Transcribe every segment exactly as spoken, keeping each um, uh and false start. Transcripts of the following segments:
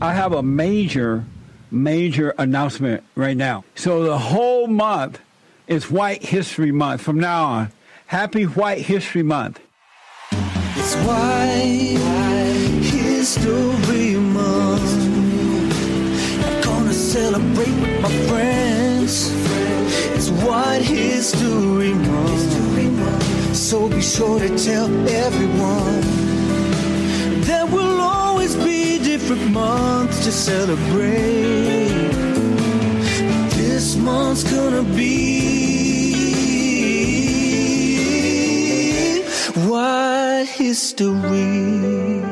I have a major, major announcement right now. So the whole month is White History Month from now on. Happy White History Month. It's White History Month. I'm gonna celebrate with my friends. It's White History Month. So be sure to tell everyone. There will always be different months to celebrate. This month's gonna be White History.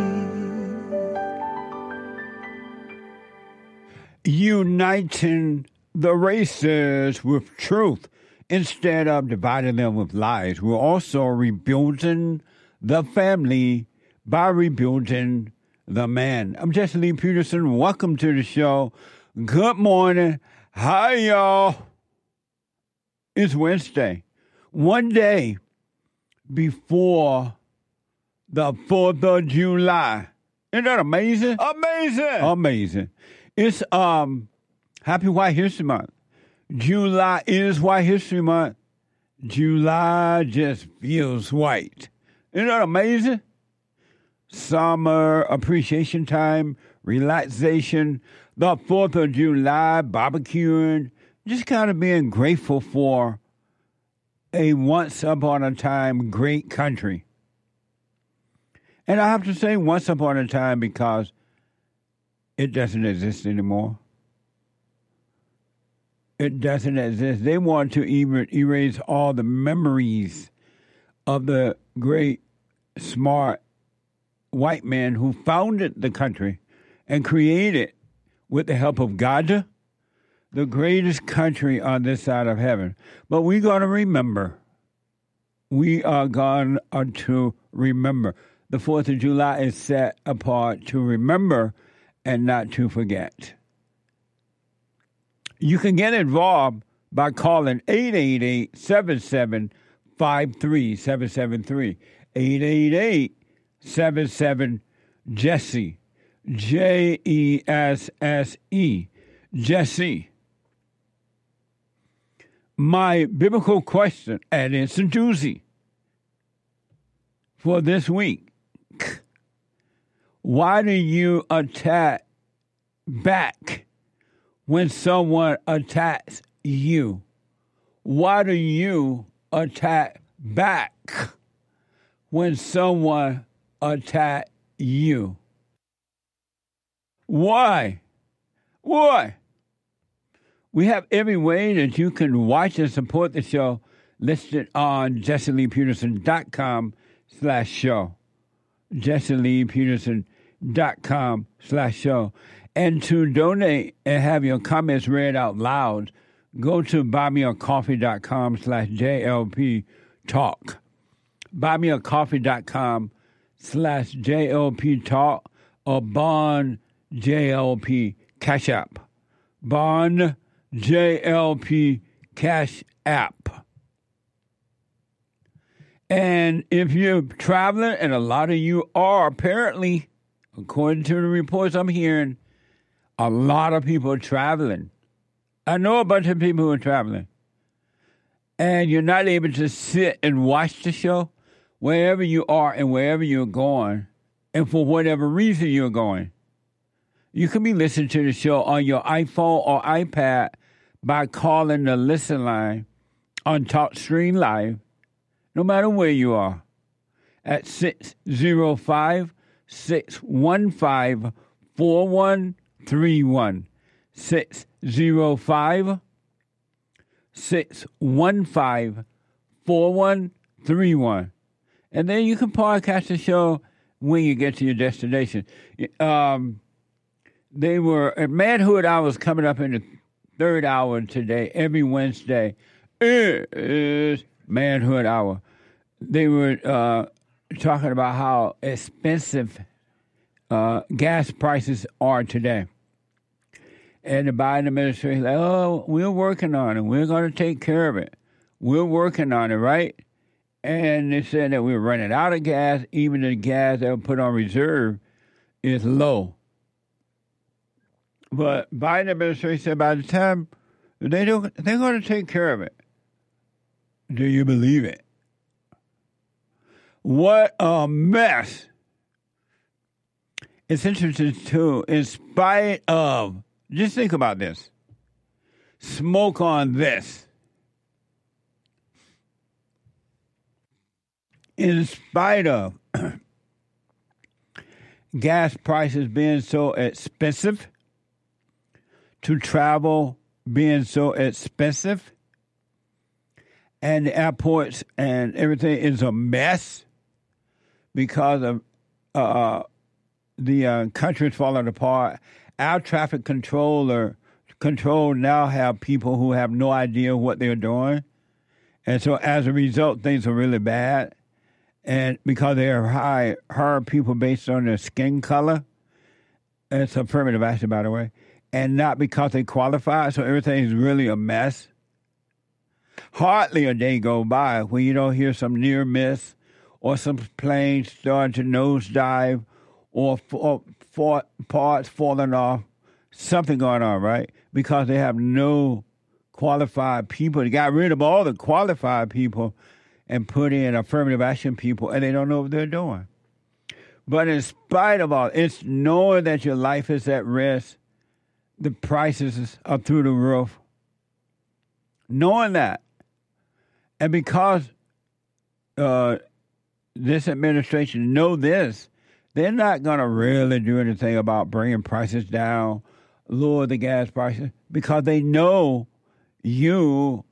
Uniting the races with truth instead of dividing them with lies. We're also rebuilding the family by rebuilding the man. I'm Jesse Lee Peterson. Welcome to the show. Good morning. Hi, y'all. It's Wednesday. One day before the fourth of July. Isn't that amazing? Amazing. Amazing. It's um Happy White History Month. July is White History Month. July just feels white. Isn't that amazing? Summer, appreciation time, relaxation, the fourth of July, barbecuing, just kind of being grateful for a once upon a time great country. And I have to say once upon a time because it doesn't exist anymore. It doesn't exist. They want to even erase all the memories of the great, smart white man who founded the country and created, with the help of God, the greatest country on this side of heaven. But we're going to remember. We are going to remember. The fourth of July is set apart to remember and not to forget. You can get involved by calling eight eight eight, seven seven five three seven seven three. eight eight eight, seven seven, Jesse. J E S S E. Jesse. My biblical question, and it's a doozy, for this week. Why do you attack back when someone attacks you? Why do you attack back when someone attacks you? Why? Why? We have every way that you can watch and support the show listed on jesse lee peterson dot com slash show. jesse lee peterson dot com slash show. And to donate and have your comments read out loud, go to buymeacoffee.com slash JLP talk. Buymeacoffee.com slash JLP talk or Bond J L P Cash App. Bond J L P Cash App. And if you're traveling, and a lot of you are apparently, according to the reports I'm hearing, a lot of people are traveling. I know a bunch of people who are traveling. And you're not able to sit and watch the show wherever you are and wherever you're going, and for whatever reason you're going. You can be listening to the show on your iPhone or iPad by calling the listen line on TalkStream Live, no matter where you are, at six oh five, six one five, four one three one. six oh five, six one five, four one three one. And then you can podcast the show when you get to your destination. Um, they were at Manhood Hour coming up in the third hour today, every Wednesday. It is Manhood Hour. They were uh, talking about how expensive uh, gas prices are today. And the Biden administration, like, oh, we're working on it. We're going to take care of it. We're working on it, right? And they said that we're running out of gas. Even the gas that we put on reserve is low. But Biden administration said by the time they do, they're going to take care of it. Do you believe it? What a mess. It's interesting, too, in spite of, just think about this, smoke on this. In spite of gas prices being so expensive, to travel being so expensive, and the airports and everything is a mess because of uh, the uh, country's falling apart. Our traffic controller control now have people who have no idea what they're doing. And so as a result, things are really bad. And because they are high, hire people based on their skin color, and it's affirmative action, by the way, and not because they qualify, so everything is really a mess. Hardly a day go by when you don't hear some near miss or some planes starting to nosedive or, or, or parts falling off, something going on, right? Because they have no qualified people. They got rid of all the qualified people and put in affirmative action people, and they don't know what they're doing. But in spite of all, it's knowing that your life is at risk, the prices are through the roof. Knowing that. And because uh, this administration know this, they're not going to really do anything about bringing prices down, lower the gas prices, because they know you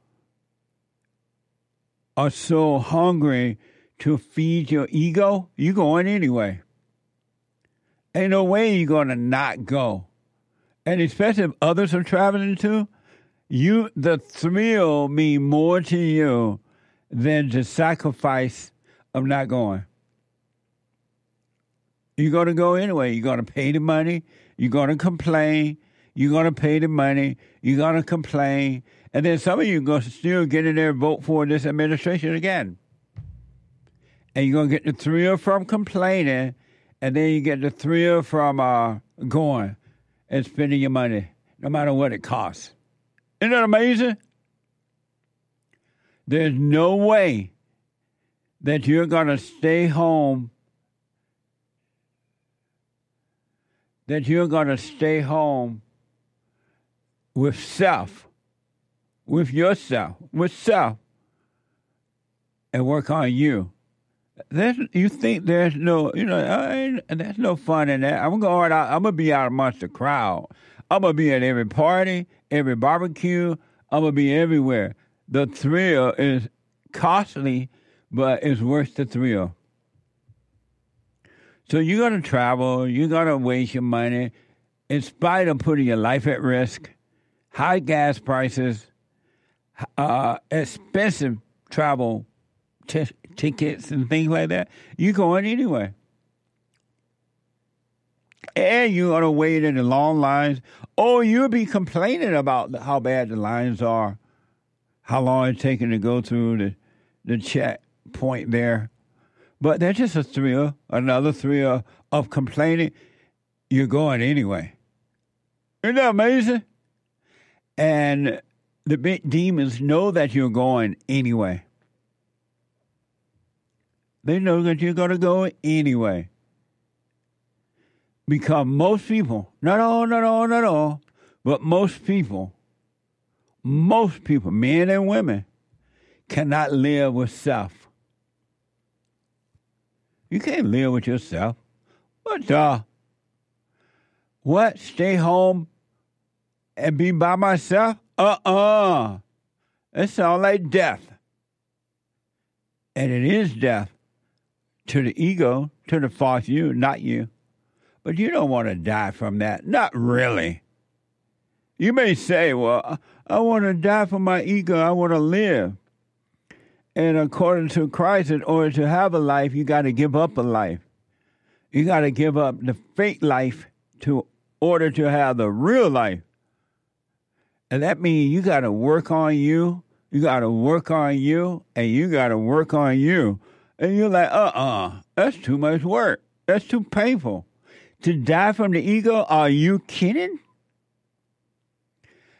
are so hungry to feed your ego, you're going anyway. Ain't no way you're going to not go. And especially if others are traveling too, you, the thrill mean more to you than the sacrifice of not going. You're going to go anyway. You're going to pay the money. You're going to complain. You're going to pay the money. You're going to complain. And then some of you are going to still get in there and vote for this administration again. And you're going to get the thrill from complaining, and then you get the thrill from uh, going and spending your money, no matter what it costs. Isn't that amazing? There's no way that you're going to stay home, that you're going to stay home with self, with yourself, with self, and work on you. There's, you think there's no, you know, I ain't, there's no fun in that. I'm going out, I'm going to be out amongst the crowd. I'm going to be at every party, every barbecue. I'm going to be everywhere. The thrill is costly, but it's worth the thrill. So you're going to travel, you're going to waste your money, in spite of putting your life at risk, high gas prices, uh, expensive travel t- tickets and things like that. You're going anyway. And you're going to wait in the long lines, or you'll be complaining about how bad the lines are, how long it's taking to go through the, the checkpoint there. But that's just a thrill, another thrill of complaining. You're going anyway. Isn't that amazing? And the big demons know that you're going anyway. They know that you're going to go anyway. Because most people, not all, not all, not all, but most people, most people, men and women, cannot live with self. You can't live with yourself. What the? What? Stay home and be by myself? Uh-uh. That sounds like death. And it is death to the ego, to the false you, not you. But you don't want to die from that. Not really. You may say, well, I want to die from my ego. I want to live. And according to Christ, in order to have a life, you got to give up a life. You got to give up the fake life to order to have the real life. And that means you got to work on you. You got to work on you. And you got to work on you. And you're like, uh-uh, that's too much work. That's too painful. To die from the ego, are you kidding?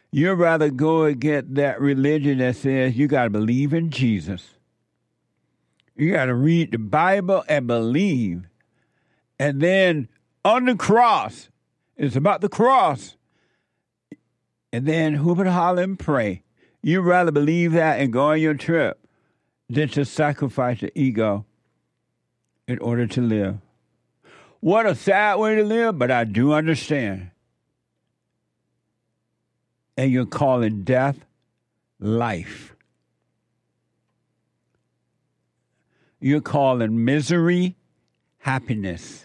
You'd rather go and get that religion that says you got to believe in Jesus. You got to read the Bible and believe. And then on the cross, it's about the cross. And then hoop and holler and pray. You'd rather believe that and go on your trip than to sacrifice the ego in order to live. What a sad way to live, but I do understand. And you're calling death life. You're calling misery happiness.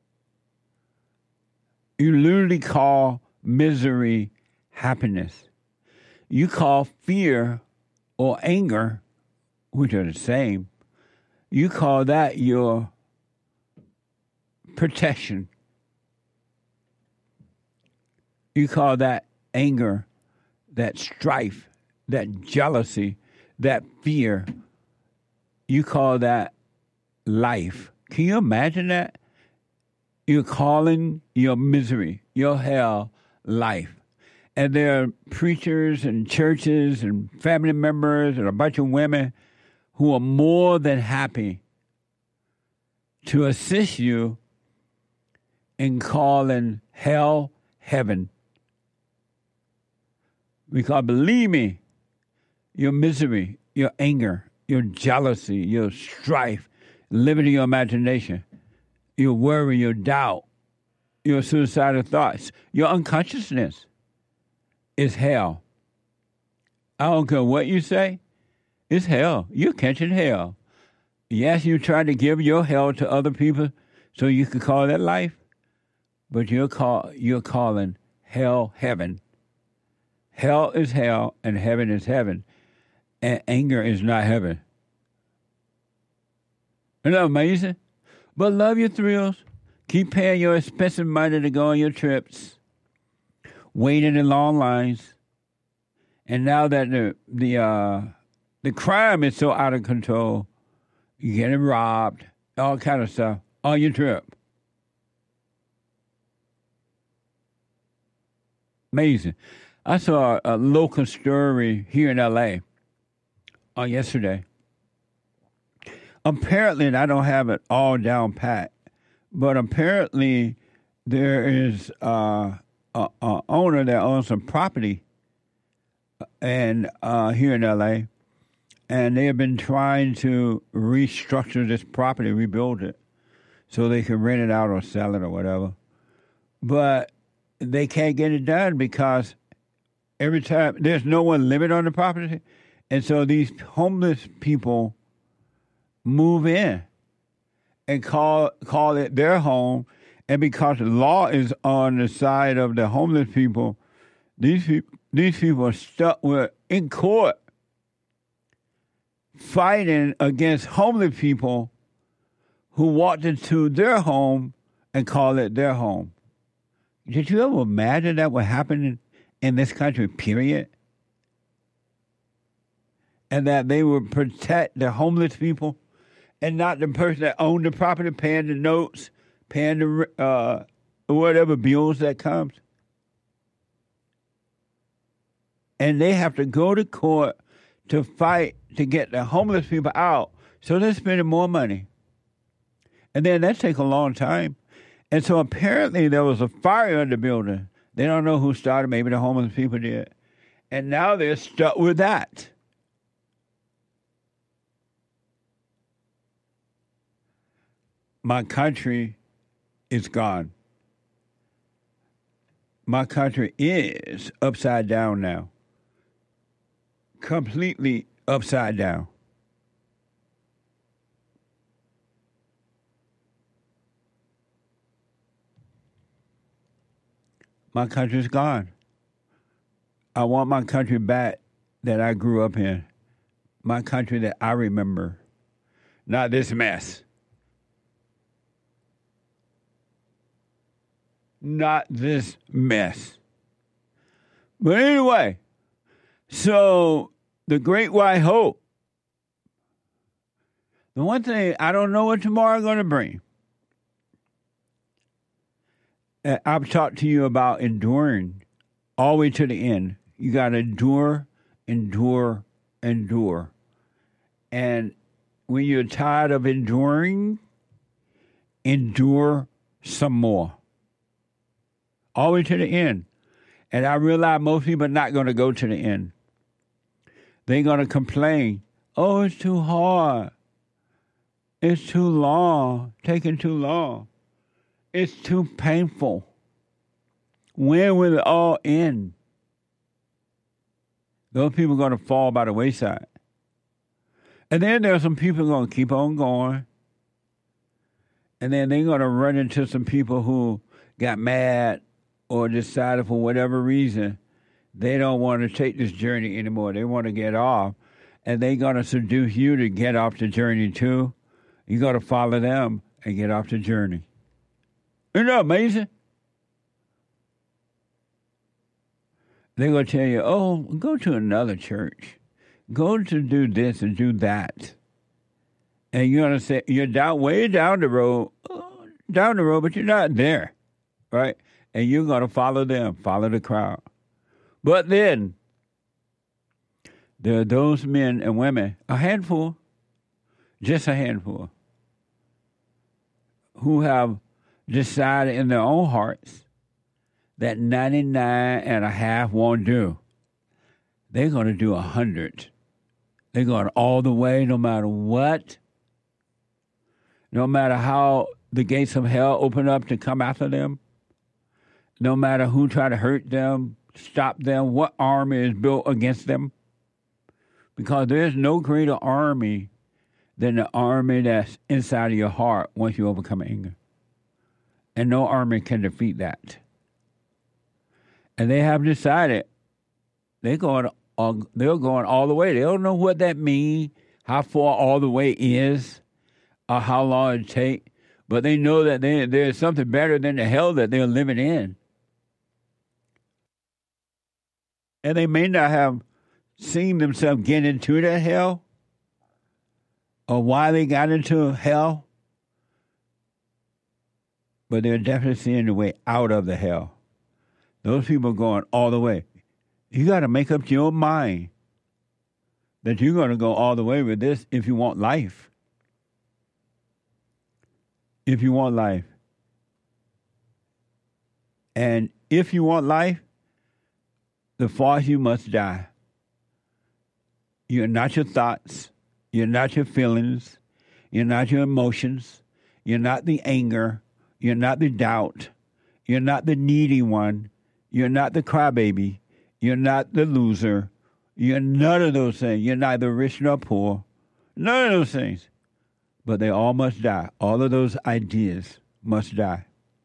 You literally call misery happiness. You call fear or anger, which are the same, you call that your protection. You call that anger, that strife, that jealousy, that fear. You call that life. Can you imagine that? You're calling your misery, your hell, life. And there are preachers and churches and family members and a bunch of women who are more than happy to assist you in calling hell heaven. Because believe me, your misery, your anger, your jealousy, your strife, living in your imagination, your worry, your doubt, your suicidal thoughts, your unconsciousness is hell. I don't care what you say, it's hell. You're catching hell. Yes, you try to give your hell to other people so you can call that life, but you're, call, you're calling hell heaven. Hell is hell and heaven is heaven. And anger is not heaven. Isn't that amazing? But love your thrills. Keep paying your expensive money to go on your trips. Waiting in long lines. And now that the the uh, the crime is so out of control, you're getting robbed, all kind of stuff on your trip. Amazing. I saw a, a local story here in L A on yesterday. Apparently, and I don't have it all down pat, but apparently there is uh, a, a owner that owns some property and uh, here in L A, and they have been trying to restructure this property, rebuild it, so they can rent it out or sell it or whatever. But they can't get it done because every time there's no one living on the property, and so these homeless people move in and call call it their home, and because the law is on the side of the homeless people, these people these people are stuck with in court fighting against homeless people who walked into their home and call it their home. Did you ever imagine that would happen in, in this country, period? And that they would protect the homeless people and not the person that owned the property, paying the notes, paying the uh, whatever bills that comes. And they have to go to court to fight to get the homeless people out. So they're spending more money. And then that takes a long time. And so apparently there was a fire in the building. They don't know who started. Maybe the homeless people did. And now they're stuck with that. My country is gone. My country is upside down now. Completely upside down. My country's gone. I want my country back that I grew up in. My country that I remember. Not this mess. Not this mess. But anyway, so the Great White Hope. The one thing, I don't know what tomorrow's going to bring. I've talked to you about enduring all the way to the end. You got to endure, endure, endure. And when you're tired of enduring, endure some more. All the way to the end. And I realize most people are not going to go to the end. They're going to complain, oh, it's too hard. It's too long, taking too long. It's too painful. When will it all end? Those people are going to fall by the wayside. And then there are some people who are going to keep on going. And then they're going to run into some people who got mad or decided for whatever reason they don't want to take this journey anymore. They want to get off. And they're going to seduce you to get off the journey too. You got to follow them and get off the journey. Isn't that amazing? They're going to tell you, oh, go to another church. Go to do this and do that. And you're going to say, you're down way down the road, down the road, but you're not there, right? And you're going to follow them, follow the crowd. But then, there are those men and women, a handful, just a handful, who have decided in their own hearts that ninety-nine and a half won't do. They're going to do one hundred. They're going all the way no matter what. No matter how the gates of hell open up to come after them. No matter who try to hurt them, stop them, what army is built against them. Because there's no greater army than the army that's inside of your heart once you overcome anger. And no army can defeat that. And they have decided they're going, uh, they're going all the way. They don't know what that means, how far all the way is, or how long it takes. But they know that they, there's something better than the hell that they're living in. And they may not have seen themselves get into that hell or why they got into hell, but they're definitely seeing the way out of the hell. Those people are going all the way. You got to make up your mind that you're going to go all the way with this if you want life. If you want life. And if you want life, the first you must die. You're not your thoughts. You're not your feelings. You're not your emotions. You're not the anger. You're not the doubt. You're not the needy one. You're not the crybaby. You're not the loser. You're none of those things. You're neither rich nor poor. None of those things. But they all must die. All of those ideas must die.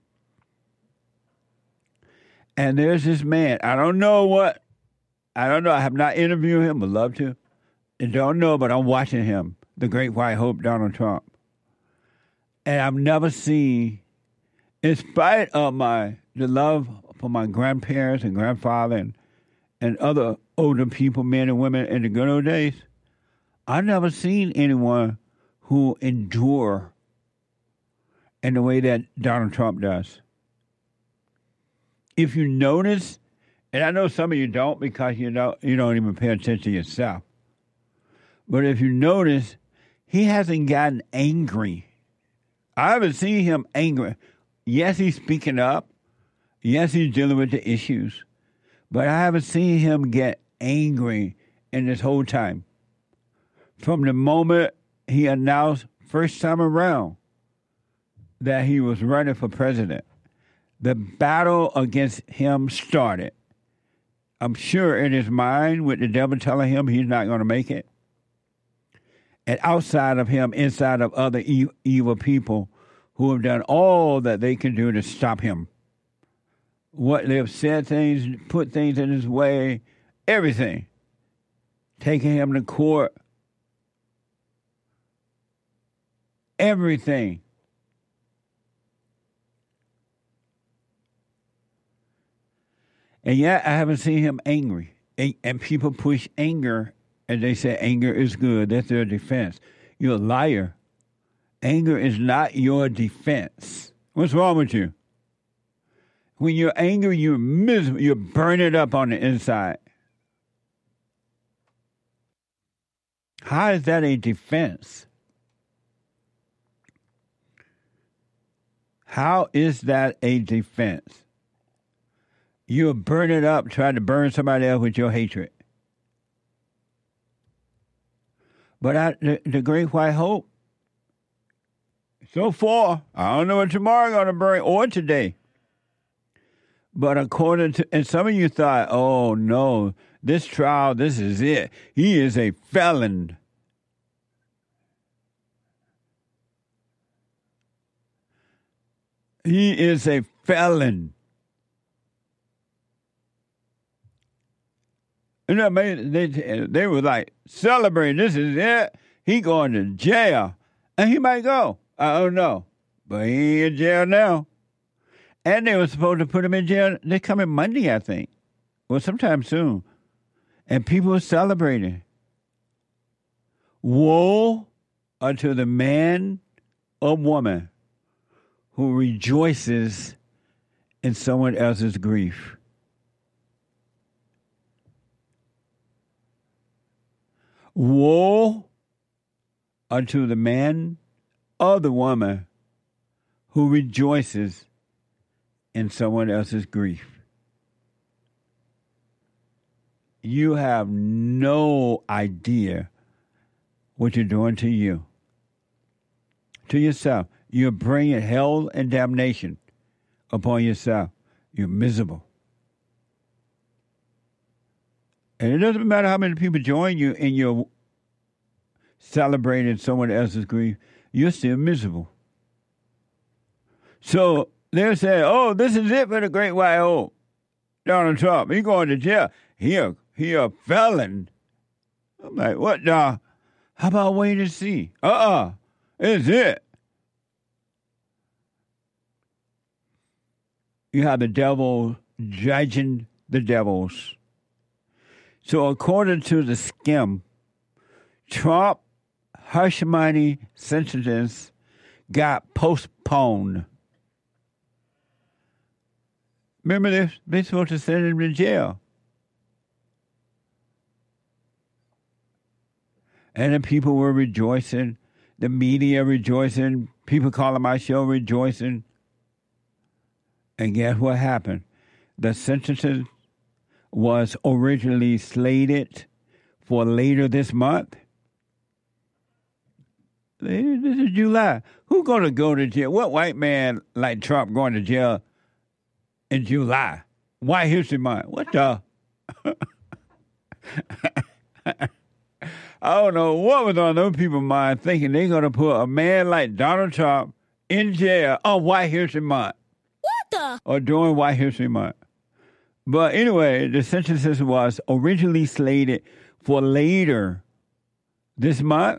And there's this man. I don't know what. I don't know. I have not interviewed him. Would love to. I don't know, but I'm watching him. The Great White Hope, Donald Trump. And I've never seen, in spite of my the love for my grandparents and grandfather and, and other older people, men and women in the good old days, I've never seen anyone who endure in the way that Donald Trump does. If you notice, and I know some of you don't because you don't, you don't even pay attention to yourself, but if you notice, he hasn't gotten angry. I haven't seen him angry. Yes, he's speaking up. Yes, he's dealing with the issues. But I haven't seen him get angry in this whole time. From the moment he announced first time around that he was running for president, the battle against him started. I'm sure in his mind with the devil telling him he's not going to make it. And outside of him, inside of other e- evil people who have done all that they can do to stop him. What they've said things, put things in his way, everything. Taking him to court. Everything. And yet I haven't seen him angry. And people push anger, and they say anger is good. That's their defense. You're a liar. Anger is not your defense. What's wrong with you? When you're angry, you're miserable. You're burning up on the inside. How is that a defense? How is that a defense? You'll burn it up, trying to burn somebody else with your hatred. But I, the, the great white hope, so far, I don't know what tomorrow going to bring or today. But according to, and some of you thought, oh no, this trial, this is it. He is a felon. He is a felon. You know, they, they were like, celebrating, this is it. He going to jail. And he might go. I don't know. But he ain't in jail now. And they were supposed to put him in jail. They're coming Monday, I think. Well, sometime soon. And people were celebrating. Woe unto the man or woman who rejoices in someone else's grief. Woe unto the man or the woman who rejoices in someone else's grief. You have no idea what you're doing to you, to yourself. You're bringing hell and damnation upon yourself. You're miserable. And it doesn't matter how many people join you in your celebrating someone else's grief, you're still miserable. So they're saying, oh, this is it for the great white hope. Donald Trump, he going to jail. He a, he a felon. I'm like, what the? How about wait and see? Uh-uh. It's it. You have the devil judging the devils. So according to the skim, Trump hush money sentence got postponed. Remember, they're, they're supposed to send him to jail. And then people were rejoicing. The media rejoicing. People calling my show rejoicing. And guess what happened? The sentence was originally slated for later this month. This is July. Who's going to go to jail? What white man like Trump going to jail in July? White History Month. What the? I don't know what was on those people's mind thinking they're going to put a man like Donald Trump in jail on White History Month. What the? Or during White History Month. But anyway, the sentence was originally slated for later this month,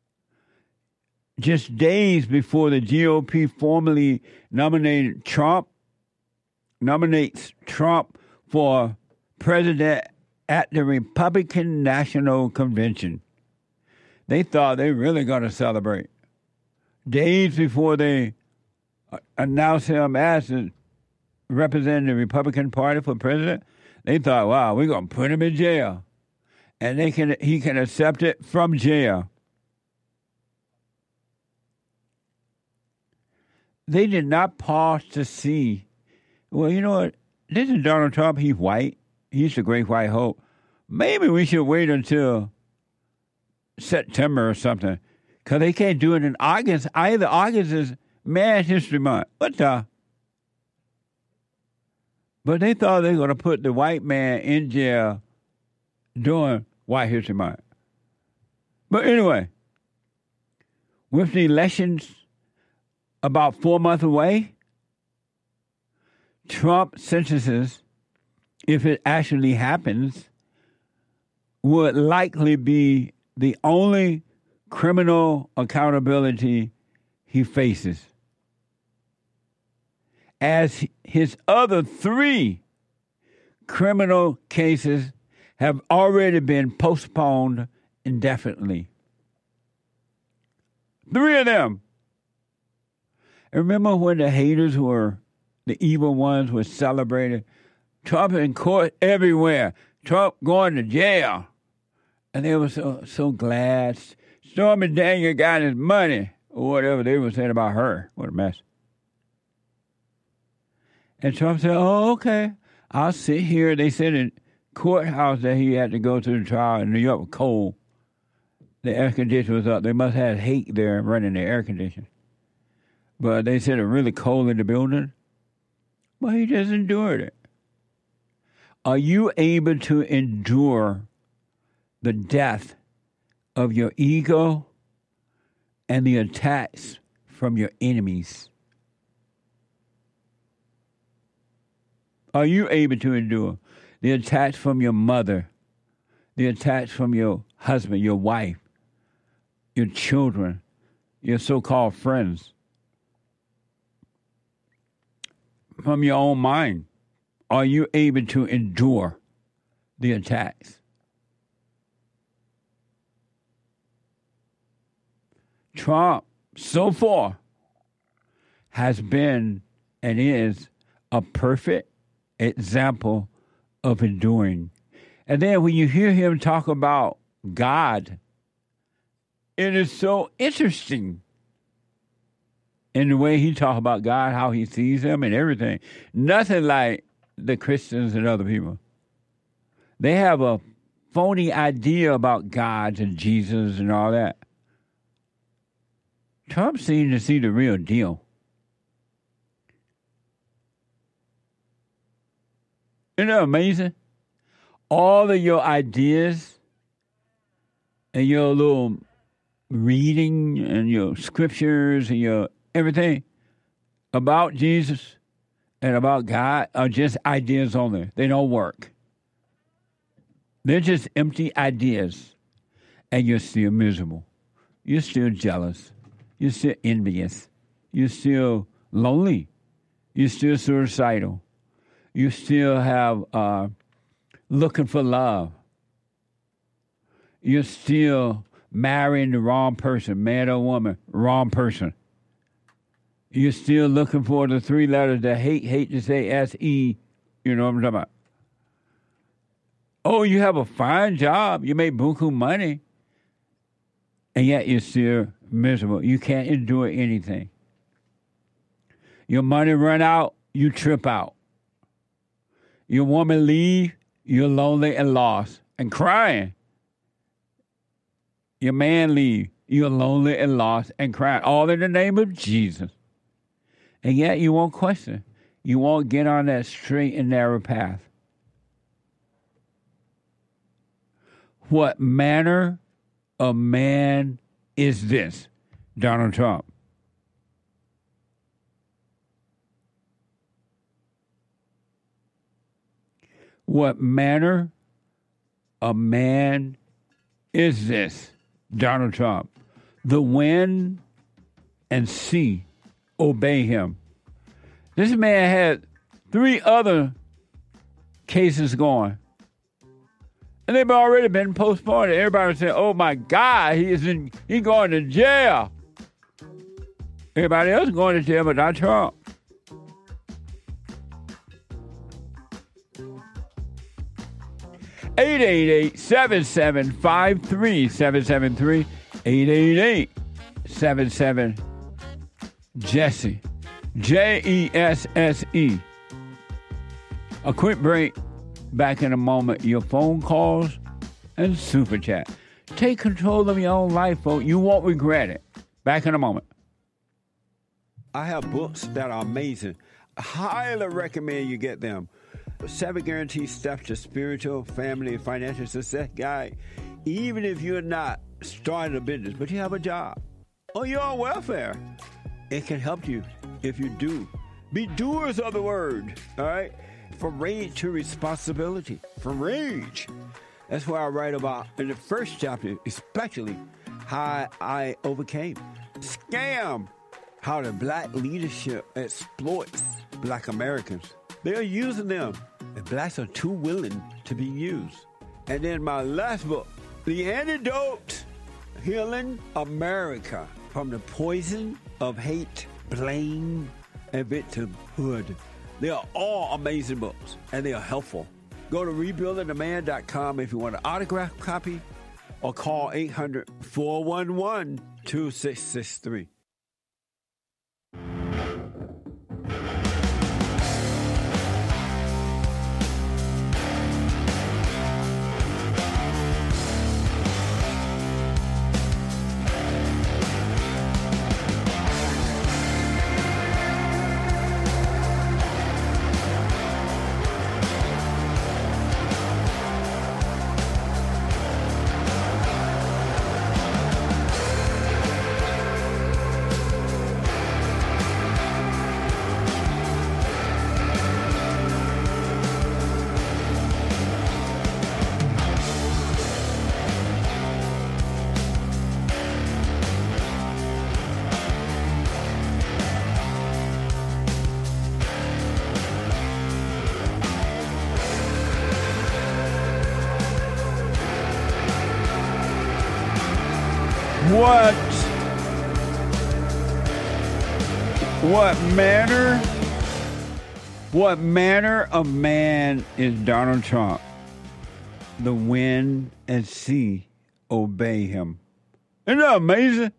just days before the G O P formally nominated Trump, nominates Trump for president at the Republican National Convention. They thought they were really going to celebrate. Days before they announced him as the representing the Republican Party for president, they thought, wow, we're going to put him in jail. And they can he can accept it from jail. They did not pause to see, well, you know what? This is Donald Trump. He's white. He's the great white hope. Maybe we should wait until September or something, because they can't do it in August. Either August is Mad History Month. What the? But they thought they were going to put the white man in jail during White History Month. But anyway, with the elections about four months away, Trump sentences, if it actually happens, would likely be the only criminal accountability he faces, as his other three criminal cases have already been postponed indefinitely. Three of them. And remember when the haters were, the evil ones were celebrating Trump in court everywhere, Trump going to jail. And they were so so glad. Stormy Daniels got his money, or whatever they were saying about her. What a mess. And Trump said, oh, okay, I'll sit here. They said in courthouse that he had to go to the trial in New York was cold. The air conditioner was up. They must have hate there running the air conditioner. But they said it was really cold in the building. But he just endured it. Are you able to endure the death of your ego and the attacks from your enemies? Are you able to endure the attacks from your mother, the attacks from your husband, your wife, your children, your so-called friends, from your own mind? Are you able to endure the attacks? Trump, so far, has been and is a perfect example of enduring. And then when you hear him talk about God, it is so interesting in the way he talks about God, how he sees him and everything. Nothing like the Christians and other people. They have a phony idea about God and Jesus and all that. Trump seems to see the real deal. Isn't that amazing? All of your ideas and your little reading and your scriptures and your everything about Jesus and about God are just ideas only. They don't work. They're just empty ideas. And you're still miserable. You're still jealous. You're still envious. You're still lonely. You're still suicidal. You still have uh, looking for love. You're still marrying the wrong person, man or woman, wrong person. You're still looking for the three letters that hate, hate to say S E. You know what I'm talking about? Oh, you have a fine job. You make buku money. And yet you're still miserable. You can't endure anything. Your money run out, you trip out. Your woman leave, you're lonely and lost and crying. Your man leave, you're lonely and lost and crying. All in the name of Jesus. And yet you won't question. You won't get on that straight and narrow path. What manner of man is this? Donald Trump. What manner of man is this? Donald Trump. The wind and sea obey him. This man had three other cases going. And they've already been postponed. Everybody was saying, oh my God, he is in, he going to jail. Everybody else is going to jail, but not Trump. eight eight eight, seven seven five, three seven seven three. eight eight eight, seven seven, Jesse. J E S S E. A quick break. Back in a moment, your phone calls and super chat. Take control of your own life, folks. You won't regret it. Back in a moment. I have books that are amazing. I highly recommend you get them. Seven Guaranteed Steps to Spiritual, Family, and Financial Success Guide. Even if you're not starting a business, but you have a job, or you're on welfare, it can help you if you do. Be doers of the word, all right? From rage to responsibility. From rage. That's what I write about in the first chapter, especially how I overcame. Scam. How the black leadership exploits black Americans. They are using them. And blacks are too willing to be used. And then my last book, The Antidote, Healing America from the Poison of Hate, Blame, and Victimhood. They are all amazing books, and they are helpful. Go to rebuilding the man dot com if you want an autographed copy, or call eight hundred, four one one, two six six three. What, what manner, what manner of man is Donald Trump? The wind and sea obey him. Isn't that amazing?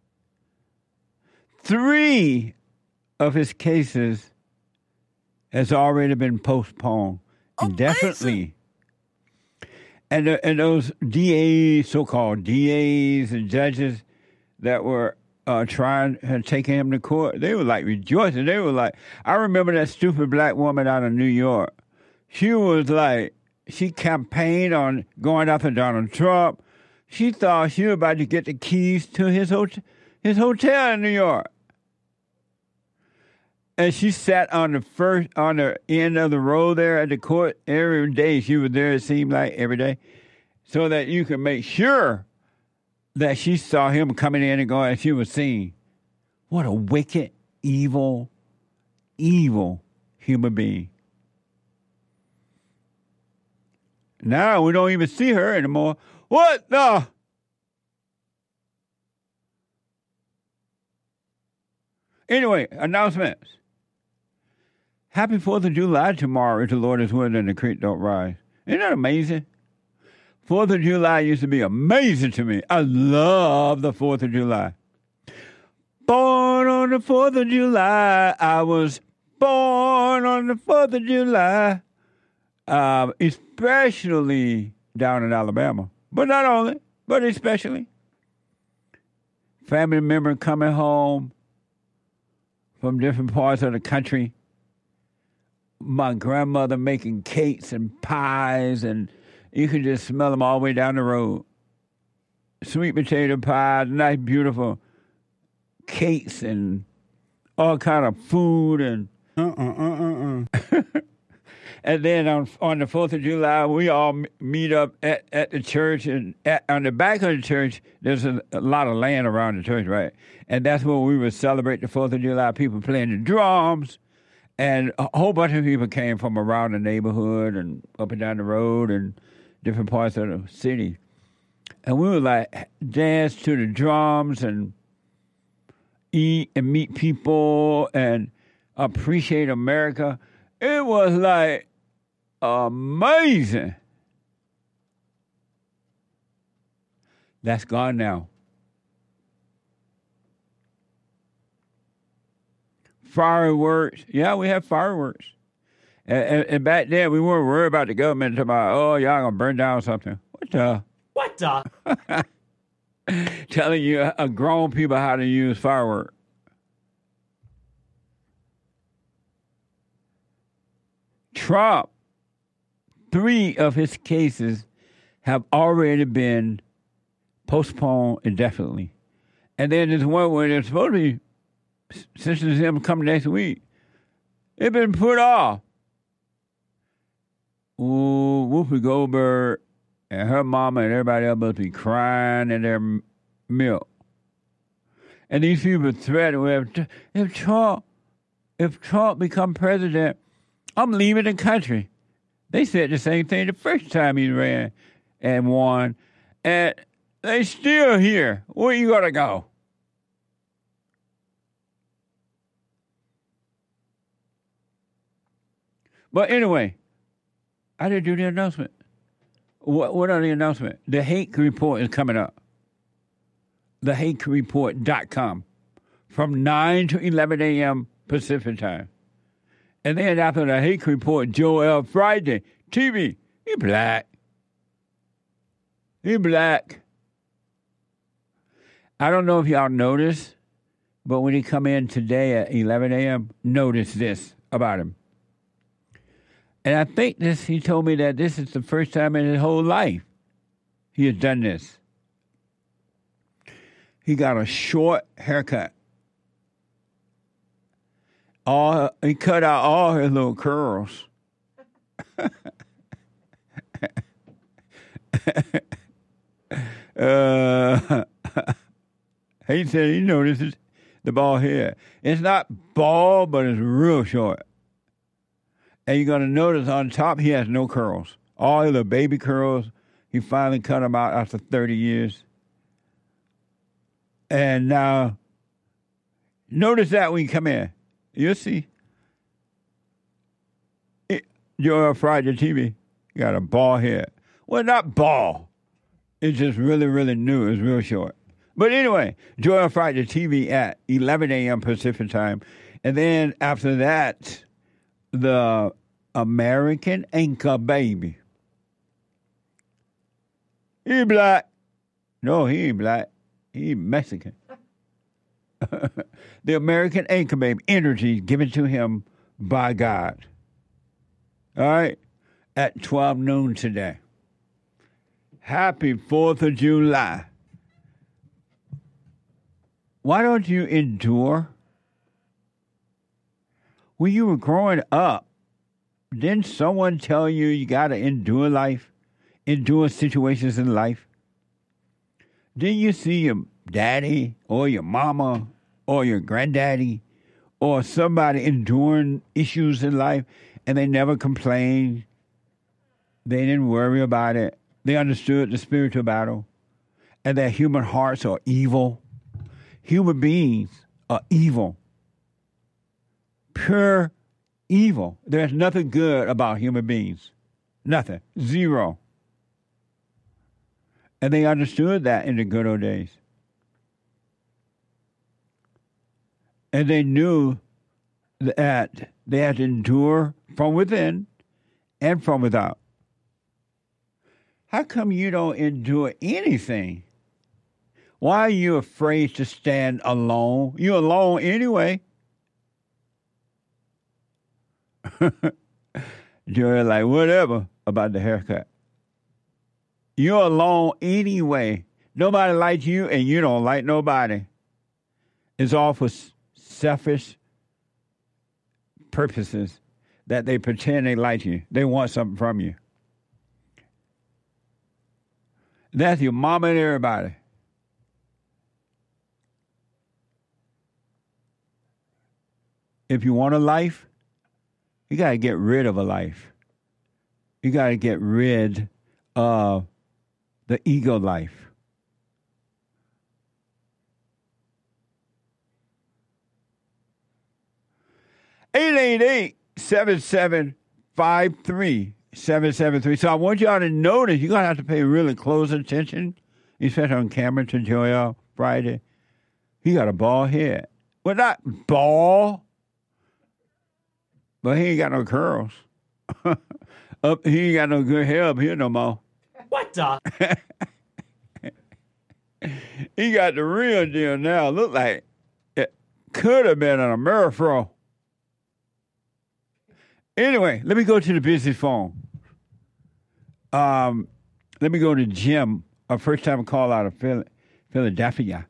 Three of his cases has already been postponed indefinitely. And, uh, and those D As, so-called D As and judges that were uh, trying, had taken him to court, they were like rejoicing. They were like, I remember that stupid black woman out of New York. She was like, she campaigned on going after Donald Trump. She thought she was about to get the keys to his hotel, his hotel in New York. And she sat on the first, on the end of the road there at the court every day. She was there, it seemed like, every day, so that you could make sure that she saw him coming in and going, and she was seen. What a wicked, evil, evil human being. Now we don't even see her anymore. What the? Anyway, announcements. Happy fourth of July tomorrow, if the Lord is willing and the creek don't rise. Isn't that amazing? fourth of July used to be amazing to me. I love the fourth of July. Born on the fourth of July. I was born on the fourth of July. Uh, especially down in Alabama. But not only, but especially. Family member coming home from different parts of the country. My grandmother making cakes and pies, and you could just smell them all the way down the road. Sweet potato pies, nice, beautiful cakes, and all kind of food, and uh-uh-uh-uh-uh. And then on on the fourth of July, we all m- meet up at, at the church, and at, on the back of the church, there's a, a lot of land around the church, right? And that's where we would celebrate the fourth of July, people playing the drums. And a whole bunch of people came from around the neighborhood and up and down the road and different parts of the city. And we would like dance to the drums and eat and meet people and appreciate America. It was like amazing. That's gone now. Fireworks. Yeah, we have fireworks. And, and, and back then, we weren't worried about the government talking about, oh, y'all going to burn down something. What the? What the? Telling you uh, grown people how to use fireworks. Trump, three of his cases have already been postponed indefinitely. And then there's one where they're supposed to be, since it's him coming next week, it's been put off. Ooh, Whoopi Goldberg and her mama and everybody else must be crying in their m- milk. And these people threaten, well, if, if Trump, if Trump become president, I'm leaving the country. They said the same thing the first time he ran and won, and they still here. Where you gonna go? But anyway, I didn't do the announcement. What, what are the announcements? The Hake Report is coming up. the hake report dot com from nine to eleven a.m. Pacific time. And then after the Hake Report, Joel Friday, T V, he black. He black. I don't know if y'all noticed, but when he come in today at eleven a.m., notice this about him. And I think this, he told me that this is the first time in his whole life he has done this. He got a short haircut. All he cut out all his little curls. uh, he said he notices the bald head. It's not bald, but it's real short. And you're going to notice on top he has no curls. All the baby curls, he finally cut them out after thirty years. And now, notice that when you come in. You'll see. It, Joel Friday T V, you got a bald head. Well, not bald. It's just really, really new. It's real short. But anyway, Joel Friday T V at eleven a.m. Pacific time. And then after that, the American Anchor Baby. He black. No, he ain't black. He Mexican. The American Anchor Baby, energy given to him by God. All right? At twelve noon today. Happy fourth of July. Why don't you endure? When you were growing up, didn't someone tell you you got to endure life? Endure situations in life? Didn't you see your daddy or your mama or your granddaddy or somebody enduring issues in life and they never complained? They didn't worry about it. They understood the spiritual battle and that human hearts are evil. Human beings are evil. Pure evil. There's nothing good about human beings. Nothing. Zero. And they understood that in the good old days. And they knew that they had to endure from within and from without. How come you don't endure anything? Why are you afraid to stand alone? You're alone anyway. You're like, whatever about the haircut. You're alone anyway. Nobody likes you, and you don't like nobody. It's all for selfish purposes that they pretend they like you. They want something from you. That's your mama and everybody. If you want a life, you got to get rid of a life. You got to get rid of the ego life. eight eight eight, seven seven five three, seven seven three. So I want y'all to notice, you're going to have to pay really close attention, especially on camera, to Joel Friday. He got a bald head. Well, not bald, but he ain't got no curls. Up, he ain't got no good hair up here no more. What the? He got the real deal now. Look like it could have been an Amerifro. Anyway, let me go to the busy phone. Um, let me go to Jim, a first-time call out of Phil- Philadelphia.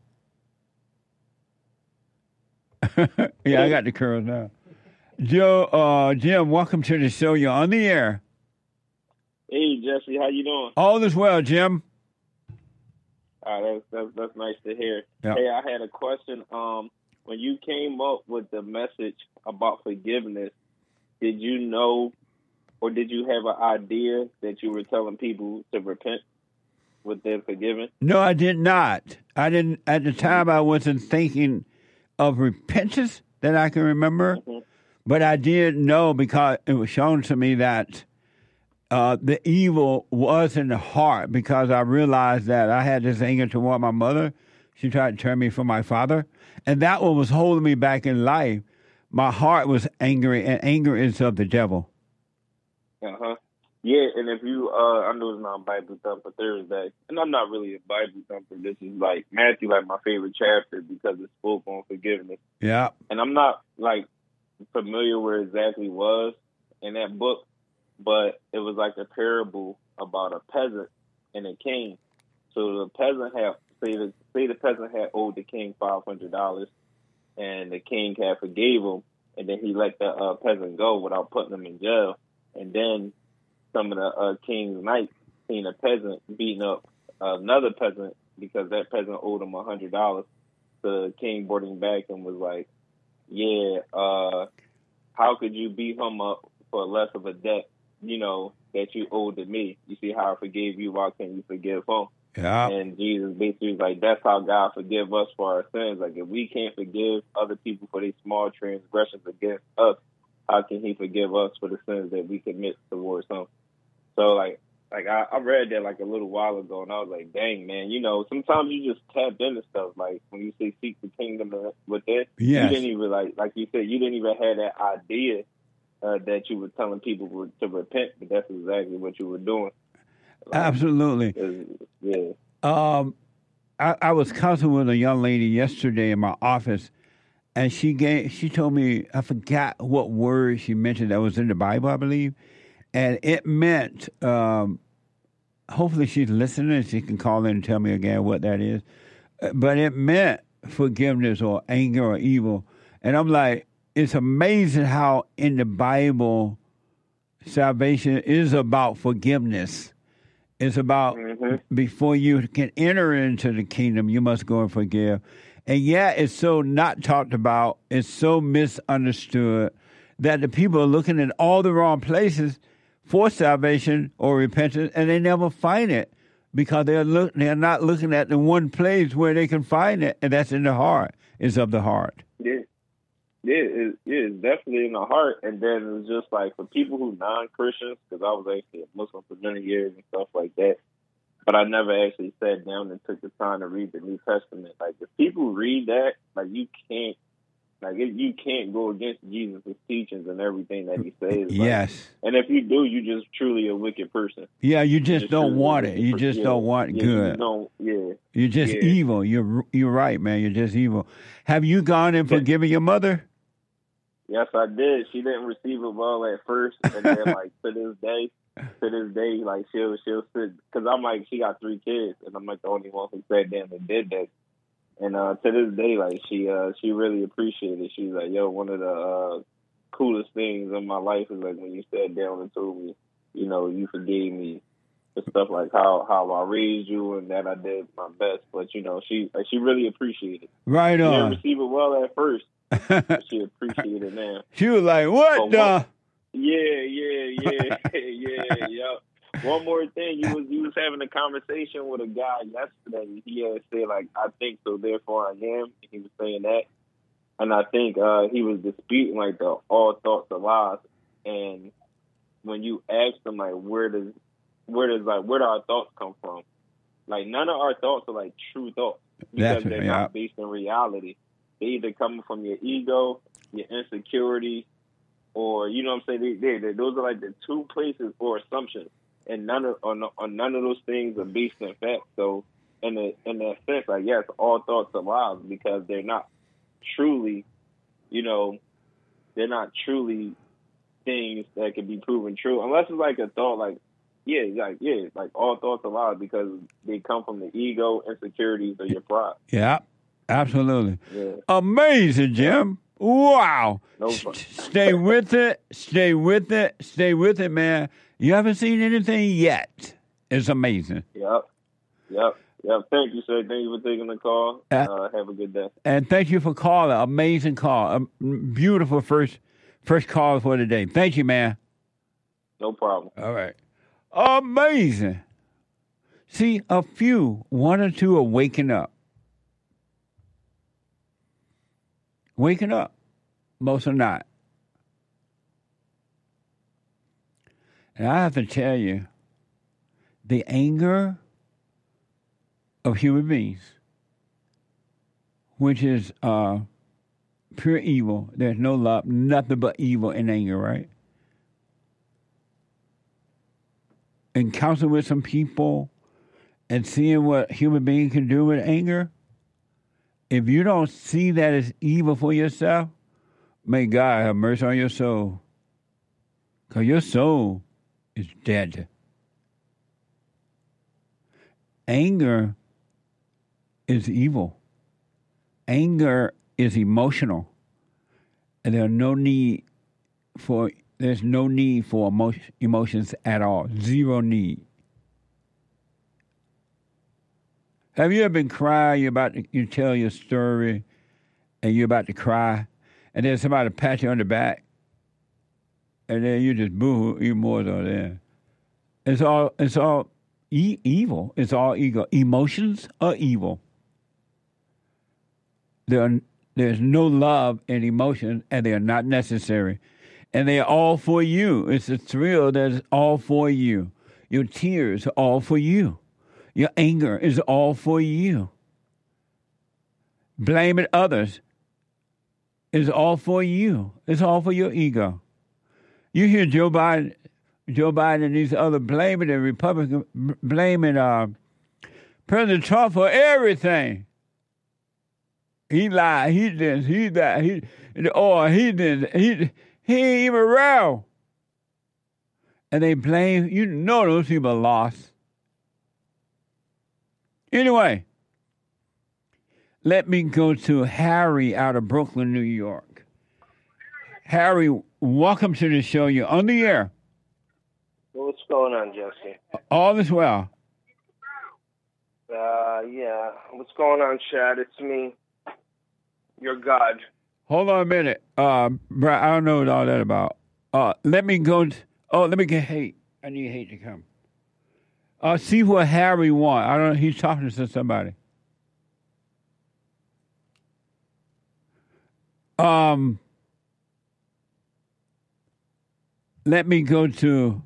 Yeah, I got the curls now. Joe, uh, Jim, welcome to the show. You're on the air. Hey, Jesse, how you doing? All is well, Jim. Uh, that's, that's that's nice to hear. Yep. Hey, I had a question. Um, when you came up with the message about forgiveness, did you know, or did you have an idea that you were telling people to repent with their forgiven? No, I did not. I didn't. At the time, I wasn't thinking of repentance that I can remember, mm-hmm. But I did know because it was shown to me that uh, the evil was in the heart because I realized that I had this anger toward my mother. She tried to turn me from my father. And that one was holding me back in life. My heart was angry, and anger is of the devil. Uh-huh. Yeah, and if you, uh, I know it's not Bible Thumper Thursday, and I'm not really a Bible thumper. This is like Matthew, like my favorite chapter because it spoke on forgiveness. Yeah. And I'm not like familiar where it exactly was in that book, but it was like a parable about a peasant and a king. So the peasant had, say the, say the peasant had owed the king five hundred dollars, and the king had forgave him, and then he let the uh, peasant go without putting him in jail. And then some of the uh, king's knights seen a peasant beating up another peasant because that peasant owed him one hundred dollars. The king brought him back and was like, yeah, uh, how could you beat him up for less of a debt, you know, that you owed to me? You see how I forgave you, why can't you forgive him? Yeah. And Jesus basically was like, that's how God forgive us for our sins. Like, if we can't forgive other people for these small transgressions against us, how can he forgive us for the sins that we commit towards him? So, like, like I, I read that, like, a little while ago, and I was like, dang, man, you know, sometimes you just tap into stuff. Like, when you say seek the kingdom within, Yes. you didn't even, like, like you said, you didn't even have that idea uh, that you were telling people to repent, but that's exactly what you were doing. Like, Absolutely. yeah. Um, I, I was counseling with a young lady yesterday in my office, and she gave she told me, I forgot what word she mentioned that was in the Bible, I believe, and it meant. Um, hopefully, she's listening. She can call in and tell me again what that is, but it meant forgiveness or anger or evil, and I'm like, it's amazing how in the Bible, salvation is about forgiveness. It's about mm-hmm. before you can enter into the kingdom, you must go and forgive. And yet it's so not talked about, it's so misunderstood that the people are looking in all the wrong places for salvation or repentance, and they never find it because they're look, they're not looking at the one place where they can find it, and that's in the heart, is of the heart. Yeah. Yeah, it, yeah, it's definitely in the heart. And then it's just like for people who non-Christians, because I was actually a Muslim for many years and stuff like that, but I never actually sat down and took the time to read the New Testament. Like, if people read that, like, you can't, like, it, you can't go against Jesus' teachings and everything that he says. Like, yes. And if you do, you're just truly a wicked person. Yeah, you just, just don't want it. You just yeah, don't want yeah, good. You don't, yeah. You're just yeah. evil. You're you're right, man. You're just evil. Have you gone and forgiven your mother? Yes, I did. She didn't receive it well at first, and then like to this day, to this day, like she'll she'll sit because I'm like she got three kids, and I'm like the only one who sat down and did that. And uh, to this day, like she uh she really appreciated it. She's like, yo, one of the uh, coolest things in my life is like when you sat down and told me, you know, you forgave me for stuff like how how I raised you and that I did my best. But you know, she like, she really appreciated it. Right on. She didn't receive it well at first. She appreciated it now. She was like, what the? One, yeah, yeah, yeah, yeah, yeah. One more thing, you was you was having a conversation with a guy yesterday. He had said, like, I think so, therefore I am. He was saying that. And I think uh, he was disputing, like, the all thoughts are lies. And when you ask him, like, where does, where does, like, where do our thoughts come from? Like, none of our thoughts are, like, true thoughts. Because That's, they're yeah. not based in reality. They either coming from your ego, your insecurity, or, you know what I'm saying? They, they, those are like the two places for assumptions. And none of, or, or none of those things are based in fact. So in, a, in that sense, like, yes, all thoughts are lies because they're not truly, you know, they're not truly things that can be proven true. Unless it's like a thought like, yeah, like, yeah, like all thoughts are lies because they come from the ego, insecurities, or your pride. Yeah. Absolutely. Yeah. Amazing, Jim. Wow. No S- stay with it. Stay with it. Stay with it, man. You haven't seen anything yet. It's amazing. Yep. Yep. Yep. Thank you, sir. Thank you for taking the call. Uh, uh, have a good day. And thank you for calling. Amazing call. A beautiful first first call for the day. Thank you, man. No problem. All right. Amazing. See, a few, one or two are waking up. Waking up. Most are not. And I have to tell you, the anger of human beings, which is uh, pure evil. There's no love, nothing but evil and anger, right? And counseling with some people and seeing what human beings can do with anger, if you don't see that as evil for yourself, may God have mercy on your soul. Because your soul is dead. Anger is evil. Anger is emotional. And there's no need for there's no need for emotion, emotions at all. Zero need. Have you ever been crying, you're about to you tell your story and you're about to cry, and then somebody pat you on the back, and then you just boo even more than there. It's all it's all e- evil. It's all ego. Emotions are evil. There are, there's no love in emotions, and they are not necessary. And they are all for you. It's a thrill that's all for you. Your tears are all for you. Your anger is all for you. Blaming others is all for you. It's all for your ego. You hear Joe Biden, Joe Biden and these other blaming the Republican, blaming uh, President Trump for everything. He lied. He did. He that. He or he did. He he ain't even around. And they blame. You know those people are lost. Anyway, let me go to Harry out of Brooklyn, New York. Harry, welcome to the show. You're on the air. What's going on, Jesse? All is well. Uh, yeah. What's going on, Chad? It's me, your God. Hold on a minute. Uh, bro, I don't know what all that about. Uh, let me go. To, oh, let me get hate. I need hate to come. Uh, see what Harry wants. I don't know. He's talking to somebody. Um, let me go to.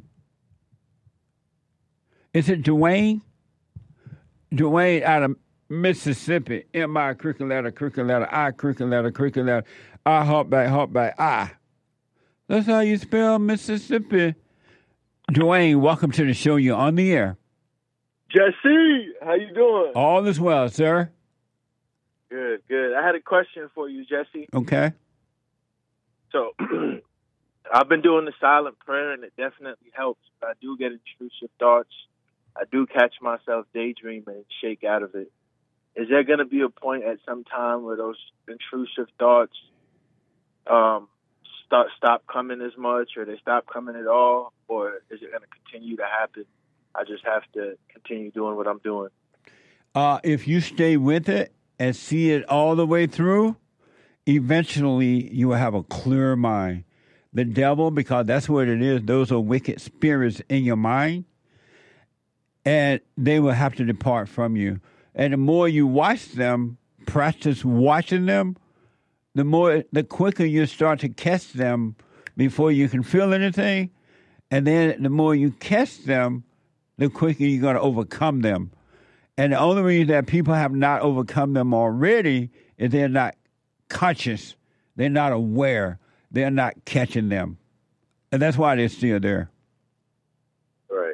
Is it Dwayne? Dwayne out of Mississippi. M I cricket letter, cricket letter, I cricket letter, cricket letter, I hop back, hop back, I. That's how you spell Mississippi. Dwayne, welcome to the show. You're on the air. Jesse, how you doing? All is well, sir. Good, good. I had a question for you, Jesse. Okay. So, I've been doing the silent prayer, and it definitely helps. I do get intrusive thoughts. I do catch myself daydreaming and shake out of it. Is there going to be a point at some time where those intrusive thoughts um, start, stop coming as much, or they stop coming at all, or is it going to continue to happen? I just have to continue doing what I'm doing. Uh, if you stay with it and see it all the way through, eventually you will have a clear mind. The devil, because that's what it is, those are wicked spirits in your mind, and they will have to depart from you. And the more you watch them, practice watching them, the more, the quicker you start to catch them before you can feel anything. And then the more you catch them, the quicker you're going to overcome them. And the only reason that people have not overcome them already is they're not conscious. They're not aware. They're not catching them. And that's why they're still there. Right.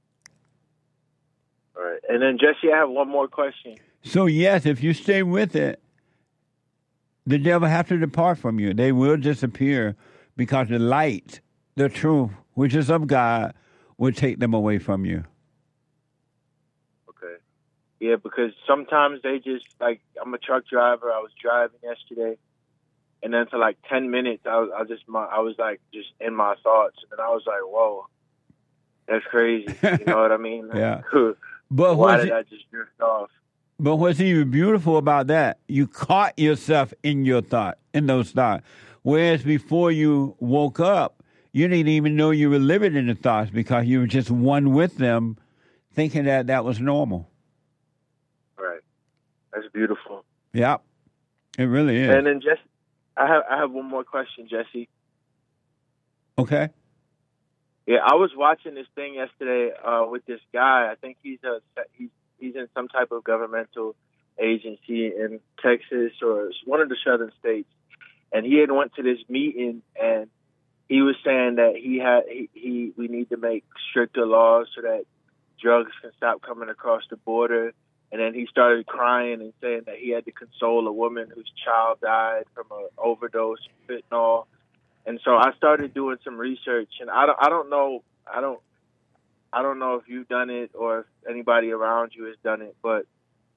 All right. And then, Jesse, I have one more question. So, yes, if you stay with it, the devil have to depart from you. They will disappear because the light, the truth, which is of God, will take them away from you. Okay. Yeah, because sometimes they just, like, I'm a truck driver. I was driving yesterday. And then for like ten minutes, I was, I just, my, I was like, just in my thoughts. And I was like, whoa, that's crazy. You know what I mean? Yeah. But why did I just drift off? But what's even beautiful about that, you caught yourself in your thought, in those thoughts. Whereas before you woke up, you didn't even know you were living in the thoughts because you were just one with them, thinking that that was normal. Right. That's beautiful. Yeah, it really is. And then just, I have I have one more question, Jesse. Okay. Yeah, I was watching this thing yesterday uh, with this guy. I think he's a he's he's in some type of governmental agency in Texas or one of the southern states, and he had went to this meeting, and he was saying that he had he, he we need to make stricter laws so that drugs can stop coming across the border. And then he started crying and saying that he had to console a woman whose child died from an overdose of fentanyl. And so I started doing some research, and I don't, I don't know, I don't, I don't know if you've done it or if anybody around you has done it, but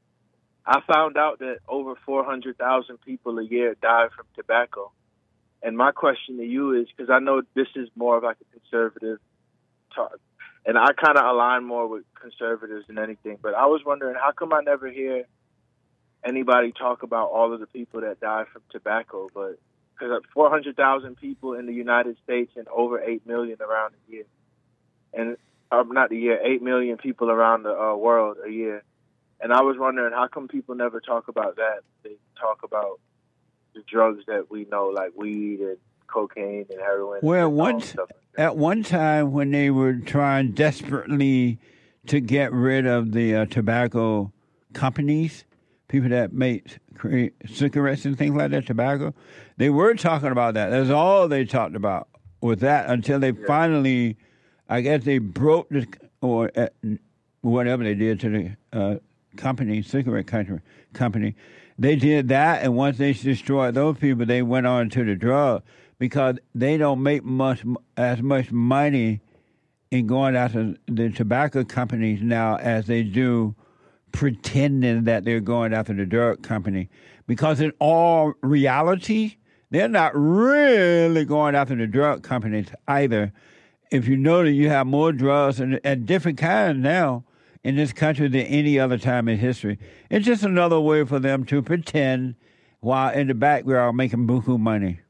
I found out that over four hundred thousand people a year die from tobacco. And my question to you is, because I know this is more of like a conservative talk, and I kind of align more with conservatives than anything, but I was wondering, how come I never hear anybody talk about all of the people that die from tobacco? But because four hundred thousand people in the United States and over eight million around the year. And uh, not the year, eight million people around the uh, world a year. And I was wondering, how come people never talk about that? They talk about the drugs that we know, like weed and cocaine and heroin. Well, and once, stuff like that. at one time when they were trying desperately to get rid of the uh, tobacco companies, people that make create cigarettes and things like that, tobacco, they were talking about that. That's all they talked about was that until they yeah. finally, I guess they broke the, or uh, whatever they did to the uh, company, cigarette company, company. They did that, and once they destroyed those people, they went on to the drug because they don't make much as much money in going after the tobacco companies now as they do pretending that they're going after the drug company. Because in all reality, they're not really going after the drug companies either. If you know that you have more drugs and, and different kinds now in this country than any other time in history. It's just another way for them to pretend while in the background making buku money.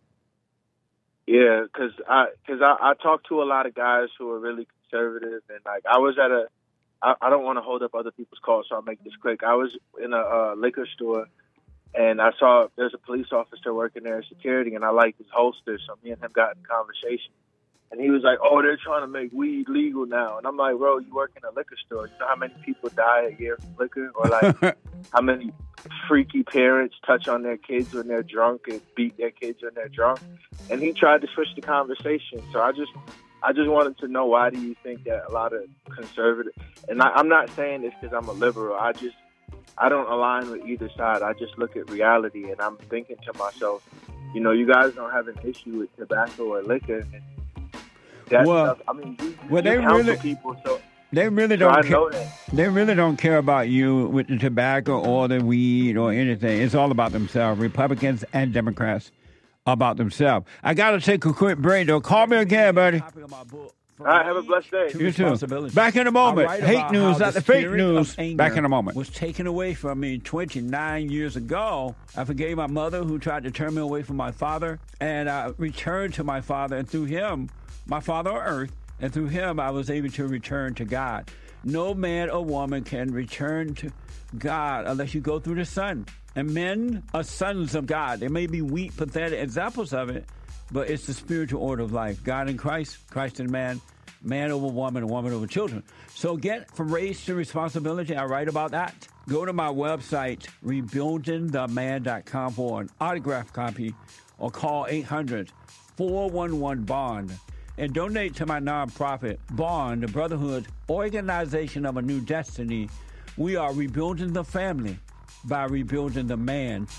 Yeah, because I, cause I, I talk to a lot of guys who are really conservative, and like I was at a, I, I don't want to hold up other people's calls, so I'll make this quick. I was in a uh, liquor store, and I saw there's a police officer working there in security, and I liked his holster, so me and him got in conversation. And he was like, oh, they're trying to make weed legal now. And I'm like, bro, you work in a liquor store. You know how many people die a year from liquor? Or like how many freaky parents touch on their kids when they're drunk and beat their kids when they're drunk? And he tried to switch the conversation. So I just I just wanted to know, why do you think that a lot of conservative, and I, I'm not saying this because I'm a liberal. I just, I don't align with either side. I just look at reality, and I'm thinking to myself, you know, you guys don't have an issue with tobacco or liquor. And that well, stuff, I mean, you, well, you they counsel really, people, so they really so I don't know care. that. They really don't care about you with the tobacco or the weed or anything. It's all about themselves. Republicans and Democrats about themselves. I got to take a quick break, though. Call me again, buddy. All right, have a blessed day. You too. Back in a moment. Hate news, not the fake news. Back in a moment. Was taken away from me twenty-nine years ago. I forgave my mother who tried to turn me away from my father, and I returned to my father, and through him, my father on earth, and through him, I was able to return to God. No man or woman can return to God unless you go through the Son. And men are sons of God. They may be weak, pathetic examples of it, but it's the spiritual order of life. God in Christ, Christ in man, man over woman, and woman over children. So get from race to responsibility. I write about that. Go to my website, rebuilding the man dot com for an autographed copy, or call eight hundred, four one one, BOND. And donate to my nonprofit, BOND, the Brotherhood Organization of a New Destiny. We are rebuilding the family by rebuilding the man.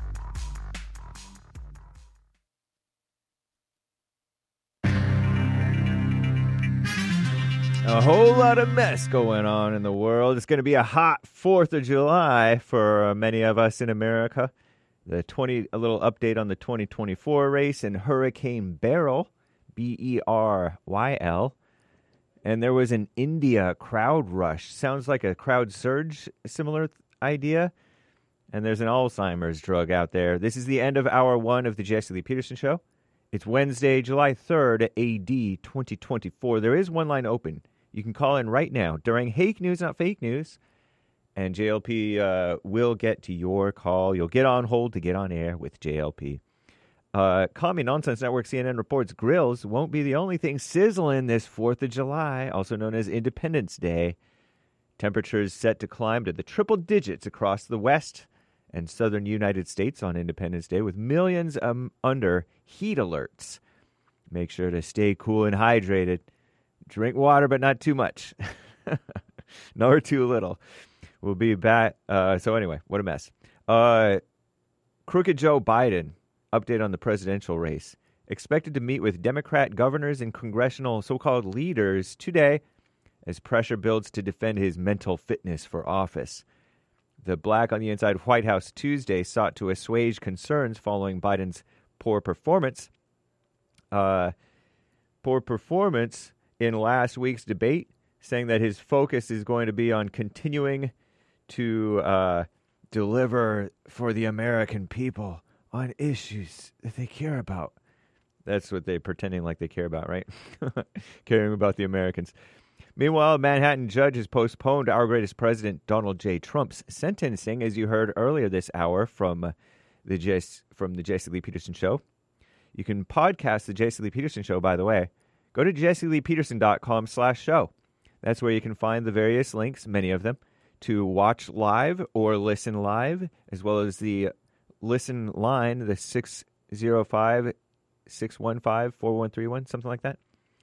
A whole lot of mess going on in the world. It's going to be a hot fourth of July for uh, many of us in America. The twenty a little update on the twenty twenty-four race in Hurricane Beryl, B E R Y L. And there was an India crowd rush. Sounds like a crowd surge, similar th- idea. And there's an Alzheimer's drug out there. This is the end of hour one of the Jesse Lee Peterson Show. It's Wednesday, July third, A D twenty twenty-four. There is one line open. You can call in right now during Hake News, Not Fake News. And J L P uh, will get to your call. You'll get on hold to get on air with J L P. Uh, Commie Nonsense Network C N N reports grills won't be the only thing sizzling this fourth of July, also known as Independence Day. Temperatures set to climb to the triple digits across the west and southern United States on Independence Day, with millions um, under heat alerts. Make sure to stay cool and hydrated. Drink water, but not too much. Nor too little. We'll be back. Uh, so anyway, what a mess. Uh, Crooked Joe Biden, update on the presidential race. Expected to meet with Democrat governors and congressional so-called leaders today as pressure builds to defend his mental fitness for office. The Black on the Inside White House Tuesday sought to assuage concerns following Biden's poor performance. Uh, poor performance in last week's debate, saying that his focus is going to be on continuing to uh, deliver for the American people on issues that they care about. That's what they're pretending like they care about, right? Caring about the Americans. Meanwhile, a Manhattan judge has postponed our greatest president, Donald J. Trump's sentencing, as you heard earlier this hour from the Jess, from the Jesse Lee Peterson Show. You can podcast the Jesse Lee Peterson Show, by the way. Go to jesseleepeterson.com slash show. That's where you can find the various links, many of them, to watch live or listen live, as well as the listen line, the six oh five, six one five, four one three one, something like that.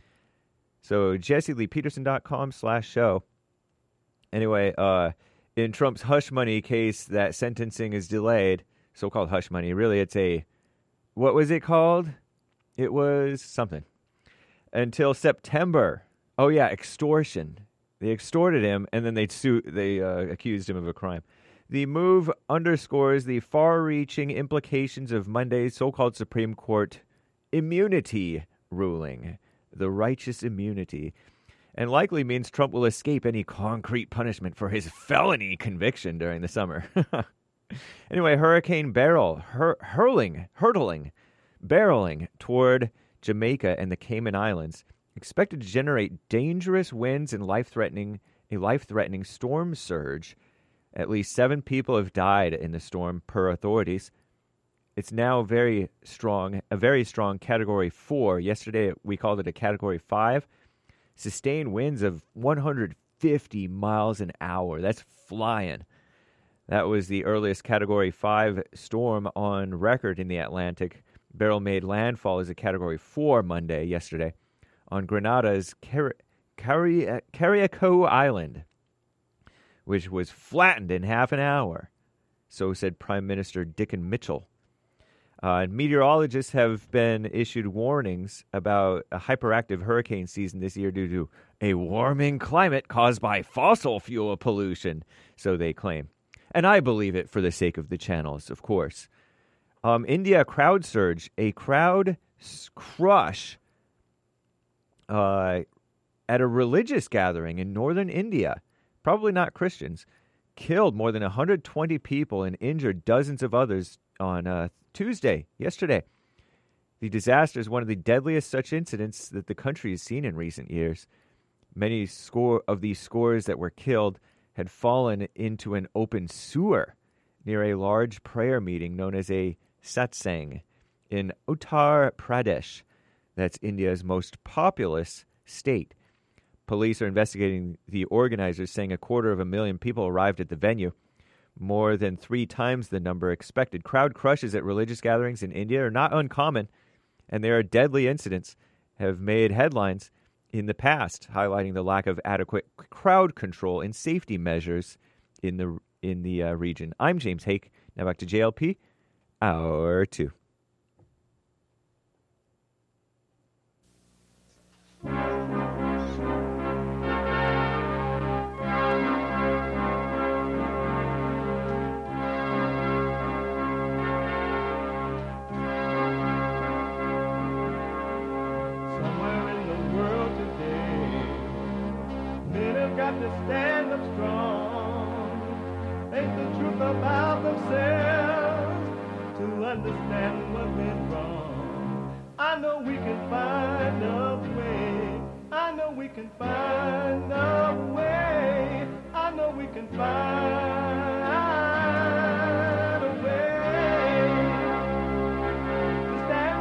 So jesseleepeterson.com slash show. Anyway, uh, in Trump's hush money case, that sentencing is delayed, so-called hush money. Really, it's a, what was it called? It was something. Until September. Oh, yeah, extortion. They extorted him, and then they sued, they uh, accused him of a crime. The move underscores the far-reaching implications of Monday's so-called Supreme Court immunity ruling, the righteous immunity, and likely means Trump will escape any concrete punishment for his felony conviction during the summer. Anyway, Hurricane Beryl hur- hurling, hurtling, barreling toward Jamaica and the Cayman Islands, expected to generate dangerous winds and life-threatening a life-threatening storm surge. At least seven people have died in the storm, per authorities. It's now very strong, a very strong Category four. Yesterday we called it a Category five. Sustained winds of one hundred fifty miles an hour. That's flying. That was the earliest Category five storm on record in the Atlantic. Beryl made landfall as a Category four Monday, yesterday, on Grenada's Car- Car- Carriacou Island, which was flattened in half an hour. So said Prime Minister Dickon Mitchell. Uh, meteorologists have been issued warnings about a hyperactive hurricane season this year due to a warming climate caused by fossil fuel pollution, so they claim. And I believe it for the sake of the channels, of course. Um, India crowd surge, a crowd crush uh, at a religious gathering in northern India, probably not Christians, killed more than one hundred twenty people and injured dozens of others on uh, Tuesday, yesterday. The disaster is one of the deadliest such incidents that the country has seen in recent years. Many score of these scores that were killed had fallen into an open sewer near a large prayer meeting known as a satsang in Uttar Pradesh. That's India's most populous state. Police are investigating the organizers, saying a quarter of a million people arrived at the venue, more than three times the number expected. Crowd crushes at religious gatherings in India are not uncommon, and there are deadly incidents have made headlines in the past, highlighting the lack of adequate crowd control and safety measures in the in the uh, region. I'm James Hake. Now back to J L P, Hour two. To stand up strong, face the truth about themselves, to understand what went wrong. I know we can find a way. I know we can find a way. I know we can find a way to stand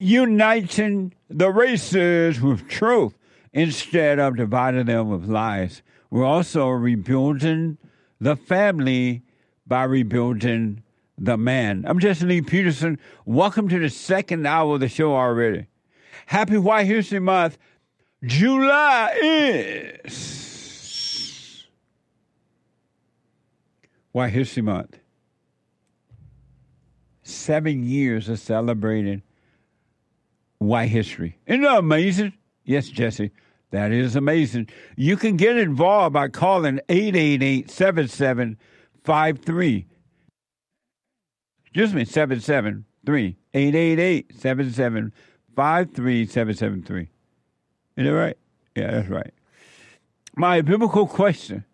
uniting the races with truth instead of dividing them with lies. We're also rebuilding the family by rebuilding the man. I'm Jesse Lee Peterson. Welcome to the second hour of the show already. Happy White History Month. July is White History Month. Seven years of celebrating white history. Isn't that amazing? Yes, Jesse, that is amazing. You can get involved by calling eight eight eight, seven seven five three. Excuse me, seven seven three. eight eight eight, seven seven five three, seven seven three. Is that right? Yeah, that's right. My biblical question.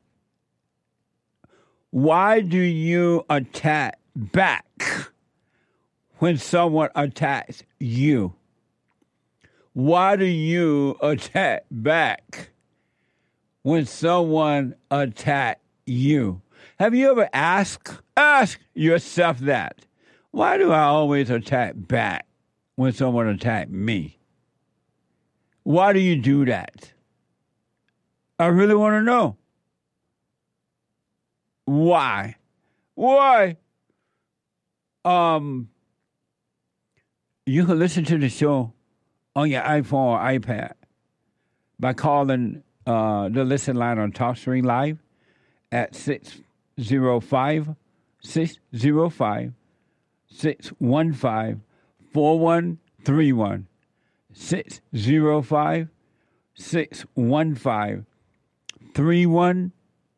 Why do you attack back when someone attacks you? Why do you attack back when someone attacks you? Have you ever asked ask yourself that? Why do I always attack back when someone attacks me? Why do you do that? I really want to know. Why? Why? Um, you can listen to the show on your iPhone or iPad by calling uh, the listen line on TalkStream Live at six zero five, six zero five, six one five, four one three one. six zero five, six one five, three one.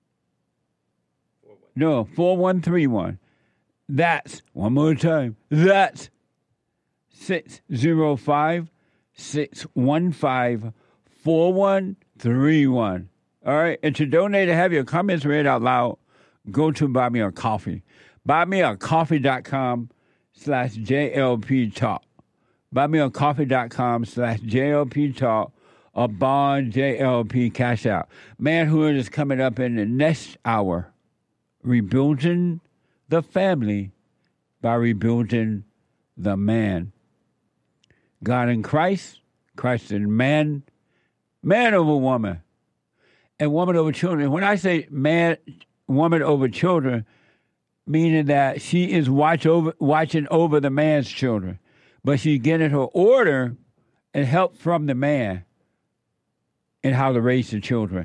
No, four one three one. That's, one more time, that's six zero five, six one five, four one three one. All right, and to donate and have your comments read out loud, go to Buy Me a Coffee. buymeacoffee.com slash JLP Talk. buymeacoffee.com slash JLP Talk or Bond J L P Cash Out. Manhood is coming up in the next hour. Rebuilding the family by rebuilding the man. God in Christ, Christ in man, man over woman, and woman over children. When I say man, woman over children, meaning that she is watch over, watching over the man's children, but she's getting her order and help from the man in how to raise the children.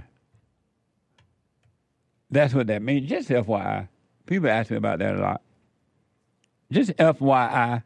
That's what that means. Just F Y I. People ask me about that a lot. Just F Y I.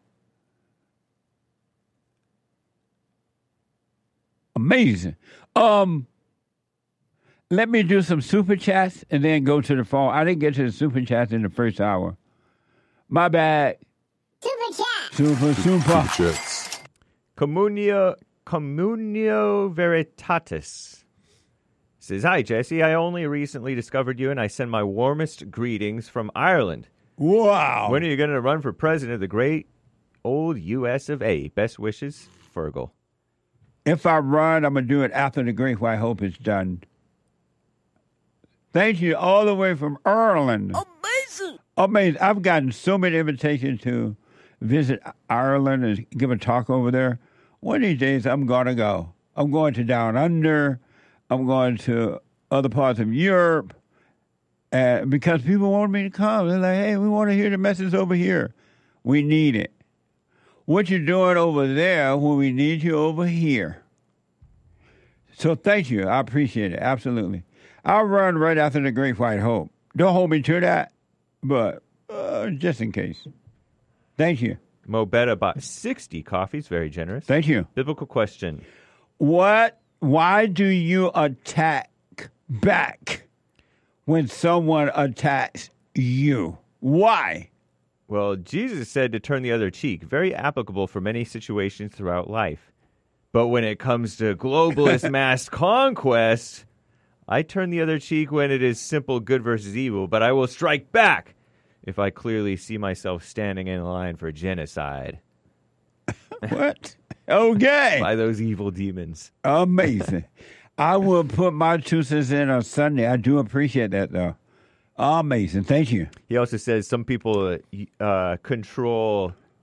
Amazing. Um, let me do some super chats and then go to the phone. I didn't get to the super chats in the first hour. My bad. Super chat. Super, super. Super chats. Communio, Communio Veritatis says, hi, Jesse. I only recently discovered you, and I send my warmest greetings from Ireland. Wow. When are you going to run for president of the great old U S of A? Best wishes, Fergal. If I run, I'm going to do it after the Great White Hope is done. Thank you all the way from Ireland. Amazing. Amazing. I've gotten so many invitations to visit Ireland and give a talk over there. One of these days, I'm going to go. I'm going to Down Under. I'm going to other parts of Europe uh, because people want me to come. They're like, hey, we want to hear the message over here. We need it. What you're doing over there when we need you over here. So thank you. I appreciate it. Absolutely. I'll run right after the Great White Hope. Don't hold me to that, but uh, just in case. Thank you. Mo Betta bought sixty coffees. Very generous. Thank you. Biblical question. What? Why do you attack back when someone attacks you? Why? Well, Jesus said to turn the other cheek. Very applicable for many situations throughout life. But when it comes to globalist mass conquest, I turn the other cheek when it is simple good versus evil, but I will strike back if I clearly see myself standing in line for genocide. What? Okay. By those evil demons. Amazing. I will put my two cents in on Sunday. I do appreciate that, though. Amazing. Thank you. He also says some people uh, control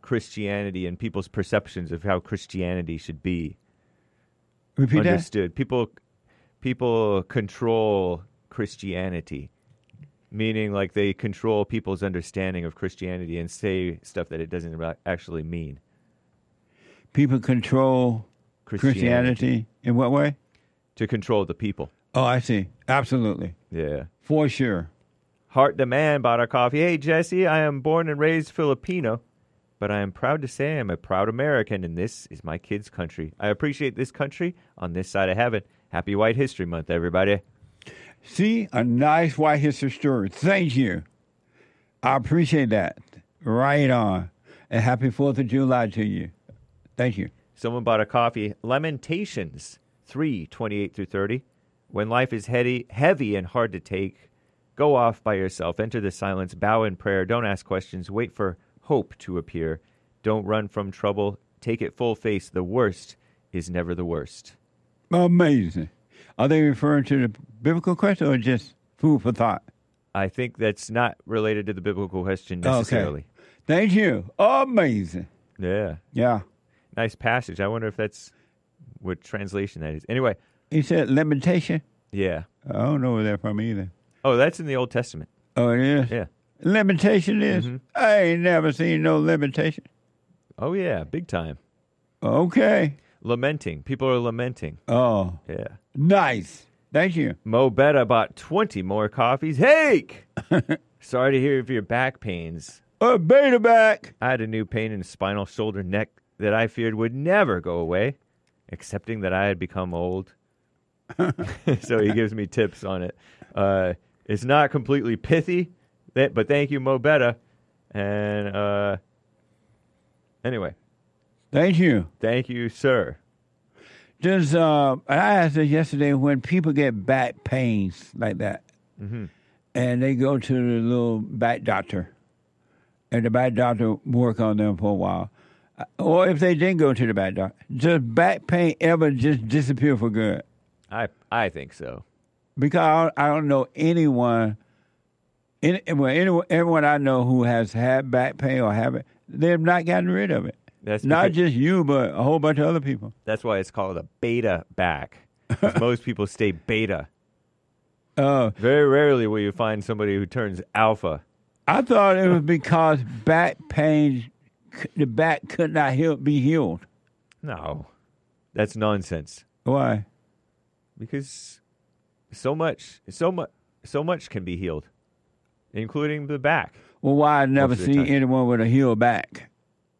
Christianity and people's perceptions of how Christianity should be Repeat that. understood. People, people control Christianity, meaning like they control people's understanding of Christianity and say stuff that it doesn't ra- actually mean. People control Christianity. Christianity in what way? To control the people. Oh, I see. Absolutely. Yeah. For sure. Heart Demand bought our coffee. Hey, Jesse, I am born and raised Filipino, but I am proud to say I am a proud American, and this is my kids' country. I appreciate this country on this side of heaven. Happy White History Month, everybody. See, a nice white history story. Thank you. I appreciate that. Right on. And happy fourth of July to you. Thank you. Someone bought a coffee. Lamentations three, twenty-eight through thirty. When life is heavy, heavy and hard to take, go off by yourself. Enter the silence. Bow in prayer. Don't ask questions. Wait for hope to appear. Don't run from trouble. Take it full face. The worst is never the worst. Amazing. Are they referring to the biblical question or just food for thought? I think that's not related to the biblical question necessarily. Okay. Thank you. Amazing. Yeah. Yeah. Nice passage. I wonder if that's what translation that is. Anyway. He said lamentation? Yeah. I don't know where they're from either. Oh, that's in the Old Testament. Oh, it is? Yeah. Lamentation is? Mm-hmm. I ain't never seen no lamentation. Oh, yeah. Big time. Okay. Lamenting. People are lamenting. Oh. Yeah. Nice. Thank you. Mo Betta bought twenty more coffees. Hey! Sorry to hear of your back pains. A beta back. I had a new pain in the spinal, shoulder, neck that I feared would never go away, accepting that I had become old. So he gives me tips on it. Uh, it's not completely pithy, but thank you, Mo Betta. And uh, anyway. Thank you. Thank you, sir. Does, uh, I asked this yesterday, when people get back pains like that, mm-hmm. and they go to the little back doctor, and the back doctor work on them for a while, or if they didn't go to the back doctor, does back pain ever just disappear for good? I I think so. Because I don't, I don't know anyone, any, well, anyone, everyone I know who has had back pain or have it, they have not gotten rid of it. That's not just you, but a whole bunch of other people. That's why it's called a beta back. Because most people stay beta. Uh, Very rarely will you find somebody who turns alpha. I thought it was because back pain, the back could not heal, be healed. No, that's nonsense. Why? Because so much, so much, so much can be healed, including the back. Well, why I never Most of the see time. anyone with a healed back?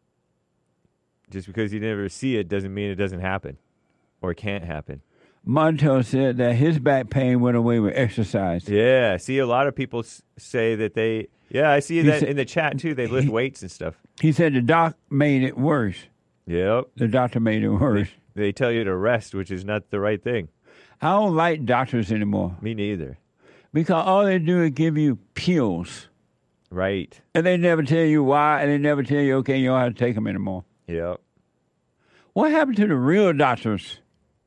Just because you never see it doesn't mean it doesn't happen, or can't happen. Montel said that his back pain went away with exercise. Yeah, see, a lot of people s- say that they. Yeah, I see He that said- in the chat too. They lift he- weights and stuff. He said the doc made it worse. Yep. The doctor made it worse. They tell you to rest, which is not the right thing. I don't like doctors anymore Me neither. because all they do is give you pills. Right. And they never tell you why, and they never tell you, okay, you don't have to take them anymore. Yep. What happened to the real doctors?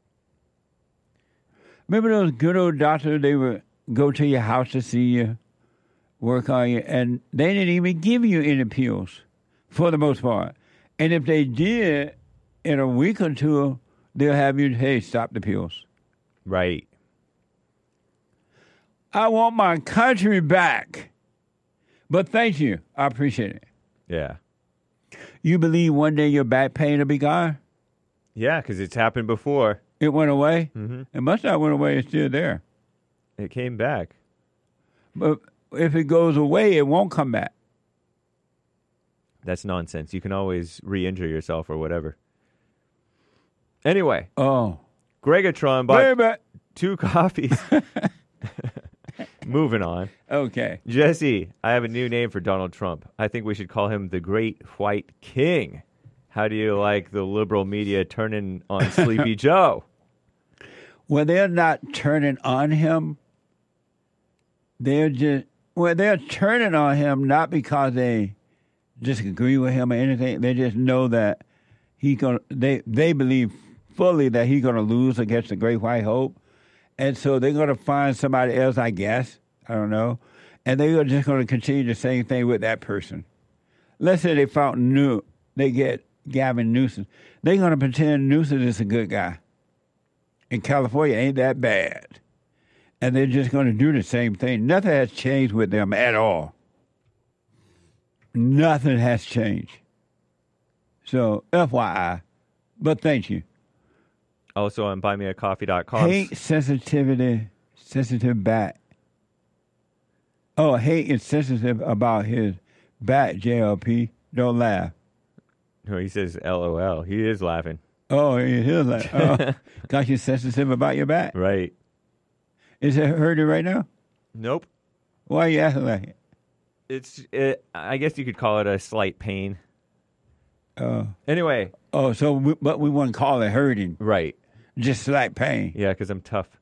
Remember those good old doctors, they would go to your house to see you, work on you, and they didn't even give you any pills for the most part. And if they did, in a week or two, they'll have you, hey, stop the pills. Right. I want my country back. But thank you. I appreciate it. Yeah. You believe one day your back pain will be gone? Yeah, because it's happened before. It went away? Mm-hmm. It must not went away. It's still there. It came back. But if it goes away, it won't come back. That's nonsense. You can always re-injure yourself or whatever. Anyway, Oh. Gregatron Wait bought a minute. two coffees. Moving on. Okay. Jesse, I have a new name for Donald Trump. I think we should call him the Great White King. How do you like the liberal media turning on Sleepy Joe? Well, they're not turning on him. They're just, well, they're turning on him not because they disagree with him or anything. They just know that he gonna, they, they believe fully that he's going to lose against the Great White Hope. And so they're going to find somebody else, I guess. I don't know. And they're just going to continue the same thing with that person. Let's say they found new, they get Gavin Newsom. They're going to pretend Newsom is a good guy. And California ain't that bad. And they're just going to do the same thing. Nothing has changed with them at all. Nothing has changed. So, F Y I. But thank you. Also on buy me a coffee dot com. Hate, sensitivity, sensitive back. Oh, hate is sensitive about his back, J L P. Don't laugh. No, he says L O L. He is laughing. Oh, he is like, oh, because you're sensitive about your back. Right. Is it hurting right now? Nope. Why are you acting like it? It's, it, I guess you could call it a slight pain. Uh, Anyway. oh, so, we, but we wouldn't call it hurting. Right. Just slight pain. Yeah, because I'm tough.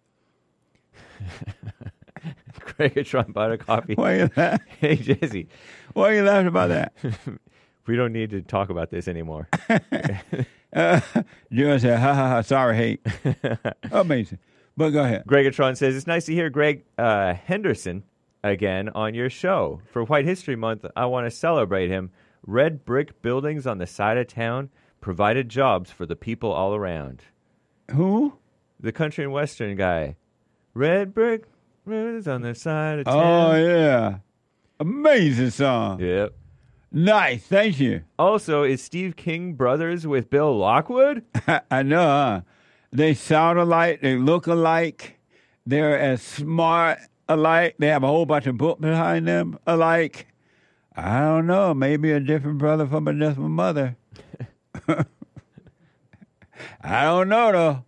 Gregatron bought a coffee. Why are you laughing? Hey, Jesse. Why are you laughing about that? We don't need to talk about this anymore. uh, Joe said, ha, ha, ha, sorry, hate. Amazing. But go ahead. Gregatron says, it's nice to hear Greg uh, Henderson again on your show. For White History Month, I want to celebrate him. Red brick buildings on the side of town provided jobs for the people all around. Who? The country and western guy. Red brick buildings on the side of town. Oh, yeah. Amazing song. Yep. Nice. Thank you. Also, is Steve King brothers with Bill Lockwood? I know, huh? They sound alike. They look alike. They're as smart alike. They have a whole bunch of books behind them alike. I don't know. Maybe a different brother from a different mother. I don't know, though.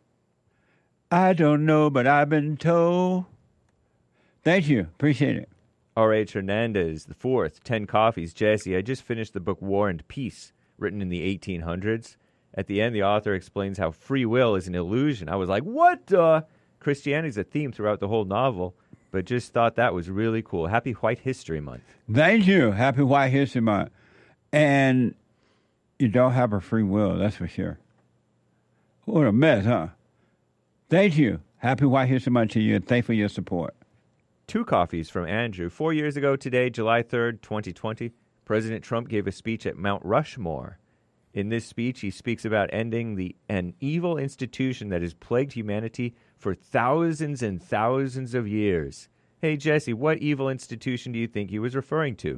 I don't know, but I've been told. Thank you. Appreciate it. R H. Hernandez, the fourth, ten coffees. Jesse, I just finished the book War and Peace, written in the eighteen hundreds. At the end, the author explains how free will is an illusion. I was like, what the? Christianity's a theme throughout the whole novel, but just thought that was really cool. Happy White History Month. Thank you. Happy White History Month. And you don't have a free will, that's for sure. What a mess, huh? Thank you. Happy White History Month to you, and thanks for your support. Two coffees from Andrew. Four years ago today, July third, twenty twenty, President Trump gave a speech at Mount Rushmore. In this speech, he speaks about ending the an evil institution that has plagued humanity for thousands and thousands of years. Hey, Jesse, what evil institution do you think he was referring to?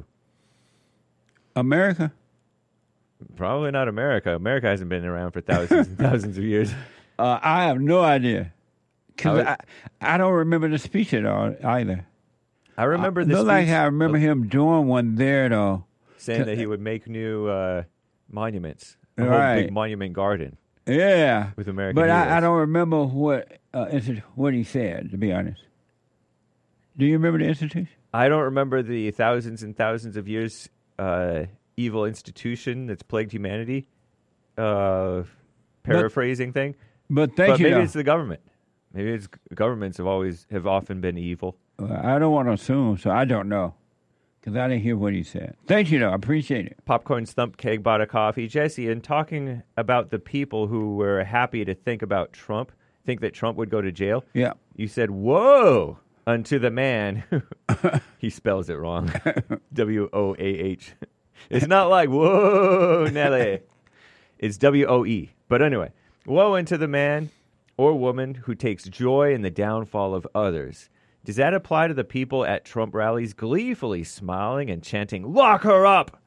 America? Probably not America. America hasn't been around for thousands and thousands of years. Uh, I have no idea. Because would- I, I don't remember the speech at all either. I remember I, the look speech like I remember him doing one there, though. saying that he would make new uh, monuments, a whole Right. big monument garden Yeah. with American But heroes. I, I don't remember what uh, insti- what he said, to be honest. Do you remember the institution? I don't remember the thousands and thousands of years uh, evil institution that's plagued humanity. Uh, paraphrasing thing, But thank but you. maybe though. it's the government. Maybe it's governments have always have often been evil. Uh, I don't want to assume, so I don't know. Because I didn't hear what he said. Thank you, though. I appreciate it. Popcorn Stump Keg bought a coffee. Jesse, in talking about the people who were happy to think about Trump, think that Trump would go to jail, Yeah. you said, whoa, unto the man. He spells it wrong. W O A H. It's not like, whoa, Nelly. It's W O E. But anyway, woe unto the man or woman who takes joy in the downfall of others. Does that apply to the people at Trump rallies gleefully smiling and chanting, lock her up?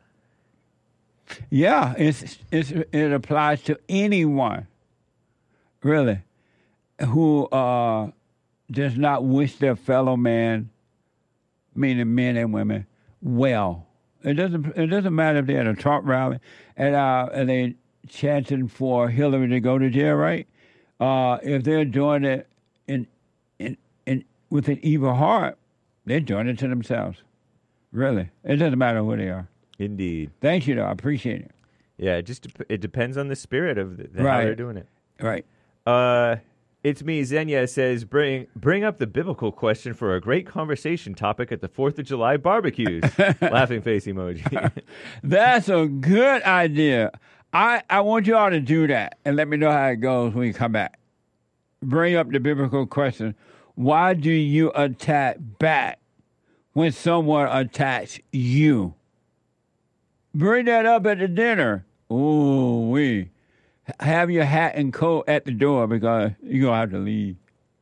Yeah, it's, it's, it applies to anyone, really, who uh, does not wish their fellow man, meaning men and women, well. It doesn't. It doesn't matter if they're at a Trump rally and uh, and they chanting for Hillary to go to jail, right? Uh, if they're doing it in in in with an evil heart, they're doing it to themselves. Really, it doesn't matter who they are. Indeed. Thank you, though. I appreciate it. Yeah, it just dep- it depends on the spirit of the, the, how Right. they're doing it. Right. Uh, it's me, Xenia says, bring bring up the biblical question for a great conversation topic at the fourth of July barbecues. Laughing face emoji. That's a good idea. I, I want you all to do that and let me know how it goes when you come back. Bring up the biblical question. Why do you attack back when someone attacks you? Bring that up at the dinner Ooh, we have your hat and coat at the door because you're gonna have to leave.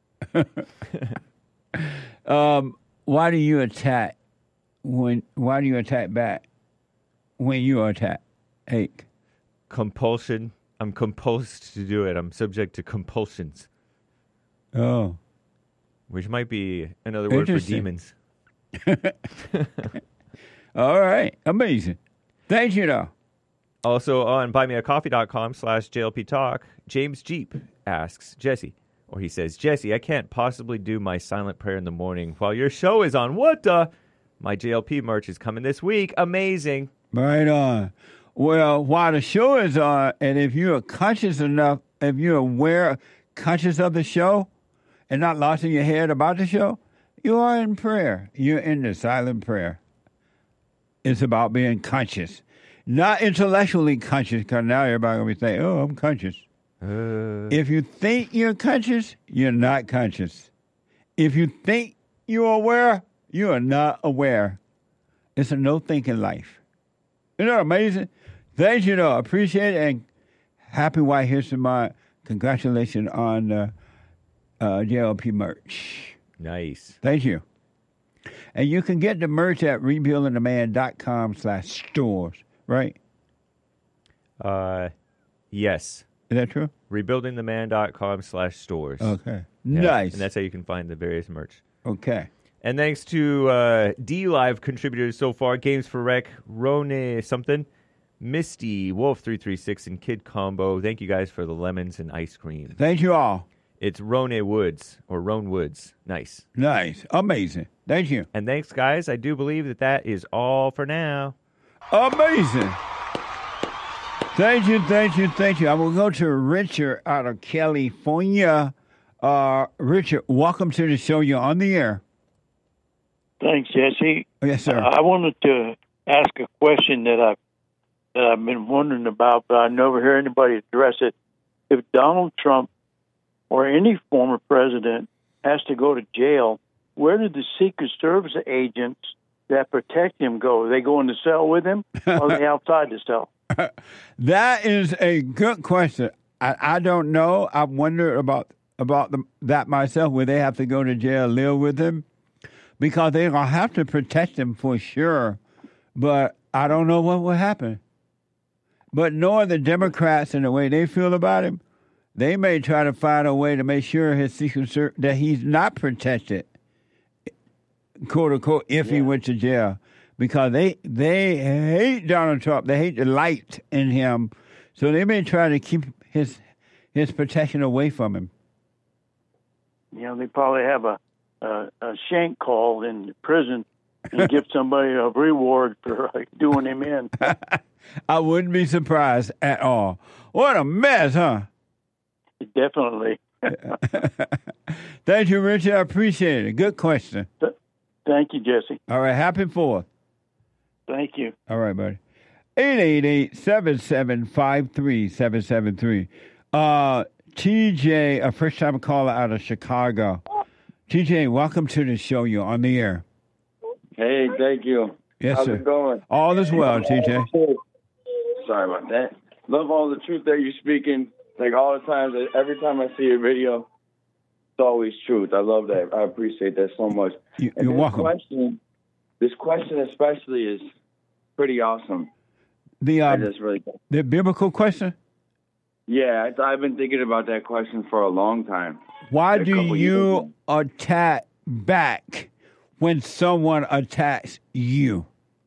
um, why do you attack when? Why do you attack back when you are attacked? Hake. Compulsion. I'm compulsed to do it. I'm subject to compulsions. Oh, which might be another word for demons. All right, amazing. Thank you, though. Also on buymeacoffee.com slash JLP Talk, James Jeep asks Jesse, or he says, Jesse, I can't possibly do my silent prayer in the morning while your show is on. What the? My J L P merch is coming this week. Amazing. Right on. Well, while the show is on, and if you are conscious enough, if you're aware, conscious of the show, and not lost in your head about the show, you are in prayer. You're in the silent prayer. It's about being conscious. Not intellectually conscious, because now everybody going to be saying, oh, I'm conscious. Uh, If you think you're conscious, you're not conscious. If you think you're aware, you are not aware. It's a no-thinking life. Isn't that amazing? Thank you, though. Appreciate it, and happy White History Month. Congratulations on the uh, J L P merch. Nice. Thank you. And you can get the merch at rebuildingtheman.com slash stores, right? Uh, yes. Is that true? rebuildingtheman.com slash stores. Okay. Yeah, Nice. And that's how you can find the various merch. Okay. And thanks to uh, D-Live contributors so far, Games for Rec, Rone something, Misty, Wolf three three six, and Kid Combo. Thank you guys for the lemons and ice cream. Thank you all. It's Rone Woods, or Roan Woods. Nice. Nice. Amazing. Thank you. And thanks, guys. I do believe that that is all for now. Amazing. Thank you, thank you, thank you. I will go to Richard out of California. Uh, Richard, welcome to the show. You're on the air. Thanks, Jesse. Yes, sir. Uh, I wanted to ask a question that I've, that I've been wondering about, but I never hear anybody address it. If Donald Trump or any former president has to go to jail, where did the Secret Service agents that protect him go? They go in the cell with him, or are they outside the cell? That is a good question. I, I don't know. I've wondered about about the, that myself, where they have to go to jail, live with him, because they're going to have to protect him for sure. But I don't know what will happen. But knowing the Democrats and the way they feel about him, they may try to find a way to make sure his Secret Service, that he's not protected, quote unquote, if yeah. he went to jail. Because they they hate Donald Trump. They hate the light in him. So they may try to keep his his protection away from him. You know, they probably have a, a, a shank call in prison and give somebody a reward for like, doing him in. I wouldn't be surprised at all. What a mess, huh? Definitely. Thank you, Richard. I appreciate it. Good question. Thank you, Jesse. All right. Happy Fourth. Thank you. All right, buddy. eight eight eight, seven seven five, three seven seven three. Uh, T J, a first-time caller out of Chicago. T J, welcome to the show. You're on the air. Hey, thank you. Yes, How's sir. it going? All is well, T J. Sorry about that. Love all the truth that you're speaking. Like all the times, every time I see your video, it's always truth. I love that. I appreciate that so much. You, and you're this welcome. Question, this question especially is pretty awesome. The um, I just really the biblical question? Yeah, I, I've been thinking about that question for a long time. Why A do couple years you ago. attack back when someone attacks you?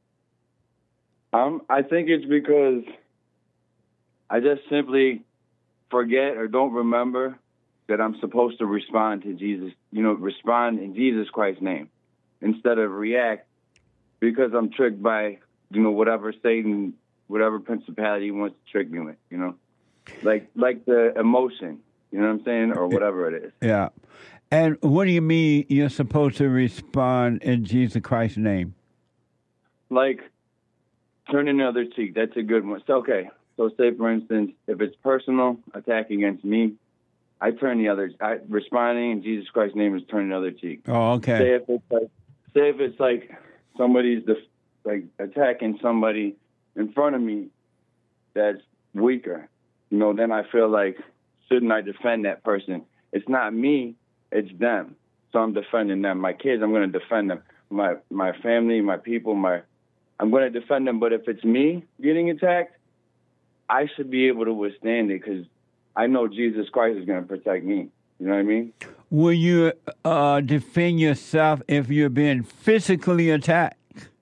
Um, I think it's because I just simply forget or don't remember that I'm supposed to respond to Jesus, you know, respond in Jesus Christ's name instead of react because I'm tricked by, you know, whatever Satan, whatever principality wants to trick me with, you know, like like the emotion, you know what I'm saying, or whatever it is. Yeah. And what do you mean you're supposed to respond in Jesus Christ's name? Like turn another cheek. That's a good one. So, okay. So say, for instance, if it's personal attack against me, I turn the other, I, responding in Jesus Christ's name is turn the other cheek. Oh, okay. Say if it's like, say if it's like somebody's def, like attacking somebody in front of me that's weaker, you know, then I feel like, shouldn't I defend that person? It's not me, it's them. So I'm defending them. My kids, I'm going to defend them. My my family, my people, my I'm going to defend them. But if it's me getting attacked, I should be able to withstand it because I know Jesus Christ is going to protect me. You know what I mean? Will you uh, defend yourself if you're being physically attacked?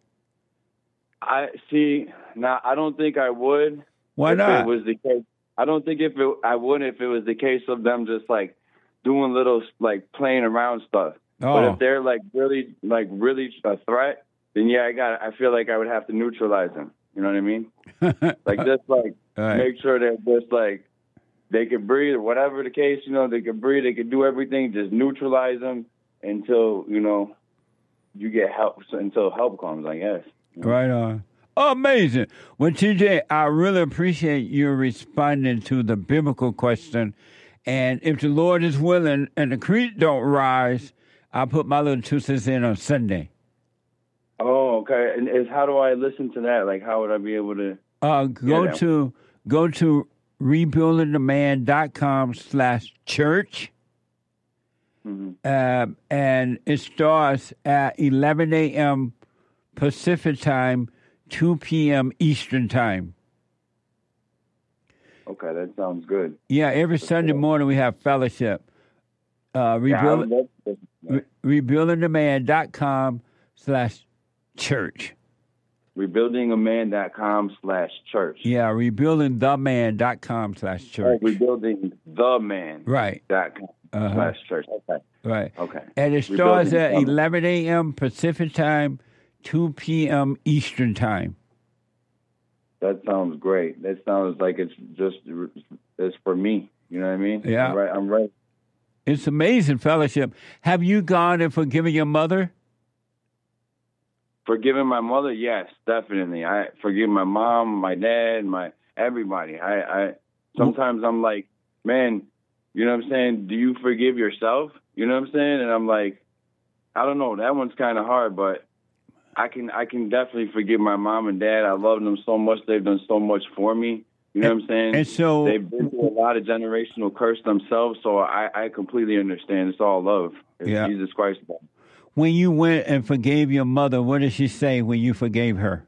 I see. Now, I don't think I would. Why if not? It was the case. I don't think if it, I would if it was the case of them just like doing little like playing around stuff. Oh. But if they're like really like really a threat, then yeah, I got. I feel like I would have to neutralize them. You know what I mean? Like just like right. make sure that just like they can breathe or whatever the case. You know, they can breathe. They can do everything. Just neutralize them until you know you get help. Until help comes, I guess. You know? Right on. Amazing. Well, T J, I really appreciate you responding to the biblical question. And if the Lord is willing and the creek don't rise, I'll put my little two cents in on Sunday. Oh, okay. And is how do I listen to that? Like, how would I be able to? Uh, go yeah, to go to rebuilding the man dot com slash church. Mm-hmm. Uh, and it starts at eleven a.m. Pacific time, two p.m. Eastern time. Okay, that sounds good. Yeah, every That's Sunday cool. morning we have fellowship. Uh, Yeah, I rebuild, would love to- re- rebuilding the man dot com slash church. rebuilding a man dot com slash church. Yeah, rebuilding the man dot com slash Oh, church. rebuilding the man Right, dot com Uh-huh. slash church. Okay. right. Okay. And it starts Rebuilding at the man. eleven a.m. Pacific time, two p.m. Eastern time. That sounds great. That sounds like it's just it's for me. You know what I mean? Yeah. I'm right. I'm right. It's amazing fellowship. Have you gone and forgiven your mother? Forgiving my mother, yes, definitely. I forgive my mom, my dad, my everybody. I, I sometimes I'm like, man, you know what I'm saying? Do you forgive yourself? You know what I'm saying? And I'm like, I don't know. That one's kind of hard, but I can I can definitely forgive my mom and dad. I love them so much. They've done so much for me. You know what I'm saying? And so they've been through a lot of generational curse themselves, so I, I completely understand. It's all love. It's Yeah. Jesus Christ. when you went and forgave your mother, what did she say when you forgave her?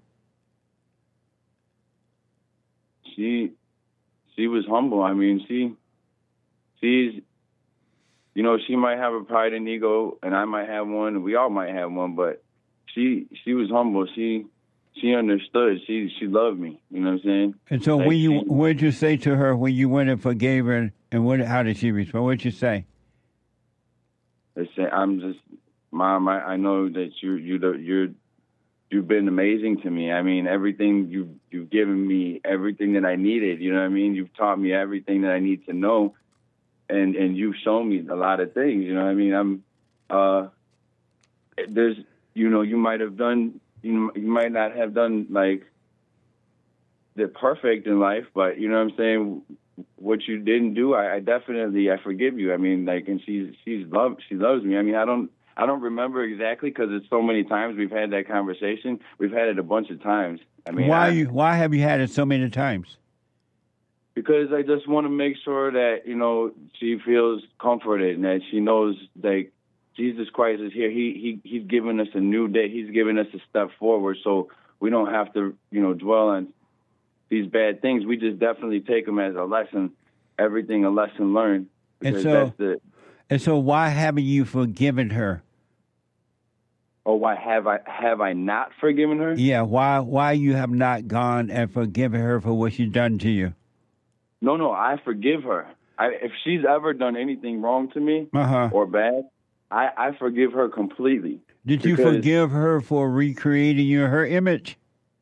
She she was humble. I mean, she she's you know, she might have a pride and ego, and I might have one. We all might have one, but she she was humble. She she understood. She she loved me. You know what I'm saying? And so, Like when you she- what did you say to her when you went and forgave her, and what how did she respond? What did you say? I said, I'm just, Mom. I, I know that you you you're you've been amazing to me. I mean, everything you you've given me, everything that I needed. You know what I mean? You've taught me everything that I need to know, and and you've shown me a lot of things. You know what I mean? I'm uh, there's you know you might have done you know, you might not have done like the perfect in life, but you know what I'm saying. What you didn't do, I, I definitely I forgive you. I mean, like, and she's she's love she loves me. I mean, I don't I don't remember exactly because it's so many times we've had that conversation. We've had it a bunch of times. I mean, why I, you why have you had it so many times? because I just want to make sure that you know she feels comforted and that she knows that Jesus Christ is here. He he he's given us a new day. He's given us a step forward, so we don't have to you know dwell on these bad things. We just definitely take them as a lesson, everything a lesson learned. And Because so- that's the, And so, why haven't you forgiven her? oh, why have I have I not forgiven her? Yeah, why why you have not gone and forgiven her for what she's done to you? No, no, I forgive her. I, if she's ever done anything wrong to me Uh huh. or bad, I, I forgive her completely. Did you because- forgive her for recreating you her image?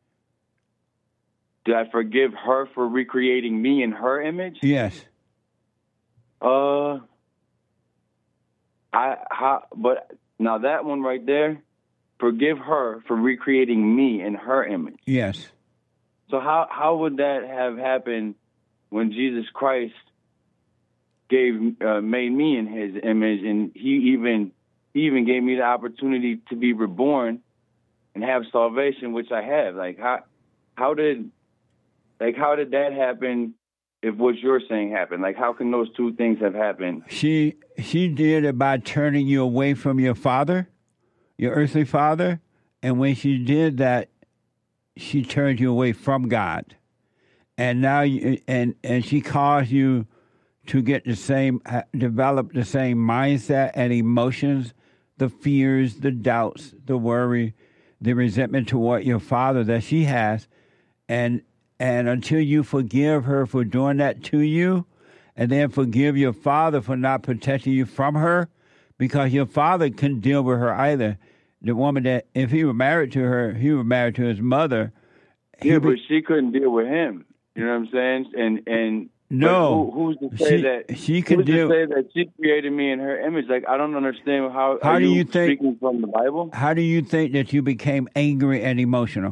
Did I forgive her for recreating me in her image? Yes. Uh, I how, but now that one right there, forgive her for recreating me in her image. Yes. So how how would that have happened when Jesus Christ gave uh, made me in His image, and He even He even gave me the opportunity to be reborn and have salvation, which I have. Like how how did like, how did that happen if what you're saying happened? Like, how can those two things have happened? She she did it by turning you away from your father, your earthly father. And when she did that, she turned you away from God. And now you, and, and she caused you to get the same, develop the same mindset and emotions, the fears, the doubts, the worry, the resentment toward your father that she has. And and until you forgive her for doing that to you, and then forgive your father for not protecting you from her, because your father couldn't deal with her either. The woman that, if he were married to her, he was married to his mother. Yeah, but she couldn't deal with him. You know what I'm saying? And and no, who, who's to say she, that she could who's deal? To say that she created me in her image? Like, I don't understand how. How are do you, you think? Speaking from the Bible? How do you think that you became angry and emotional?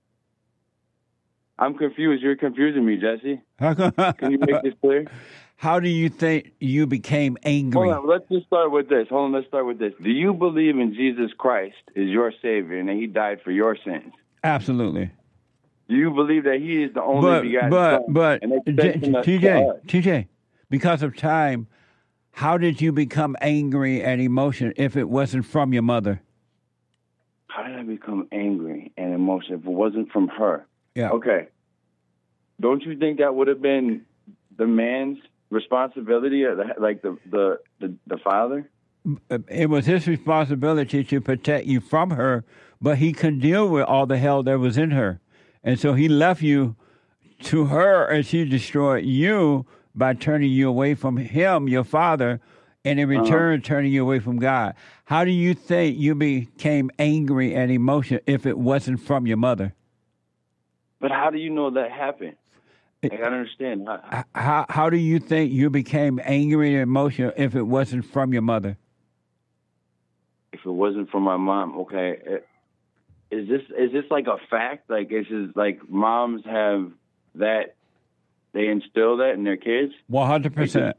I'm confused. You're confusing me, Jesse. How come? Can you make this clear? How do you think you became angry? Hold on, let's just start with this. Hold on, let's start with this. Do you believe in Jesus Christ as your Savior and that He died for your sins? Absolutely. Do you believe that He is the only but, begotten but, Son? But, and but, T J, T J, because of time, how did you become angry and emotional if it wasn't from your mother? How did I become angry and emotional if it wasn't from her? Yeah. Okay. Don't you think that would have been the man's responsibility, like the, the, the, the father? It was his responsibility to protect you from her, but he couldn't deal with all the hell that was in her. And so he left you to her, and she destroyed you by turning you away from him, your father, and in return, uh-huh. turning you away from God. How do you think you became angry and emotional if it wasn't from your mother? But how do you know that happened? I don't understand. How, how, how do you think you became angry and emotional if it wasn't from your mother? If it wasn't from my mom, okay. Is this is this like a fact? Like, is this like moms have that, they instill that in their kids? one hundred percent.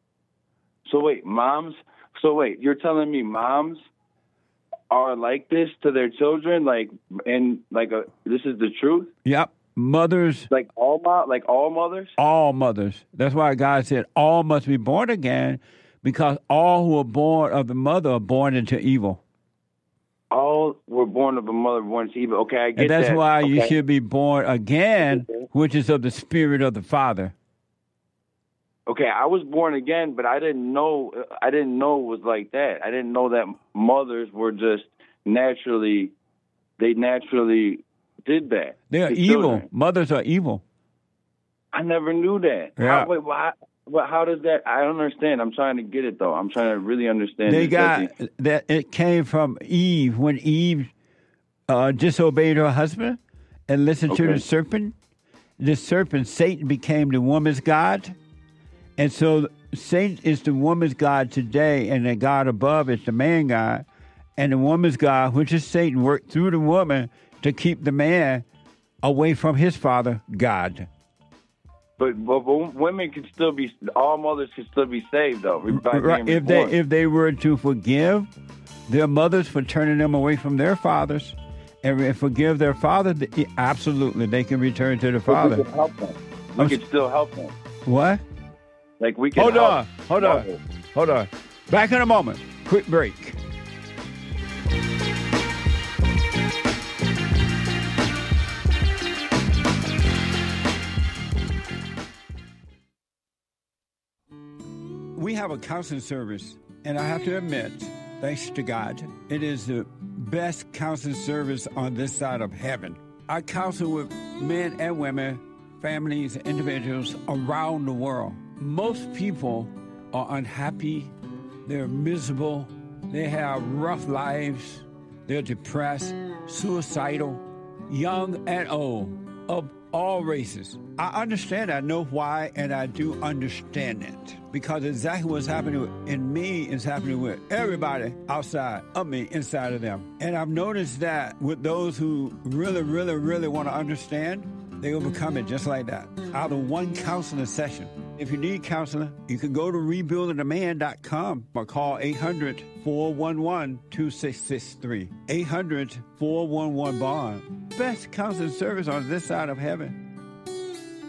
So wait, moms, so wait, you're telling me moms are like this to their children? Like, and like, a, this is the truth? Yep. Mothers, like all mo- like all mothers, all mothers. That's why God said all must be born again, because all who are born of the mother are born into evil. All were born of a mother born into evil. Okay, I get that. And that's that. why okay. you should be born again, okay. which is of the spirit of the Father. Okay, I was born again, but I didn't know. I didn't know it was like that. I didn't know that mothers were just naturally. They naturally. Did that. They are evil. Children. Mothers are evil. I never knew that. Yeah. How, wait, why, well, how does that? I don't understand. I'm trying to get it though. I'm trying to really understand. They this, got Jesse. that. It came from Eve when Eve uh, disobeyed her husband and listened okay. to the serpent. The serpent, Satan, became the woman's god, and so Satan is the woman's god today, and the God above is the man god, and the woman's god, which is Satan, worked through the woman to keep the man away from his father, God. But, but, but women can still be, all mothers can still be saved, though. By right. If they if they were to forgive their mothers for turning them away from their fathers, and forgive their father, absolutely, they can return to the father. We can help them. We can still help them. What? Like we can Hold help on, hold mothers. on, hold on. Back in a moment. Quick break. We have a counseling service, and I have to admit, thanks to God, it is the best counseling service on this side of heaven. I counsel with men and women, families, individuals around the world. Most people are unhappy, they're miserable, they have rough lives, they're depressed, suicidal, young and old, of all races. I understand, I know why, and I do understand it. Because exactly what's happening in me is happening with everybody outside of me, inside of them. And I've noticed that with those who really, really, really want to understand, they overcome it just like that, out of one counseling session. If you need counseling, you can go to rebuilding the man dot com or call eight hundred, four one one, two six six three. eight hundred, four one one, bond. Best counseling service on this side of heaven.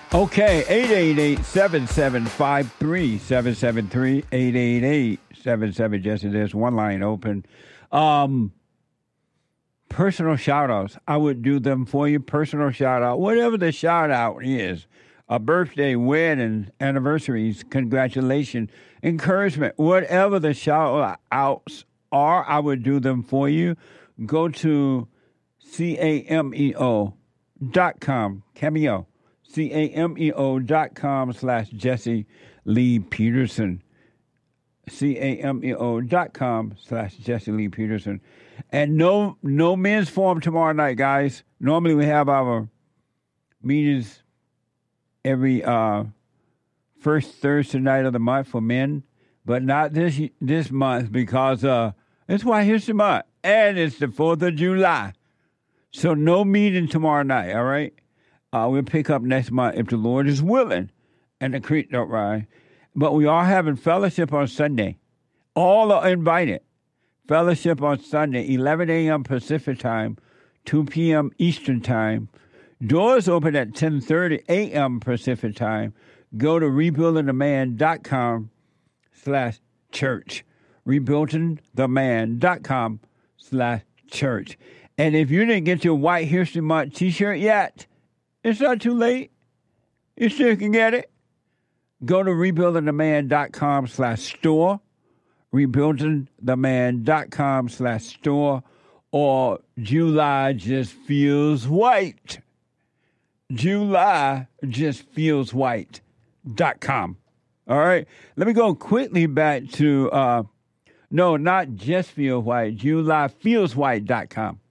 Okay, eight eight eight, seven seven five, three seven seven three, eight eight eight, seven seven, Jesse, there's one line open. Um, personal shout-outs. I would do them for you. Personal shout-out. Whatever the shout-out is. A birthday, wedding, anniversaries, congratulations, encouragement. Whatever the shout-outs are, I would do them for you. Go to C-A-M-E-O dot com, Cameo. C-A-M-E-O dot com slash Jesse Lee Peterson. C-A-M-E-O dot com slash Jesse Lee Peterson. And no no men's forum tomorrow night, guys. Normally we have our meetings every uh, first Thursday night of the month for men, but not this this month because uh, it's White History Month, and it's the fourth of July. So no meeting tomorrow night, all right? Uh, we'll pick up next month if the Lord is willing and the creek don't rise. But we are having fellowship on Sunday. All are invited. Fellowship on Sunday, eleven a.m. Pacific time, two p.m. Eastern time. Doors open at ten thirty a.m. Pacific time. Go to rebuilding the man dot com slash church. rebuilding the man dot com slash church. And if you didn't get your White History Month t-shirt yet, it's not too late. You still can get it. Go to rebuilding the man dot com slash store, rebuilding the man dot com slash store, or July just feels white. July just feels white dot com. All right. Let me go quickly back to, uh, no, not just feel white, July feels white dot com.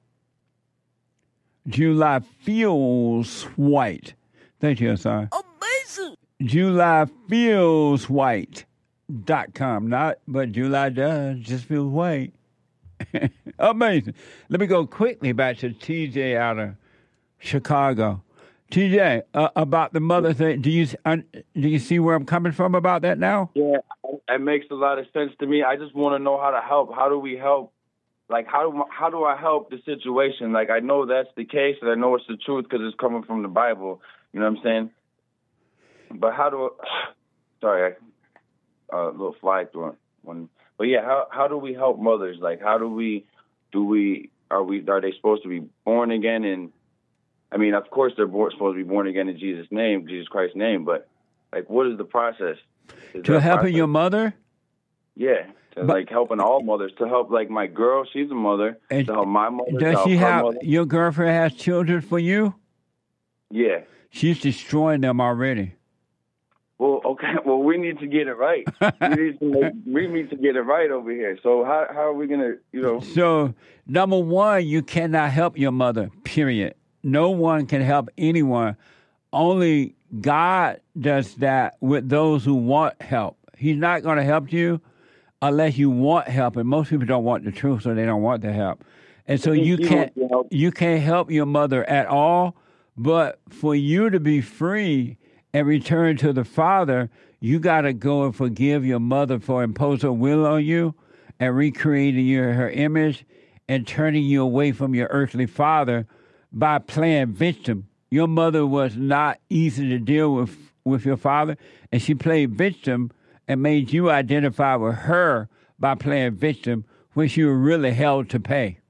July feels white. Thank you, sir. Amazing. July feels white dot com. Not, but July does just feels white. Amazing. Let me go quickly back to T J out of Chicago. T J, uh, about the mother thing, do you uh, do you see where I'm coming from about that now? Yeah, it makes a lot of sense to me. I just want to know how to help. How do we help? Like, how do, how do I help the situation? Like, I know that's the case, and I know it's the truth because it's coming from the Bible. You know what I'm saying? But how do I, sorry, a uh, little fly through one. But yeah, how how do we help mothers? Like, how do we, do we, are we, are they supposed to be born again? And I mean, of course, they're born, supposed to be born again in Jesus' name, Jesus Christ's name. But like, what is the process? Is to helping your mother? Yeah. To, but, like helping all mothers, to help like my girl, she's a mother, to help my mother. Does she have, mother. Your girlfriend has children for you? Yeah. She's destroying them already. Well, okay, well, we need to get it right. we, need to make, we need to get it right over here. So how how are we going to, you know? So, number one, you cannot help your mother, period. No one can help anyone. Only God does that with those who want help. He's not going to help you unless you want help, and most people don't want the truth, so they don't want the help. And so you can't you can't help your mother at all. But for you to be free and return to the Father, you got to go and forgive your mother for imposing her will on you and recreating your, her image and turning you away from your earthly father by playing victim. Your mother was not easy to deal with with your father, and she played victim and made you identify with her by playing victim, which you were really held to pay.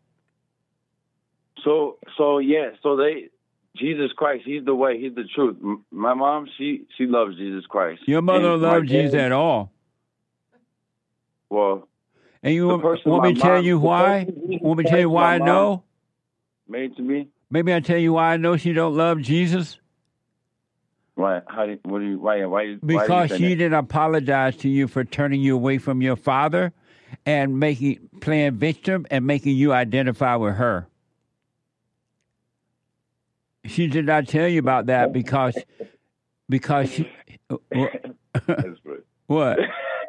So, so yeah, so they, Jesus Christ, he's the way, he's the truth. M- my mom, she she loves Jesus Christ. Your mother don't love Jesus at all. Well, and you want, want me to tell you why? Want me to tell you why I know? Made to me. Maybe I tell you why I know she don't love Jesus. Why? How do? What do you? Why? Why? Because why she didn't apologize to you for turning you away from your father, and making playing victim and making you identify with her. She did not tell you about that because because she. What?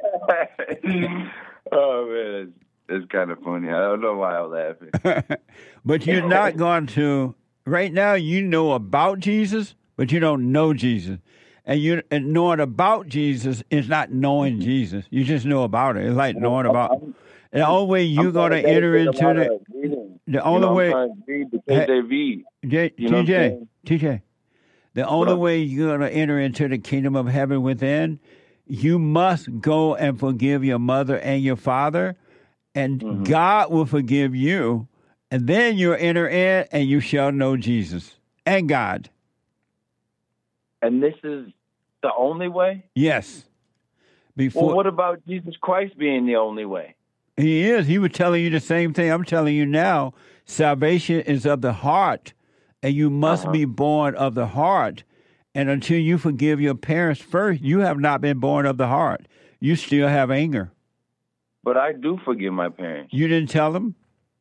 Oh man, it's kind of funny. I don't know why I'm laughing. But you're not going to. Right now, you know about Jesus, but you don't know Jesus. And you and knowing about Jesus is not knowing Jesus. You just know about it. It's like knowing about. The only way you're going to enter into the. The only way. The K J V. T J, T J, The only up? way you're going to enter into the kingdom of heaven within, you must go and forgive your mother and your father, and Mm-hmm. God will forgive you, and then you'll enter in and you shall know Jesus and God. And this is the only way? Yes. Before Well, what about Jesus Christ being the only way? He is. He was telling you the same thing I'm telling you now. Salvation is of the heart, and you must Uh-huh. be born of the heart. And until you forgive your parents first, you have not been born of the heart. You still have anger. But I do forgive my parents. You didn't tell them?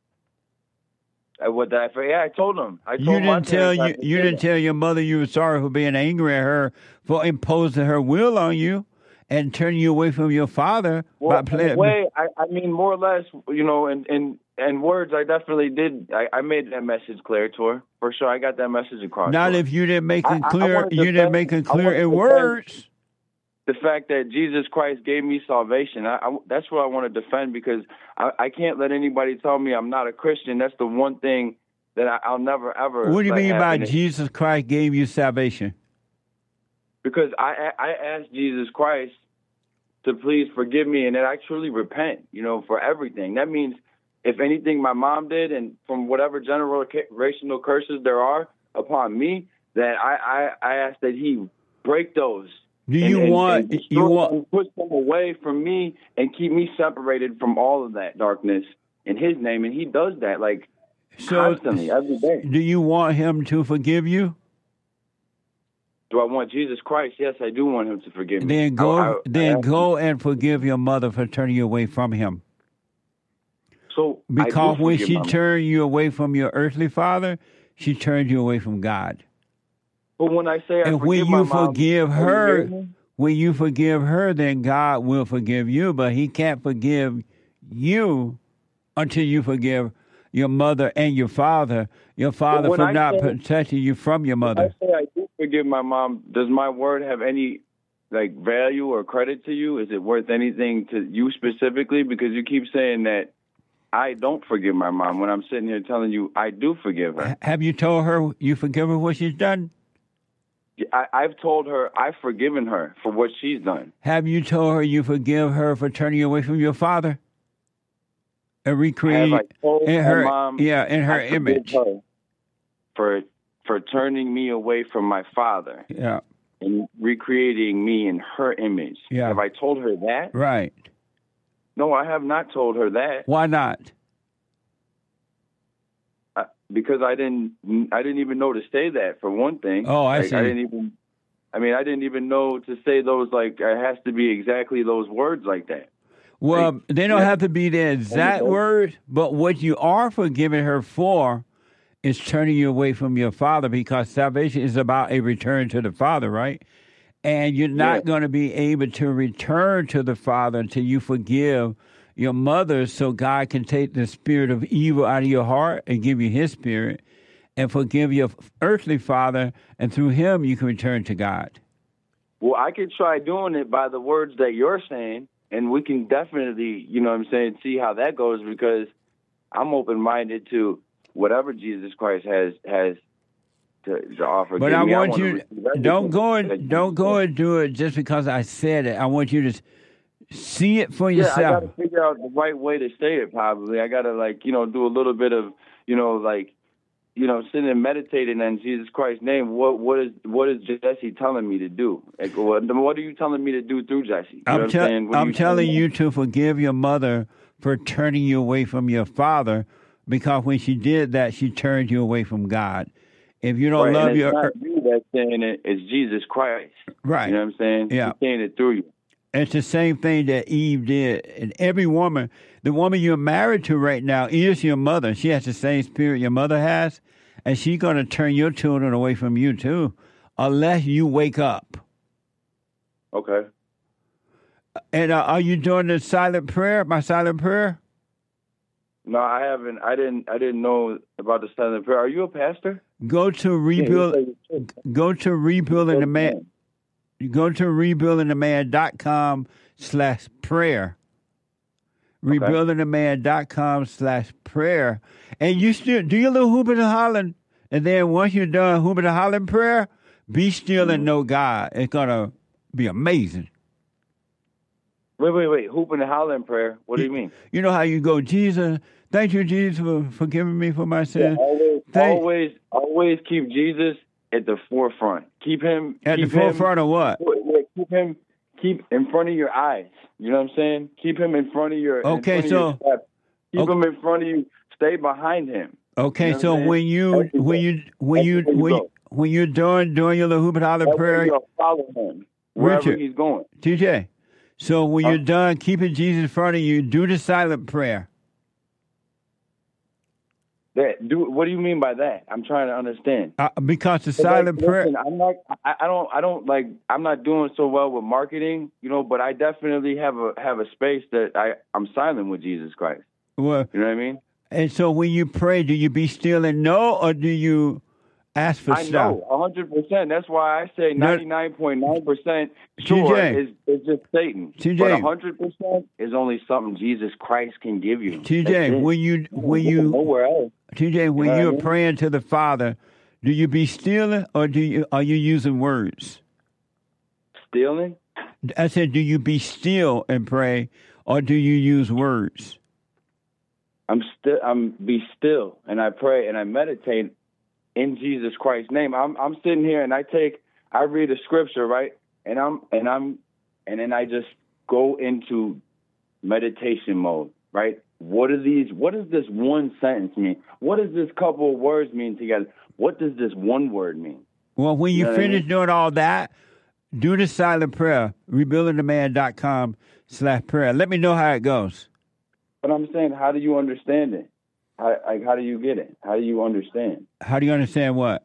I, what did I forget? Yeah, I told them. I told You my didn't tell parents I you. You forgive didn't them. tell your mother you were sorry for being angry at her for imposing her will on you and turning you away from your father Well, by in a playing. way, I, I mean, more or less, you know, in, in, in words, I definitely did. I, I made that message clear to her. For sure, I got that message across. Not to her. if you didn't make I- it I- I clear. wanted to You didn't defend- make it I clear wanted to in defend- words. The fact that Jesus Christ gave me salvation, I, I, that's what I want to defend, because I, I can't let anybody tell me I'm not a Christian. That's the one thing that I, I'll never, ever What do you let mean by happen. Jesus Christ gave you salvation? Because I, I asked Jesus Christ to please forgive me, and that I truly repent, you know, for everything. That means if anything my mom did, and from whatever generational curses there are upon me, that I, I, I ask that he break those. Do you and, and- want and destroy you want them, push them away from me and keep me separated from all of that darkness in his name? And he does that like so? constantly, every day. Do you want him to forgive you? Do I want Jesus Christ? Yes, I do want him to forgive me. Then go. I- I- then I- go and forgive your mother for turning you away from him. So I do Because when forgive she my- turned you away from your earthly father, she turned you away from God. But when I say I And forgive when my you mom, forgive are you her, hearing me? when you forgive her, then God will forgive you. But He can't forgive you until you forgive your mother and your father. Your father when for I not say- protecting you from your When I mother. say I do forgive my mom, does my word have any like value or credit to you? Is it worth anything to you specifically? Because you keep saying that I don't forgive my mom when I'm sitting here telling you I do forgive her. Have you told her you forgive her what she's done? I, I've told her I've forgiven her for what she's done. Have you told her you forgive her for turning you away from your father? And recreating Have I told in my her, mom yeah, in her I forgive image. her for for turning me away from my father Yeah, and recreating me in her image? Yeah. Have I told her that? right. No, I have not told her that. Why not? Uh, because I didn't I didn't even know to say that, for one thing. Oh, I Like, see. I didn't even I mean I didn't even know to say those, like it has to be exactly those words like that. Well, Like, they don't yeah. have to be the exact Okay. words, but what you are forgiving her for is turning you away from your father, because salvation is about a return to the Father, right? And you're not Yeah. going to be able to return to the Father until you forgive your mother, so God can take the spirit of evil out of your heart and give you His spirit, and forgive your earthly father, and through him you can return to God. Well, I could try doing it by the words that you're saying, and we can definitely, you know what I'm saying, see how that goes, because I'm open-minded to whatever Jesus Christ has has to, to offer. But Give I me. want wanna you receive everything don't go that and you don't go say. and do it just because I said it. I want you to s- see it for Yeah, I yourself. got to figure out the right way to say it. Probably, I got to like you know do a little bit of you know like you know sitting and meditating on Jesus Christ's name. What what is what is Jesse telling me to do? Like, what, what are you telling me to do through Jesse? You know I'm, what tell- I'm saying? What are I'm you telling me? you to forgive your mother for turning you away from your father, because when she did that, she turned you away from God. If you don't Right, love and it's your not you that's saying it, it's Jesus Christ. right, You know what I'm saying? Yeah. He's saying it through you. it's the same thing that Eve did. And every woman, the woman you're married to right now is your mother. She has the same spirit your mother has, and she's going to turn your children away from you too, unless you wake up. Okay. And uh, are you doing the silent prayer, my silent prayer? No, I haven't. I didn't. I didn't know about the silent prayer. Are you a pastor? Go to rebuild. Yeah, you said you Go to rebuilding the should. man. Go to rebuilding the man dot com slash prayer. rebuilding the man dot com slash prayer. And you still do your little hooping and hollering. And then once you're done hooping and hollering prayer, Be still and know God. It's going to be amazing. Wait, wait, wait. Hooping and hollering prayer. What do you mean? You know how you go, Jesus, thank you, Jesus, for forgiving me for my Yeah, sins. always, Thank- always, always keep Jesus at the forefront. Keep him At keep the forefront him, of what? yeah, Keep him, keep in front of your eyes. You know what I'm saying? Keep him in front of your. Okay, in front so- of your steps. Keep okay. him in front of you. Stay behind him. Okay, You know what so I'm saying? when you Everywhere. when you when you Everywhere you when you, go. when you're doing doing your little hoop and holler That way prayer, you'll follow him wherever Richard. he's going. T J. So when Huh? you're done keeping Jesus in front of you, do the silent prayer. That do. What do you mean by that? I'm trying to understand. Uh, because the But, silent like, prayer. listen, I'm not. I, I don't. I don't like. I'm not doing so well with marketing, you know. But I definitely have a have a space that I I'm silent with Jesus Christ. Well, You know what I mean? and so when you pray, do you be still and know, or do you ask for I stuff? know a hundred percent. That's why I say No- ninety nine point nine percent sure T J. is is just Satan. T J. But a hundred percent is only something Jesus Christ can give you. T That's J, it. when you when There's you nowhere else. T J, when know what I you're mean? praying to the Father, do you be still or do you are you using words? Stealing? I said, do you be still and pray, or do you use words? I'm still. I'm be still, and I pray and I meditate in Jesus Christ's name. I'm I'm sitting here and I take I read a scripture, right? And I'm and I'm and then I just go into meditation mode, right? What are these what does this one sentence mean? What does this couple of words mean together? What does this one word mean? Well, when you You know what I finish mean? doing all that, do the silent prayer, rebuilding the man dot com slash prayer. Let me know how it goes. But I'm saying, how do you understand it? How like how do you get it? How do you understand How do you understand what?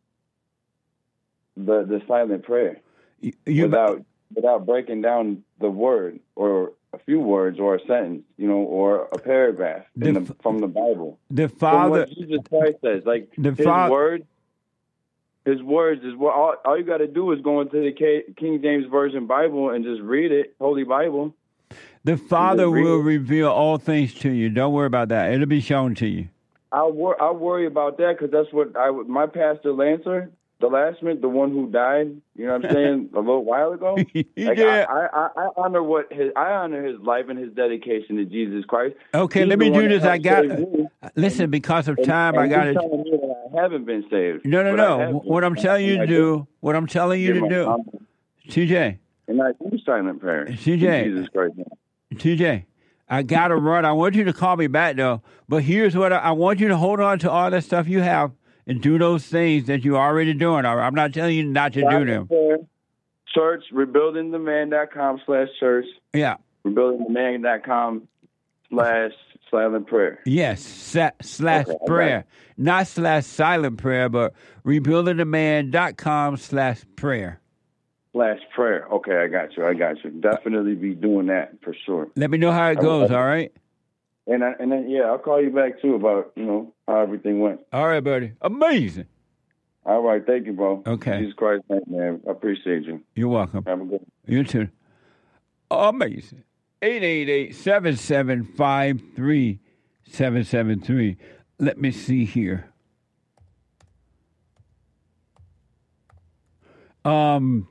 the the silent prayer You, you without without breaking down the word or a few words or a sentence, you know, or a paragraph in The the, f- from the Bible. the From Father, what Jesus Christ says, like The his fa- word, his words is what all, all you got to do is go into the K, King James Version Bible and just read it, Holy Bible. the Father read will it. reveal all things to you. Don't worry about that. It'll be shown to you. I'll wor- I worry about that because that's what I would- my pastor Lancer, the last one, the one who died. You know what I'm saying? A little while ago. He Like, did. I, I, I honor what his I honor his life and his dedication to Jesus Christ. Okay, He's let the me one do that this. I helped got. save me. Listen, because of And- time, and I got you're to. telling me that I haven't been saved. No, no, but I no. have been. What I'm telling you And to I do, what I'm telling you give to my do, honor, T J, and I do silent prayer. C J. in Jesus Christ. T J, I got to run. I want you to call me back, though. But here's what I, I want you to hold on to all that stuff you have and do those things that you're already doing. all right? I'm not telling you not to do Silent them. prayer, Church, rebuilding the man dot com slash church, Yeah. rebuilding the man dot com slash silent prayer. Yes. Sa- slash Okay, I got prayer. Not slash silent prayer, but rebuilding the man dot com slash prayer. Slash prayer. Okay, I got you. I got you. Definitely be doing that for sure. Let me know how it I- goes, I- all right? And I, and then yeah, I'll call you back too about you know how everything went. All right, buddy. Amazing. All right, thank you, bro. Okay. Jesus Christ, man. I appreciate you. You're welcome. Have a good one. You too. Amazing. eight eight eight, seven seven five, three seven seven three. Let me see here. Um,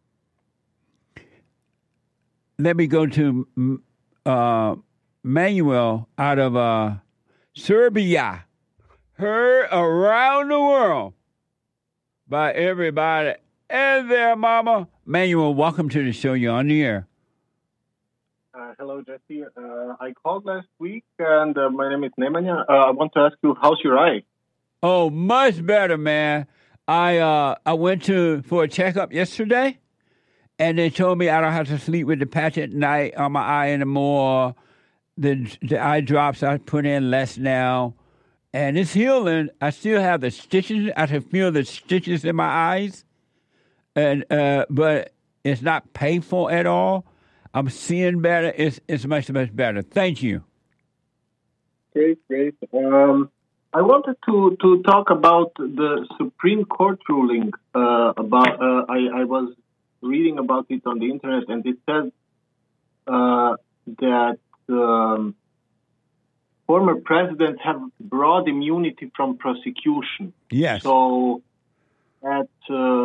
let me go to mm, uh, Manuel out of uh, Serbia. Heard around the world by everybody and their mama. Manuel, welcome to the show. You're on the air. Uh, hello, Jesse. Uh, I called last week, and uh, my name is Nemanja. Uh, I want to ask you, how's your eye? Oh, much better, man. I uh, I went to for a checkup yesterday, and they told me I don't have to sleep with the patch at night on my eye anymore. The the eye drops I put in less now, and it's healing. I still have the stitches. I can feel the stitches in my eyes, and uh, but it's not painful at all. I'm seeing better. It's it's much much better. Thank you. Great, great. Um, I wanted to, to talk about the Supreme Court ruling. Uh, about uh, I, I was reading about it on the internet, and it said uh, that um, former presidents have broad immunity from prosecution. Yes. So, at uh,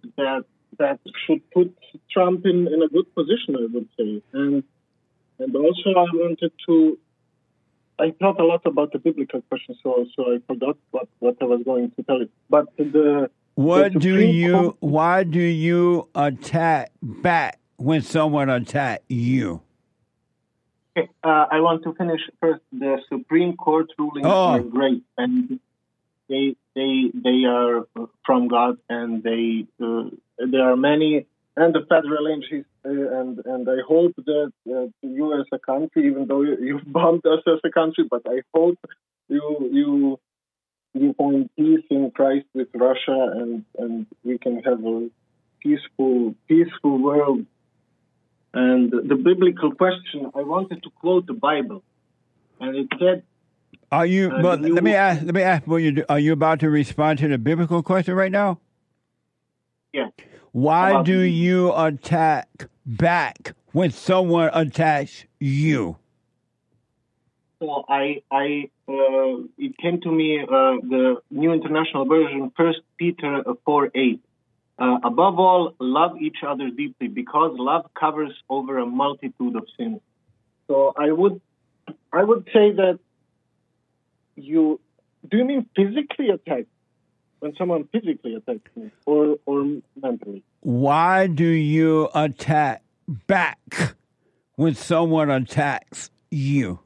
that that should put Trump in, in a good position, I would say. And and also I wanted to. I thought a lot about the biblical question, so so I forgot what, what I was going to tell you. But the what the do Supreme you? Court- Why do you attack back when someone attack you? Okay, uh, I want to finish first. The Supreme Court rulings Oh. are great, and they they they are from God, and they uh, there are many, and the federal agencies, uh, and and I hope that uh, you as a country, even though you, you've bombed us as a country, but I hope you you you find peace in Christ with Russia, and and we can have a peaceful peaceful world. And the biblical question, I wanted to quote the Bible, and it said, Are you? Uh, But you- let me ask. Let me ask. What you do, are you about to respond to the biblical question right now? yeah, Why About- do you attack back when someone attacks you? so I, I, uh, it came to me, uh, the New International Version, First Peter four eight. Uh, above all, love each other deeply, because love covers over a multitude of sins. So I would, I would say that you. Do you mean physically attack? When someone physically attacks me, or or mentally? Why do you attack back when someone attacks you?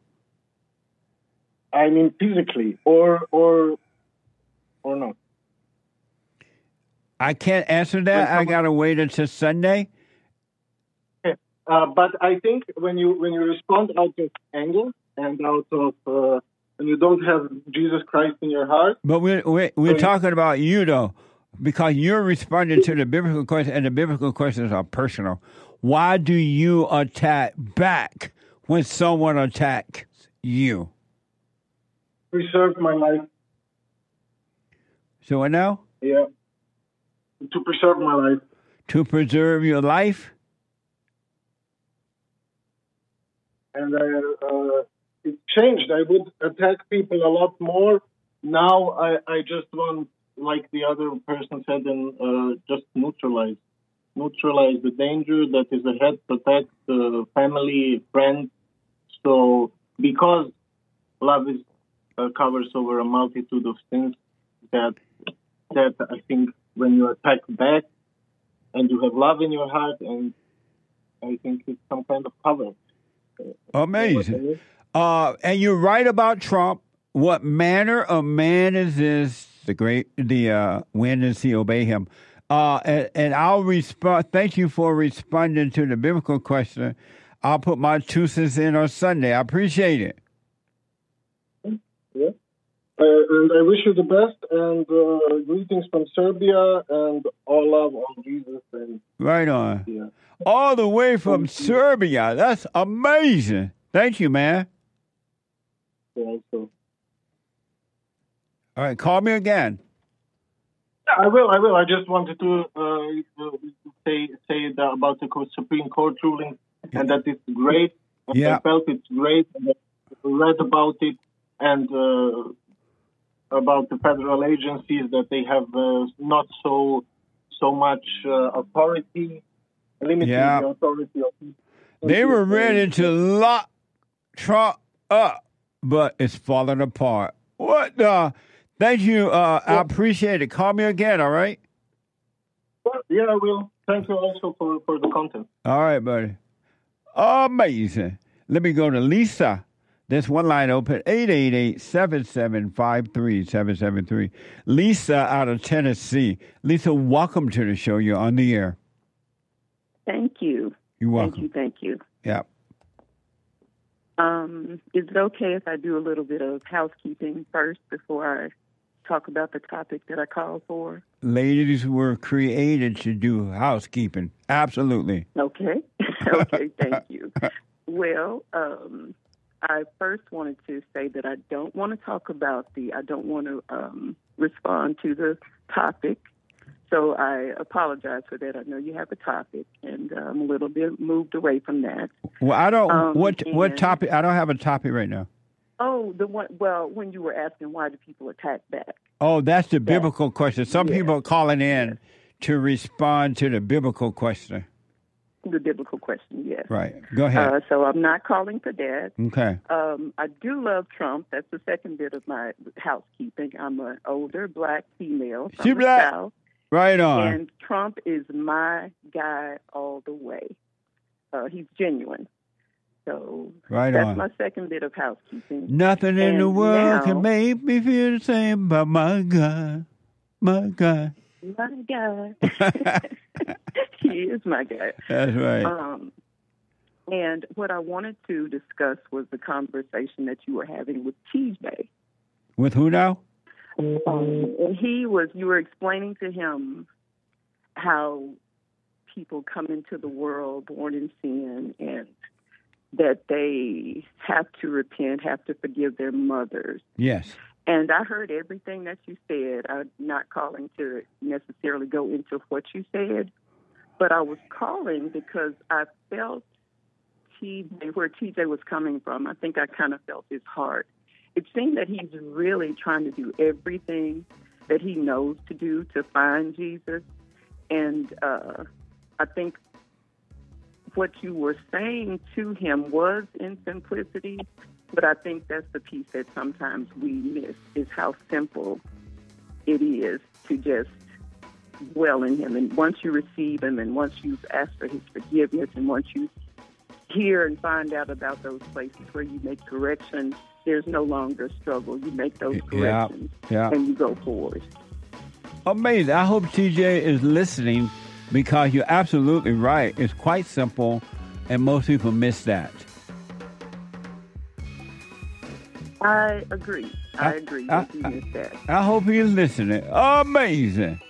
I mean physically, or or or not. I can't answer that. I gotta wait until Sunday. Uh, but I think when you when you respond out of anger and out of uh, and you don't have Jesus Christ in your heart, But we're we're, we're Right. talking about you though, because you're responding to the biblical question, and the biblical questions are personal. Why do you attack back when someone attacks you? preserve my life. So what now? Yeah, to preserve my life. To preserve your life? And I, uh, it changed. I would attack people a lot more. Now I, I just want, like the other person said, and uh, just neutralize, neutralize the danger that is ahead. Protect the family, friends. So because love is uh, covers over a multitude of sins, that that I think when you attack back and you have love in your heart, and I think it's some kind of cover. Amazing. Uh, and you're right about Trump. What manner of man is this? The great, the uh, when does he obey him? Uh, and, and I'll respond. Thank you for responding to the biblical question. I'll put my two cents in on Sunday. I appreciate it. Yeah. Uh, and I wish you the best, and uh, greetings from Serbia, and all love, all Jesus. And Right on. yeah. All the way from Serbia. That's amazing. Thank you, man. Also. All right, call me again. I will. I will. I just wanted to uh, say say that about the Supreme Court ruling, and that it's great. And Yeah. I felt it's great. And I read about it, and uh, about the federal agencies, that they have uh, not so so much uh, authority, limiting Yeah. the authority of. They were ready to lock Trump up, but it's falling apart. What the? Thank you. Uh, I appreciate it. Call me again, all right? Yeah, I will. Thank you also for, for the content. All right, buddy. Amazing. Let me go to Lisa. There's one line open, eight eight eight, seven seven five, three seven seven three. Lisa out of Tennessee. Lisa, welcome to the show. You're on the air. Thank you. You're welcome. Thank you. Thank you. Yeah. Um, is it okay if I do a little bit of housekeeping first before I talk about the topic that I called for? Ladies were created to do housekeeping. Absolutely. Okay. Okay, thank you. Well, um, I first wanted to say that I don't want to talk about the, I don't want to um, respond to the topic. So I apologize for that. I know you have a topic, and uh, I'm a little bit moved away from that. Well, I don't. Um, what what and- topic? I don't have a topic right now. Oh, the one. Well, when you were asking why do people attack back? Oh, that's the biblical question. Some yeah. people are calling in to respond to the biblical question. The biblical question, yes. Right. Go ahead. Uh, so I'm not calling for that. Okay. Um, I do love Trump. That's the second bit of my housekeeping. I'm an older black female from She the black. South. Right on. And Trump is my guy all the way. Uh, he's genuine. So Right that's on. my second bit of housekeeping. Nothing in And the world now- can make me feel the same about my God. My God. My guy. He is my guy. That's right. Um, and what I wanted to discuss was the conversation that you were having with T J. With who now? Um, and he was, you were explaining to him how people come into the world born in sin and that they have to repent, have to forgive their mothers. Yes. And I heard everything that you said. I'm not calling to necessarily go into what you said, but I was calling because I felt T J, where T J was coming from. I think I kind of felt his heart. It seemed that he's really trying to do everything that he knows to do to find Jesus. And uh, I think what you were saying to him was in simplicity, but I think that's the piece that sometimes we miss, is how simple it is to just dwell in him. And once you receive him, and once you've asked for his forgiveness, and once you hear and find out about those places where you make corrections, there's no longer a struggle. You make those Yeah, corrections, yeah. and you go forward. Amazing. I hope T J is listening, because you're absolutely right. It's quite simple, and most people miss that. I agree. I, I- agree I- that you missed that. I hope he's listening. Amazing.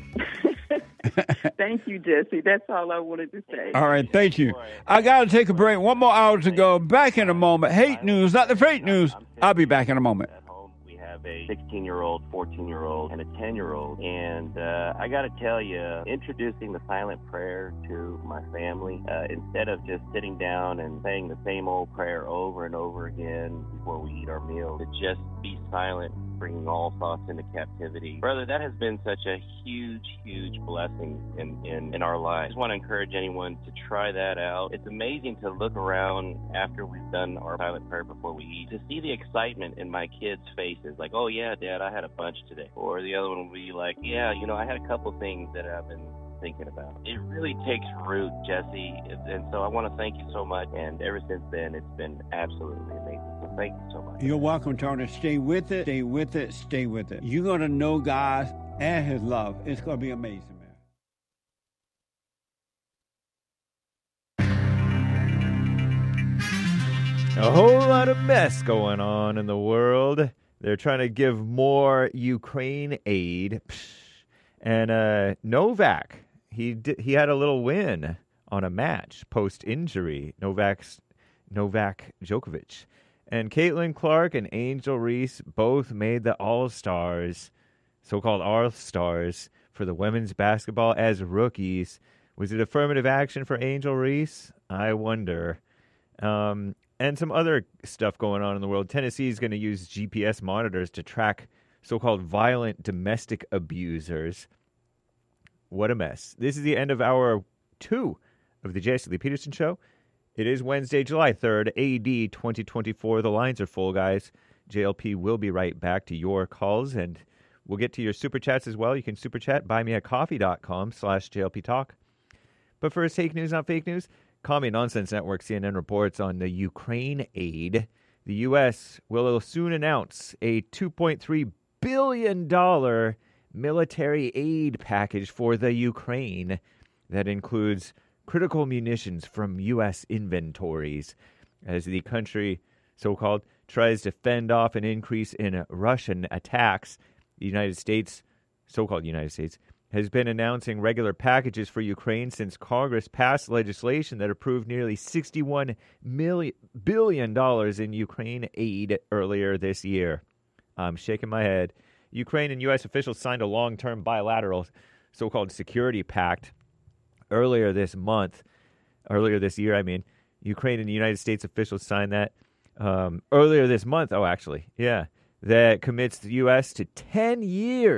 Thank you, Jesse. That's all I wanted to say. All right, thank you. I got to take a break. One more hour to go. Back in a moment. Hate news, not the fake news. I'll be back in a moment. We have a sixteen-year-old, fourteen-year-old, and a ten-year-old. And uh, I got to tell you, introducing the silent prayer to my family, uh, instead of just sitting down and saying the same old prayer over and over again before we eat our meal, to just be silent, bringing all thoughts into captivity. Brother, that has been such a huge, huge blessing in, in, in our lives. I just want to encourage anyone to try that out. It's amazing to look around after we've done our silent prayer before we eat, to see the excitement in my kids' faces. Like, oh, yeah, Dad, I had a bunch today. Or the other one will be like, yeah, you know, I had a couple things that I've been thinking about. It really takes root, Jesse. And so I want to thank you so much. And ever since then, it's been absolutely amazing. So thank you so much. You're welcome, Turner. Stay with it. Stay with it. Stay with it. You're going to know God and his love. It's going to be amazing, man. A whole lot of mess going on in the world. They're trying to give more Ukraine aid. Psh. And uh, Novak, he did, he had a little win on a match post-injury. Novak's Novak Djokovic. And Caitlin Clark and Angel Reese both made the All-Stars, so-called All-Stars, for the women's basketball as rookies. Was it affirmative action for Angel Reese? I wonder. Um, and some other stuff going on in the world. Tennessee is going to use G P S monitors to track so-called violent domestic abusers. What a mess. This is the end of hour two of the Jesse Lee Peterson Show. It is Wednesday, July third, A D twenty twenty-four. The lines are full, guys. J L P will be right back to your calls, and we'll get to your super chats as well. You can super chat, buymeacoffee.com slash JLP Talk. But first, fake news, not fake news. Commie Nonsense Network, C N N, reports on the Ukraine aid. The U S will soon announce a two point three billion dollars military aid package for the Ukraine that includes critical munitions from U S inventories as the country, so-called, tries to fend off an increase in Russian attacks. The United States, so-called United States, has been announcing regular packages for Ukraine since Congress passed legislation that approved nearly sixty-one billion dollars in Ukraine aid earlier this year. I'm shaking my head. Ukraine and U S officials signed a long-term bilateral so-called security pact earlier this month. Earlier this year, I mean. Ukraine and the United States officials signed that um, earlier this month. Oh, actually, yeah. That commits the U S to ten years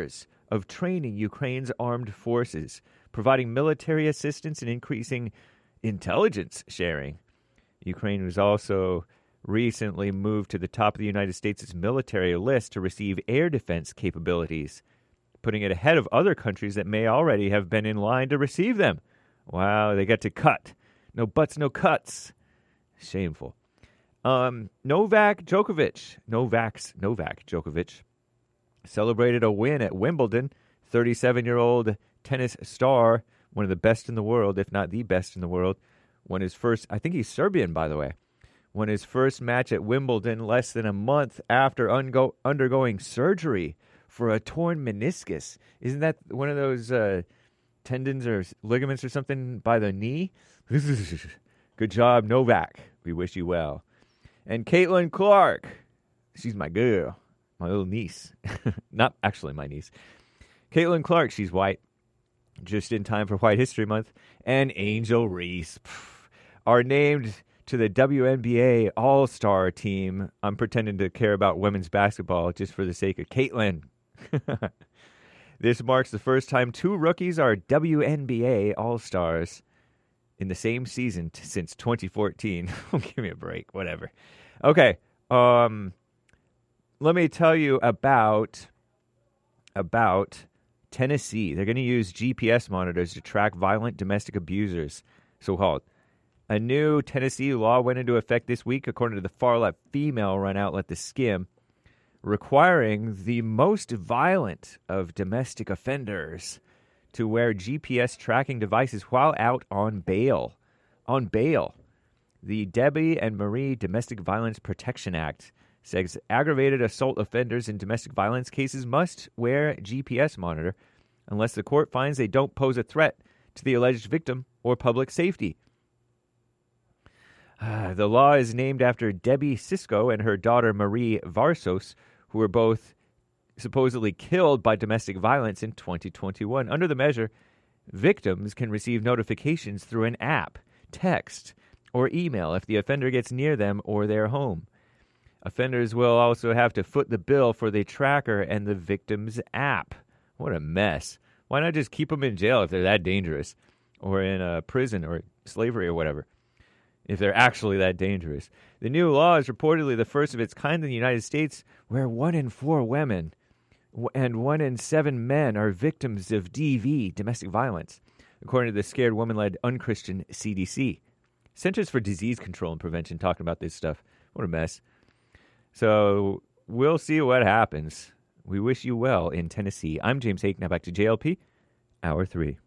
of training Ukraine's armed forces, providing military assistance and increasing intelligence sharing. Ukraine was also recently moved to the top of the United States' military list to receive air defense capabilities, putting it ahead of other countries that may already have been in line to receive them. Wow, they get to cut. No butts, no cuts. Shameful. Um, Novak Djokovic, Novak's Novak Djokovic, celebrated a win at Wimbledon. thirty-seven-year-old tennis star, one of the best in the world, if not the best in the world, won his first, I think he's Serbian, by the way, won his first match at Wimbledon less than a month after ungo- undergoing surgery for a torn meniscus. Isn't that one of those uh, tendons or ligaments or something by the knee? Good job, Novak. We wish you well. And Caitlin Clark, she's my girl, my little niece. Not actually my niece. Caitlin Clark, she's white, just in time for White History Month. And Angel Reese pff, are named to the W N B A All-Star team. I'm pretending to care about women's basketball just for the sake of Caitlin. This marks the first time two rookies are W N B A All-Stars in the same season t- since twenty fourteen. Give me a break, whatever. Okay, um, let me tell you about about Tennessee. They're going to use G P S monitors to track violent domestic abusers, so-called. A new Tennessee law went into effect this week, according to the far-left female-run outlet The Skim, requiring the most violent of domestic offenders to wear G P S tracking devices while out on bail. On bail. The Debbie and Marie Domestic Violence Protection Act says aggravated assault offenders in domestic violence cases must wear G P S monitor unless the court finds they don't pose a threat to the alleged victim or public safety. Uh, the law is named after Debbie Sisko and her daughter Marie Varsos, who were both supposedly killed by domestic violence in twenty twenty-one. Under the measure, victims can receive notifications through an app, text, or email if the offender gets near them or their home. Offenders will also have to foot the bill for the tracker and the victim's app. What a mess. Why not just keep them in jail if they're that dangerous, or in a prison or slavery or whatever, if they're actually that dangerous? The new law is reportedly the first of its kind in the United States, where one in four women and one in seven men are victims of D V, domestic violence, according to the Scared Woman-led unchristian C D C. Centers for Disease Control and Prevention talking about this stuff. What a mess. So we'll see what happens. We wish you well in Tennessee. I'm James Hake. Now back to J L P, Hour three.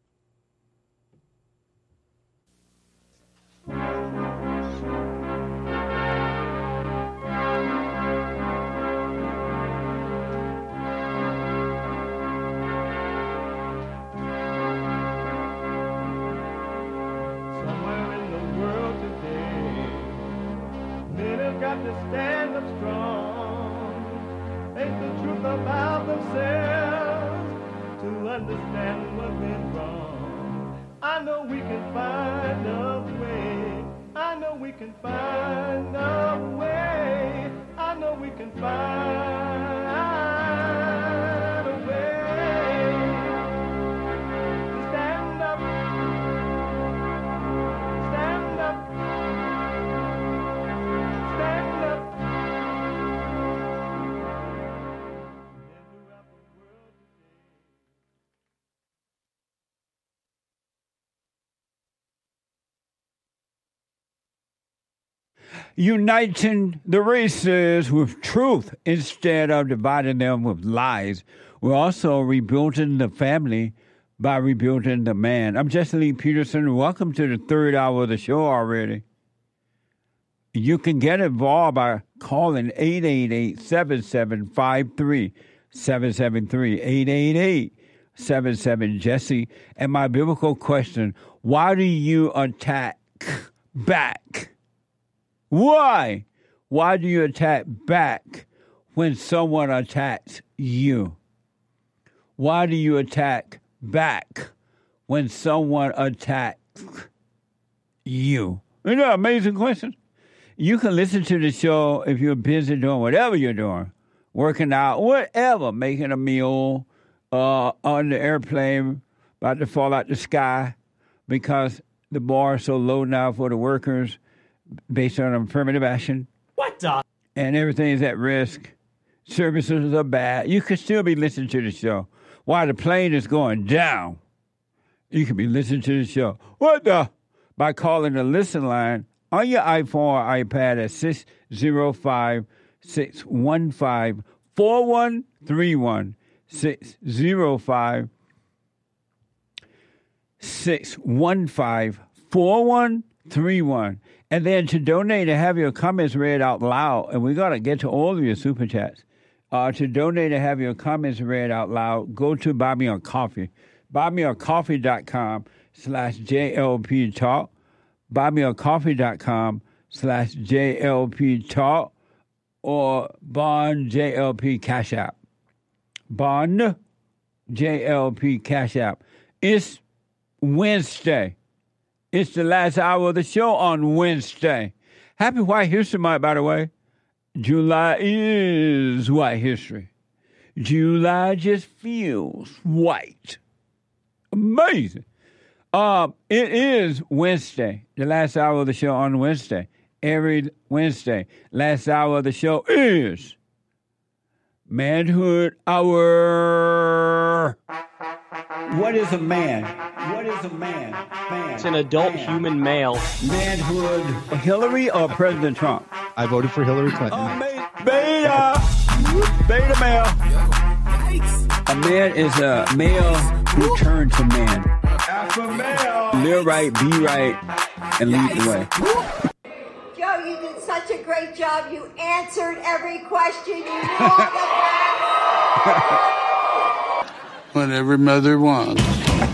To stand up strong, face the truth about themselves, to understand what went wrong. I know we can find a way. I know we can find a way. I know we can find a way to stand up, stand up. Uniting the races with truth instead of dividing them with lies. We're also rebuilding the family by rebuilding the man. I'm Jesse Lee Peterson. Welcome to the third hour of the show already. You can get involved by calling eight eight eight, seven seven five three, seven seven three, eight eight eight, seven seven, Jesse. And my biblical question, why do you attack back? Why? Why do you attack back when someone attacks you? Why do you attack back when someone attacks you? Isn't that an amazing question? You can listen to the show if you're busy doing whatever you're doing, working out, whatever, making a meal, uh, on the airplane about to fall out the sky because the bar is so low now for the workers based on affirmative action. What the? And everything is at risk. Services are bad. You could still be listening to the show while the plane is going down. You could be listening to the show. What the? By calling the listen line on your iPhone or iPad at six zero five, six one five, four one three one. six zero five, six one five, four one three one. And then to donate and have your comments read out loud, and we're going to get to all of your super chats. Uh, to donate and have your comments read out loud, go to Buy Me a Coffee. buymeacoffee.com slash JLP Talk. buymeacoffee.com slash JLP Talk or Bond J L P Cash App. Bond J L P Cash App. It's Wednesday. It's the last hour of the show on Wednesday. Happy White History Month, by the way. July is white history. July just feels white. Amazing. Um, it is Wednesday, the last hour of the show on Wednesday. Every Wednesday, last hour of the show is Manhood Hour. What is a man? What is a man? man It's an adult man. human male. Manhood. Hillary or President Trump? I voted for Hillary Clinton. Oh, beta. Beta male. A man is a male who turns to man. Alpha male. Live right, be right, and lead the way. Joe, you did such a great job. You answered every question. You knew all the facts. What every mother wants.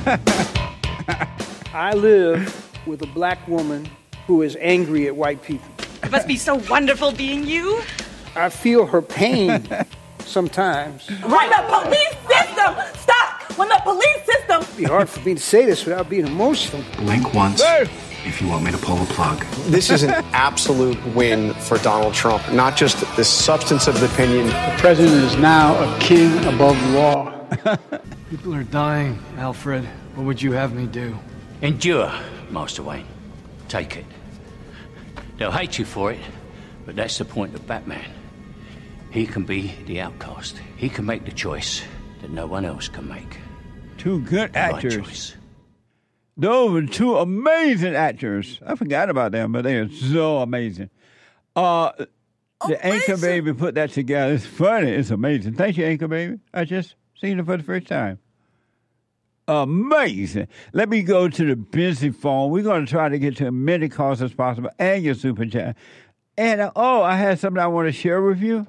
I live with a black woman who is angry at white people. It must be so wonderful being you. I feel her pain sometimes. When the police system, stop! When the police system... It'd be hard for me to say this without being emotional. Blink once if you want me to pull the plug. This is an absolute win for Donald Trump, not just the substance of the opinion. The president is now a king above the law. People are dying, Alfred. What would you have me do? Endure, Master Wayne. Take it. They'll hate you for it, but that's the point of Batman. He can be the outcast. He can make the choice that no one else can make. Two good The right actors. choice. Those were two amazing actors. I forgot about them, but they are so amazing. Uh, the Anchor Baby put that together. It's funny. It's amazing. Thank you, Anchor Baby. I just seen it for the first time. Amazing. Let me go to the busy phone. We're going to try to get to as many calls as possible and your super chat. And, uh, oh, I had something I want to share with you.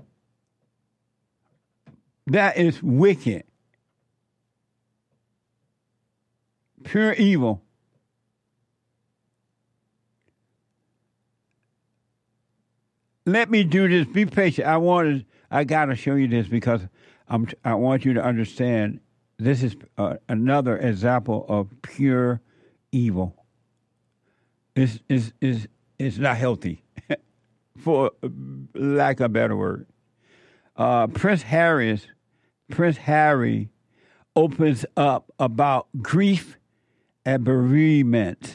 That is wicked. Pure evil. Let me do this. Be patient. I wanted. I got to show you this because I'm. I want you to understand. This is uh, another example of pure evil. It's is is it's not healthy, for lack of a better word. Uh, Prince Harry's Prince Harry opens up about grief and bereavement.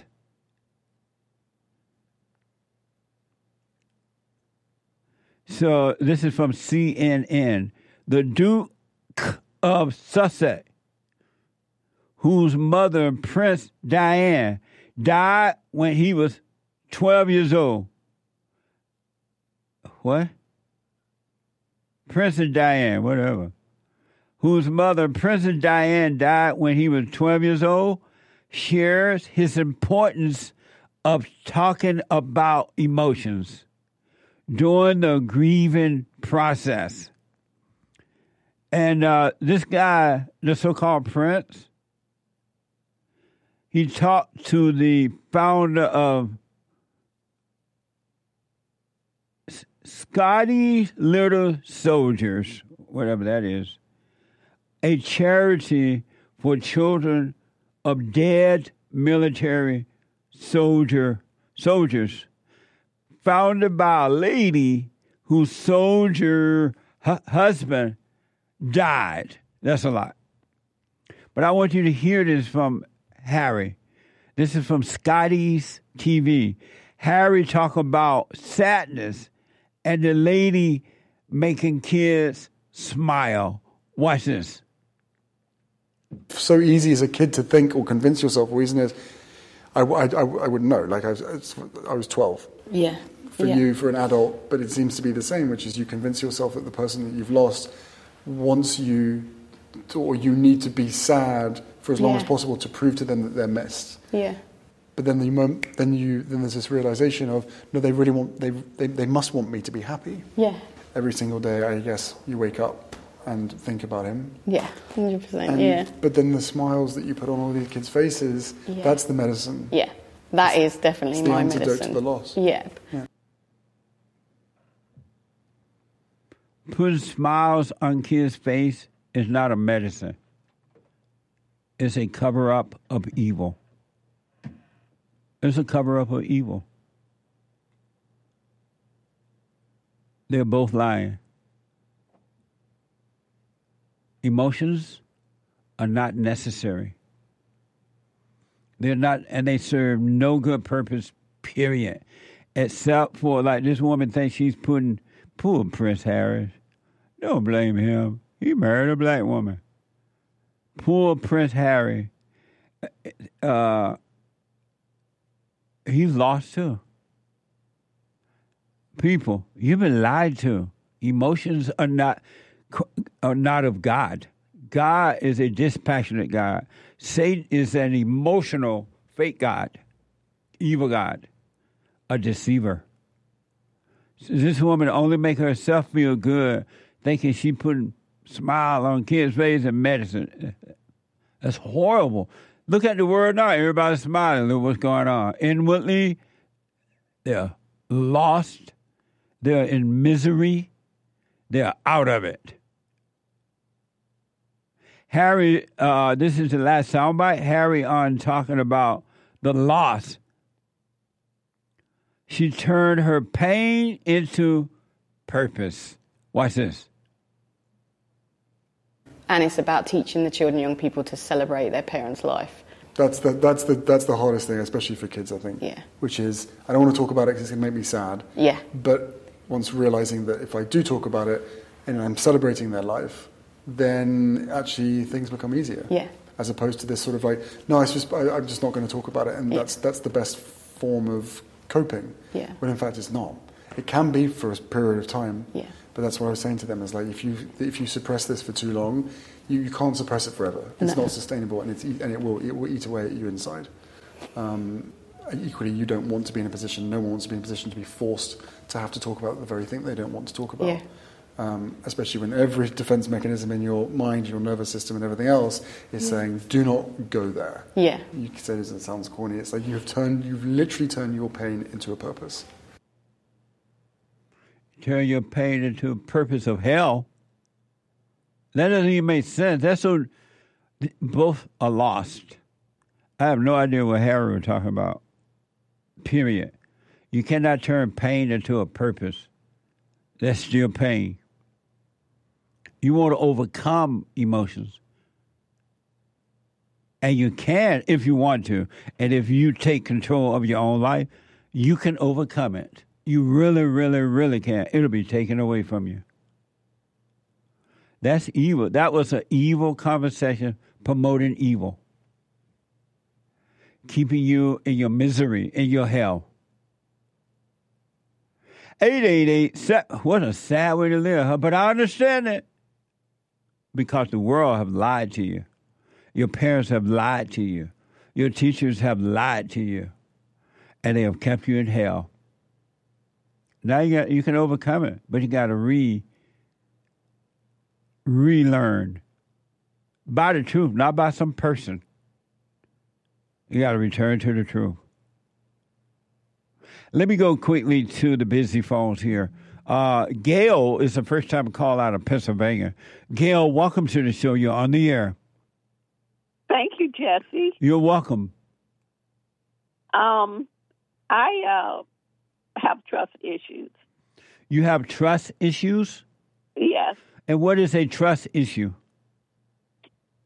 So this is from C N N. The Duke of Sussex, whose mother, Prince Diane, died when he was twelve years old. What? Princess Diane, whatever. Whose mother, Princess Diane, died when he was twelve years old, shares his importance of talking about emotions during the grieving process. And uh, this guy, the so-called Prince, he talked to the founder of S- Scotty Little Soldiers, whatever that is, a charity for children of dead military soldier soldiers, founded by a lady whose soldier hu- husband died. That's a lot. But I want you to hear this from Harry. This is from Scotty's T V. Harry talk about sadness and the lady making kids smile. Watch this. So easy as a kid to think or convince yourself. The reason is, I, I, I, I wouldn't know. Like I was, I was twelve. Yeah. For yeah. you, for an adult, but it seems to be the same, which is you convince yourself that the person that you've lost wants you, to, or you need to be sad for as long Yeah. as possible to prove to them that they're missed. Yeah. But then the moment, then you, then there's this realization of no, they really want, they, they, they must want me to be happy. Yeah. Every single day, I guess you wake up and think about him. Yeah, one hundred percent, And- yeah. But then the smiles that you put on all these kids' faces, Yeah. that's the medicine. Yeah, that is definitely It's the my antidote medicine. to the loss. Yeah. Yeah. Putting smiles on kids' face is not a medicine. It's a cover-up of evil. It's a cover-up of evil. They're both lying. Emotions are not necessary. They're not, and they serve no good purpose, period. Except for, like, this woman thinks she's putting, poor Prince Harris. Don't blame him. He married a black woman. Poor Prince Harry. Uh, he's lost too. People, you've been lied to. Emotions are not are not of God. God is a dispassionate God. Satan is an emotional fake God, evil God, a deceiver. So this woman only make herself feel good, thinking she putting smile on kids' face and medicine. That's horrible. Look at the world now. Everybody's smiling. Look what's going on. Inwardly, they're lost. They're in misery. They're out of it. Harry, uh, this is the last soundbite. Harry on talking about the loss. She turned her pain into purpose. Watch this. And it's about teaching the children, young people, to celebrate their parents' life. That's the that's the that's the hardest thing, especially for kids, I think. Yeah. Which is, I don't want to talk about it because it's going to make me sad. Yeah. But once realizing that if I do talk about it and I'm celebrating their life, then actually things become easier. Yeah. As opposed to this sort of like, no, it's just I, I'm just not going to talk about it, and Yeah. that's that's the best form of coping. Yeah. When in fact it's not. It can be for a period of time. Yeah. But that's what I was saying to them is like, if you if you suppress this for too long, you, you can't suppress it forever. It's No. not sustainable, and it's e- and it will it will eat away at you inside. Um, equally, you don't want to be in a position. No one wants to be in a position to be forced to have to talk about the very thing they don't want to talk about. Yeah. Um, especially when every defense mechanism in your mind, your nervous system, and everything else is Yeah. saying, "Do not go there." Yeah. You can say this, and it sounds corny. It's like you've turned, you've literally turned your pain into a purpose. Turn your pain into a purpose of hell. That doesn't even make sense. That's so. Both are lost. I have no idea what Harry was talking about. Period. You cannot turn pain into a purpose. That's still pain. You want to overcome emotions. And you can if you want to. And if you take control of your own life, you can overcome it. You really, really, really can. It'll be taken away from you. That's evil. That was an evil conversation promoting evil. Keeping you in your misery, in your hell. eight eight eight, what a sad way to live, huh? But I understand it. Because the world have lied to you. Your parents have lied to you. Your teachers have lied to you. And they have kept you in hell. Now you got you can overcome it, but you got to re relearn by the truth, not by some person. You got to return to the truth. Let me go quickly to the busy phones here. Uh, Gail is the first time call out of Pennsylvania. Gail, welcome to the show. You're on the air. Thank you, Jesse. You're welcome. Um, I uh, have trust issues. You have trust issues? Yes. And what is a trust issue?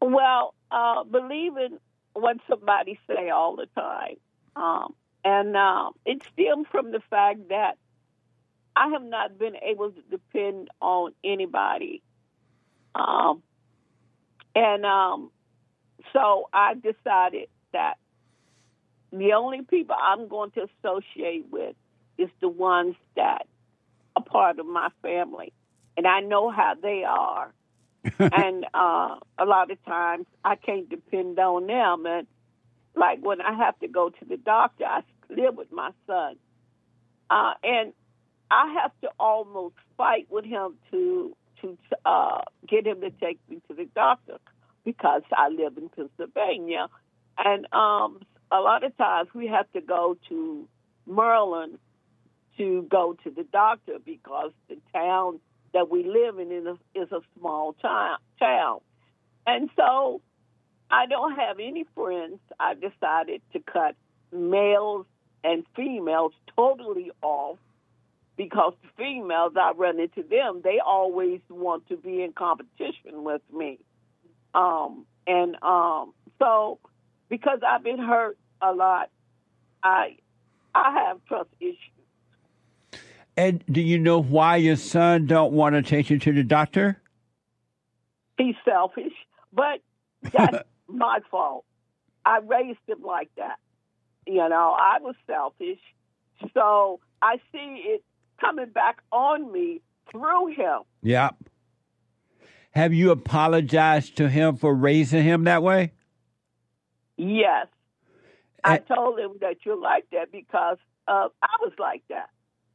Well, uh, believe in what somebody say all the time. Um, and uh, it stems from the fact that I have not been able to depend on anybody. Um, and um, so I decided that the only people I'm going to associate with is the ones that are part of my family. And I know how they are. and uh, a lot of times I can't depend on them. And like when I have to go to the doctor, I live with my son. Uh, and I have to almost fight with him to to uh, get him to take me to the doctor because I live in Pennsylvania. And um, a lot of times we have to go to Maryland to go to the doctor because the town that we live in is a, is a small town, town. And so I don't have any friends. I decided to cut males and females totally off because the females, I run into them, they always want to be in competition with me. Um, and um, so because I've been hurt a lot, I I have trust issues. And do you know why your son don't want to take you to the doctor? He's selfish, but that's my fault. I raised him like that. You know, I was selfish, so I see it coming back on me through him. Yep. Have you apologized to him for raising him that way? Yes. I told him that you're like that because uh, I was like that.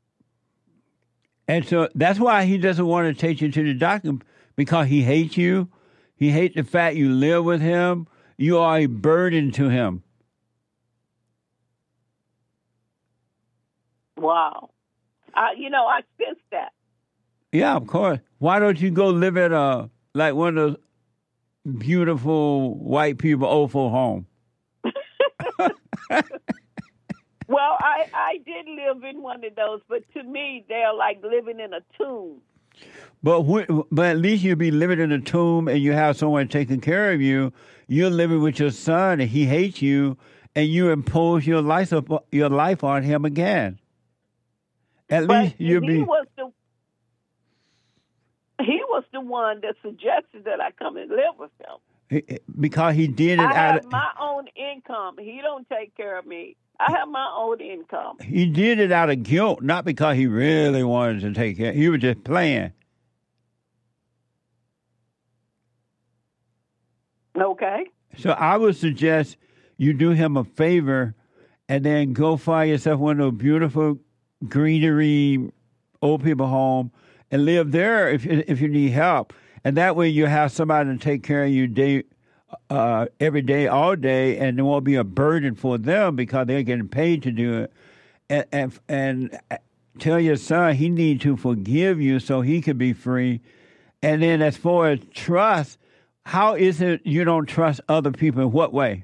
And so that's why he doesn't want to take you to the doctor, because he hates you. He hates the fact you live with him. You are a burden to him. Wow. Uh, you know, I sense that. Yeah, of course. Why don't you go live at a like one of those beautiful white people old folk home? Well, I, I did live in one of those, but to me, they're like living in a tomb. But wh- but at least you'll be living in a tomb and you have someone taking care of you. You're living with your son and he hates you, and you impose your life up, your life on him again. At but least you'll he be. Was the, he was the one that suggested that I come and live with him. Because he did it I out have of. my own income. He don't take care of me. I have my own income. He did it out of guilt, not because he really wanted to take care. He was just playing. Okay. So I would suggest you do him a favor and then go find yourself one of those beautiful greenery old people home and live there if if you need help. And that way you have somebody to take care of you day uh, every day, all day, and it won't be a burden for them because they're getting paid to do it. And and, and tell your son he needs to forgive you so he can be free. And then as far as trust, how is it you don't trust other people? In what way?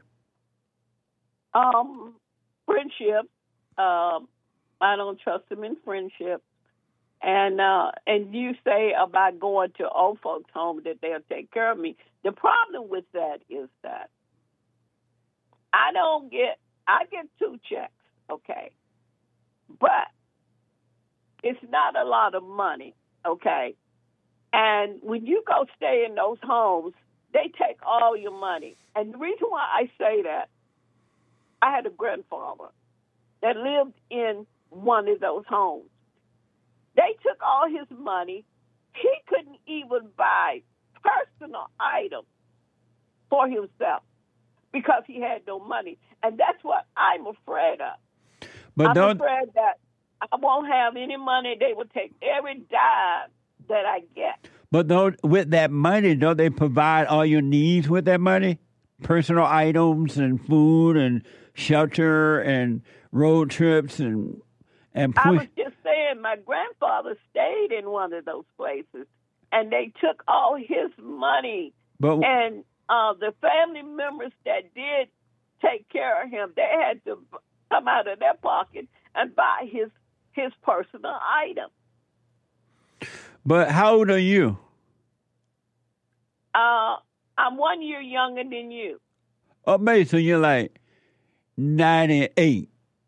Um, friendship. Um, I don't trust them in friendship. And uh, and you say about going to old folks' home that they'll take care of me. The problem with that is that I don't get, I get two checks, okay? But it's not a lot of money, okay? And when you go stay in those homes, they take all your money. And the reason why I say that, I had a grandfather that lived in one of those homes. They took all his money. He couldn't even buy personal items for himself because he had no money. And that's what I'm afraid of. But I'm don't, afraid that I won't have any money. They will take every dime that I get. But don't, with that money, don't they provide all your needs with that money? Personal items and food and shelter and road trips and and push. I was just saying, my grandfather stayed in one of those places, and they took all his money. But, and uh, the family members that did take care of him, they had to come out of their pocket and buy his his personal items. But how old are you? Uh, I'm one year younger than you. Oh, maybe so you're like ninety-eight.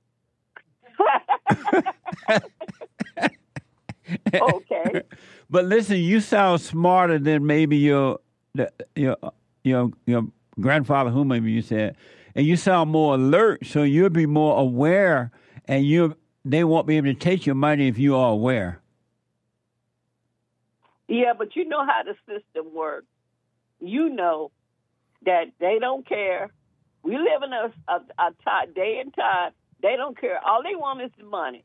Okay. But listen, you sound smarter than maybe your your your your grandfather, whomever you said, and you sound more alert. So you'll be more aware, and you they won't be able to take your money if you are aware. Yeah, but you know how the system works. You know that they don't care. We live in a, a, a time, day and time. They don't care. All they want is the money.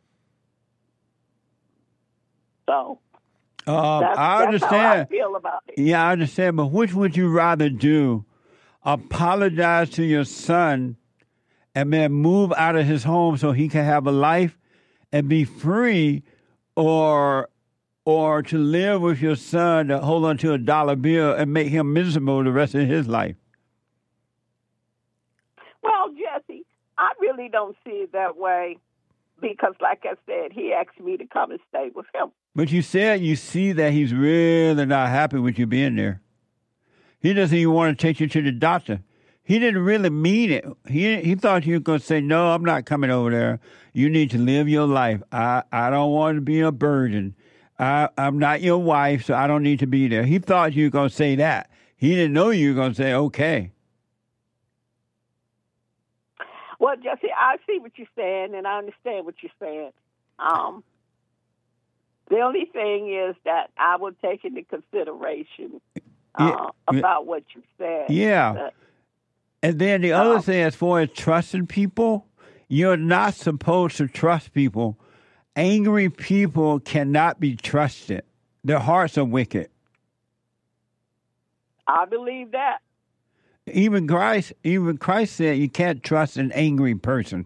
So Um, that's, I that's understand. how I feel about it. Yeah, I understand. But which would you rather do? Apologize to your son and then move out of his home so he can have a life and be free, or or to live with your son to hold on to a dollar bill and make him miserable the rest of his life? Well, Jesse, I really don't see it that way because, like I said, he asked me to come and stay with him. But you said you see that he's really not happy with you being there. He doesn't even want to take you to the doctor. He didn't really mean it. He he thought you were going to say, no, I'm not coming over there. You need to live your life. I, I don't want to be a burden. I, I'm not your wife, so I don't need to be there. He thought you were going to say that. He didn't know you were going to say, okay. Well, Jesse, I see what you're saying, and I understand what you're saying. Um, the only thing is that I will take into consideration uh, Yeah. about what you said. Yeah. Uh, And then the other thing, as far as trusting people, you're not supposed to trust people. Angry people cannot be trusted. Their hearts are wicked. I believe that. Even Christ, even Christ said you can't trust an angry person.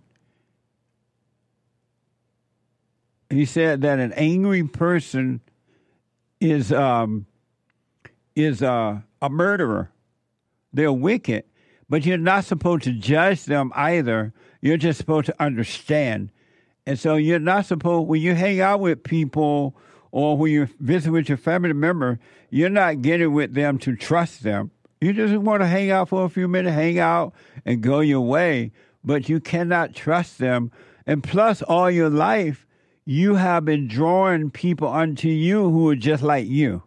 He said that an angry person is um, is uh, a murderer. They're wicked. But you're not supposed to judge them either. You're just supposed to understand. And so you're not supposed, when you hang out with people or when you visit with your family member, you're not getting with them to trust them. You just want to hang out for a few minutes, hang out and go your way. But you cannot trust them. And plus, all your life, you have been drawing people unto you who are just like you.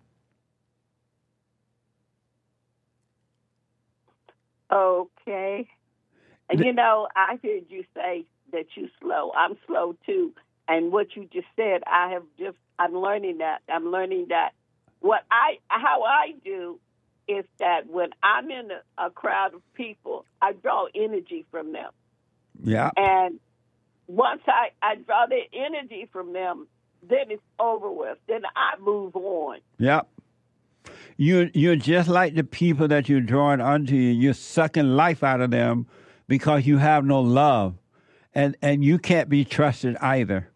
Okay. And, you know, I heard you say that you slow. I'm slow, too. And what you just said, I have just, I'm learning that. I'm learning that what I, how I do is that when I'm in a, a crowd of people, I draw energy from them. Yeah. And once I, I draw the energy from them, then it's over with. Then I move on. Yep. You, you're just like the people that you're drawing onto you. You're sucking life out of them because you have no love. And, and you can't be trusted either.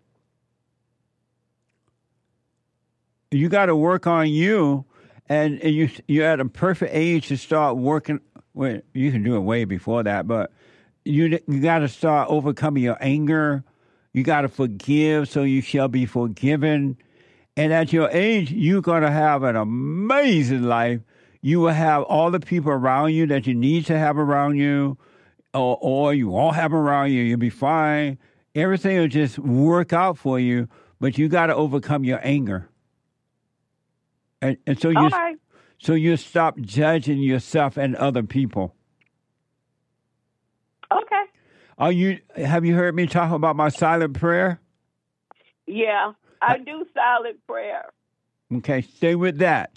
You got to work on you, and, and you, you're at a perfect age to start working. Well, you can do it way before that, but you, you got to start overcoming your anger. You got to forgive, so you shall be forgiven. And at your age, you're going to have an amazing life. You will have all the people around you that you need to have around you, or, or you won't have around you. You'll be fine. Everything will just work out for you, but you got to overcome your anger. And, and so you, right. so you stop judging yourself and other people. Okay. Are you? Have you heard me talk about my silent prayer? Yeah, I do silent prayer. Okay, stay with that.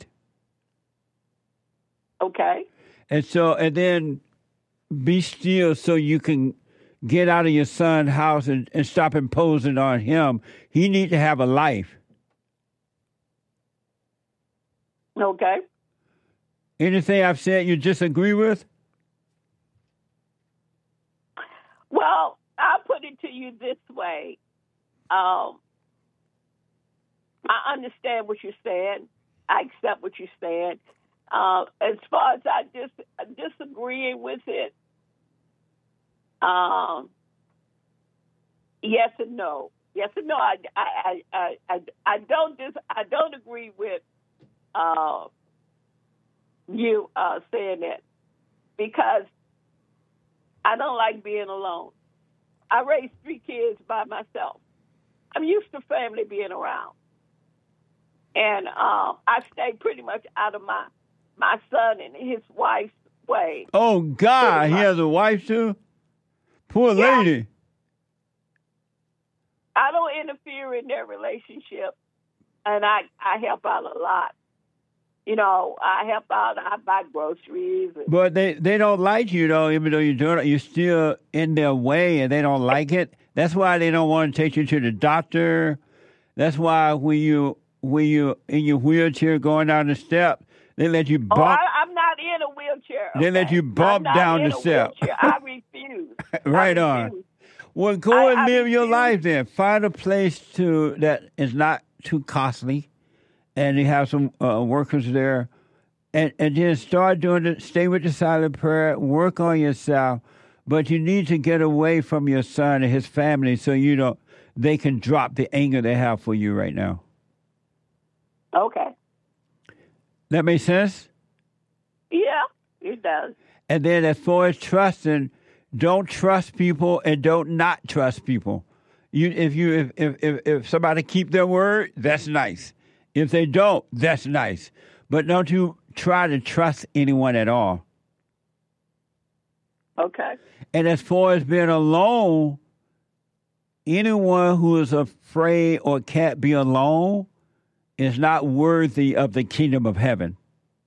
Okay. And so, and then be still so you can get out of your son's house and, and stop imposing on him. He needs to have a life. Okay. Anything I've said you disagree with? Well, I'll put it to you this way. Um, I understand what you're saying. I accept what you're saying. Uh, as far as I dis- disagreeing with it, um, yes and no. Yes and no. I, I, I, I, I don't dis- I don't agree with uh, you uh, saying that because I don't like being alone. I raised three kids by myself. I'm used to family being around. And um, I stay pretty much out of my, my son and his wife's way. Oh, God, he has a wife, too? Poor Yeah. lady. I don't interfere in their relationship, and I, I help out a lot. You know, I help out, I buy groceries. And, But they, they don't like you, though, even though you're doing it. You're still in their way, and they don't like it. That's why they don't want to take you to the doctor. That's why when you when you in your wheelchair going down the step, they let you oh, bump. I, I'm not in a wheelchair. They let okay? you bump I'm not down in the a step. wheelchair. I refuse. Right I on. refuse. Well, go I- and I live your refuse. life then. Find a place to that is not too costly, and you have some uh, workers there, and and then start doing it. Stay with the silent prayer. Work on yourself, but you need to get away from your son and his family so you don't. They can drop the anger they have for you right now. Okay. That makes sense. Yeah, it does. And then as far as trusting, don't trust people and don't not trust people. You, if you, if, if, if, if somebody keep their word, that's nice. If they don't, that's nice. But don't you try to trust anyone at all. Okay. And as far as being alone, anyone who is afraid or can't be alone is not worthy of the kingdom of heaven.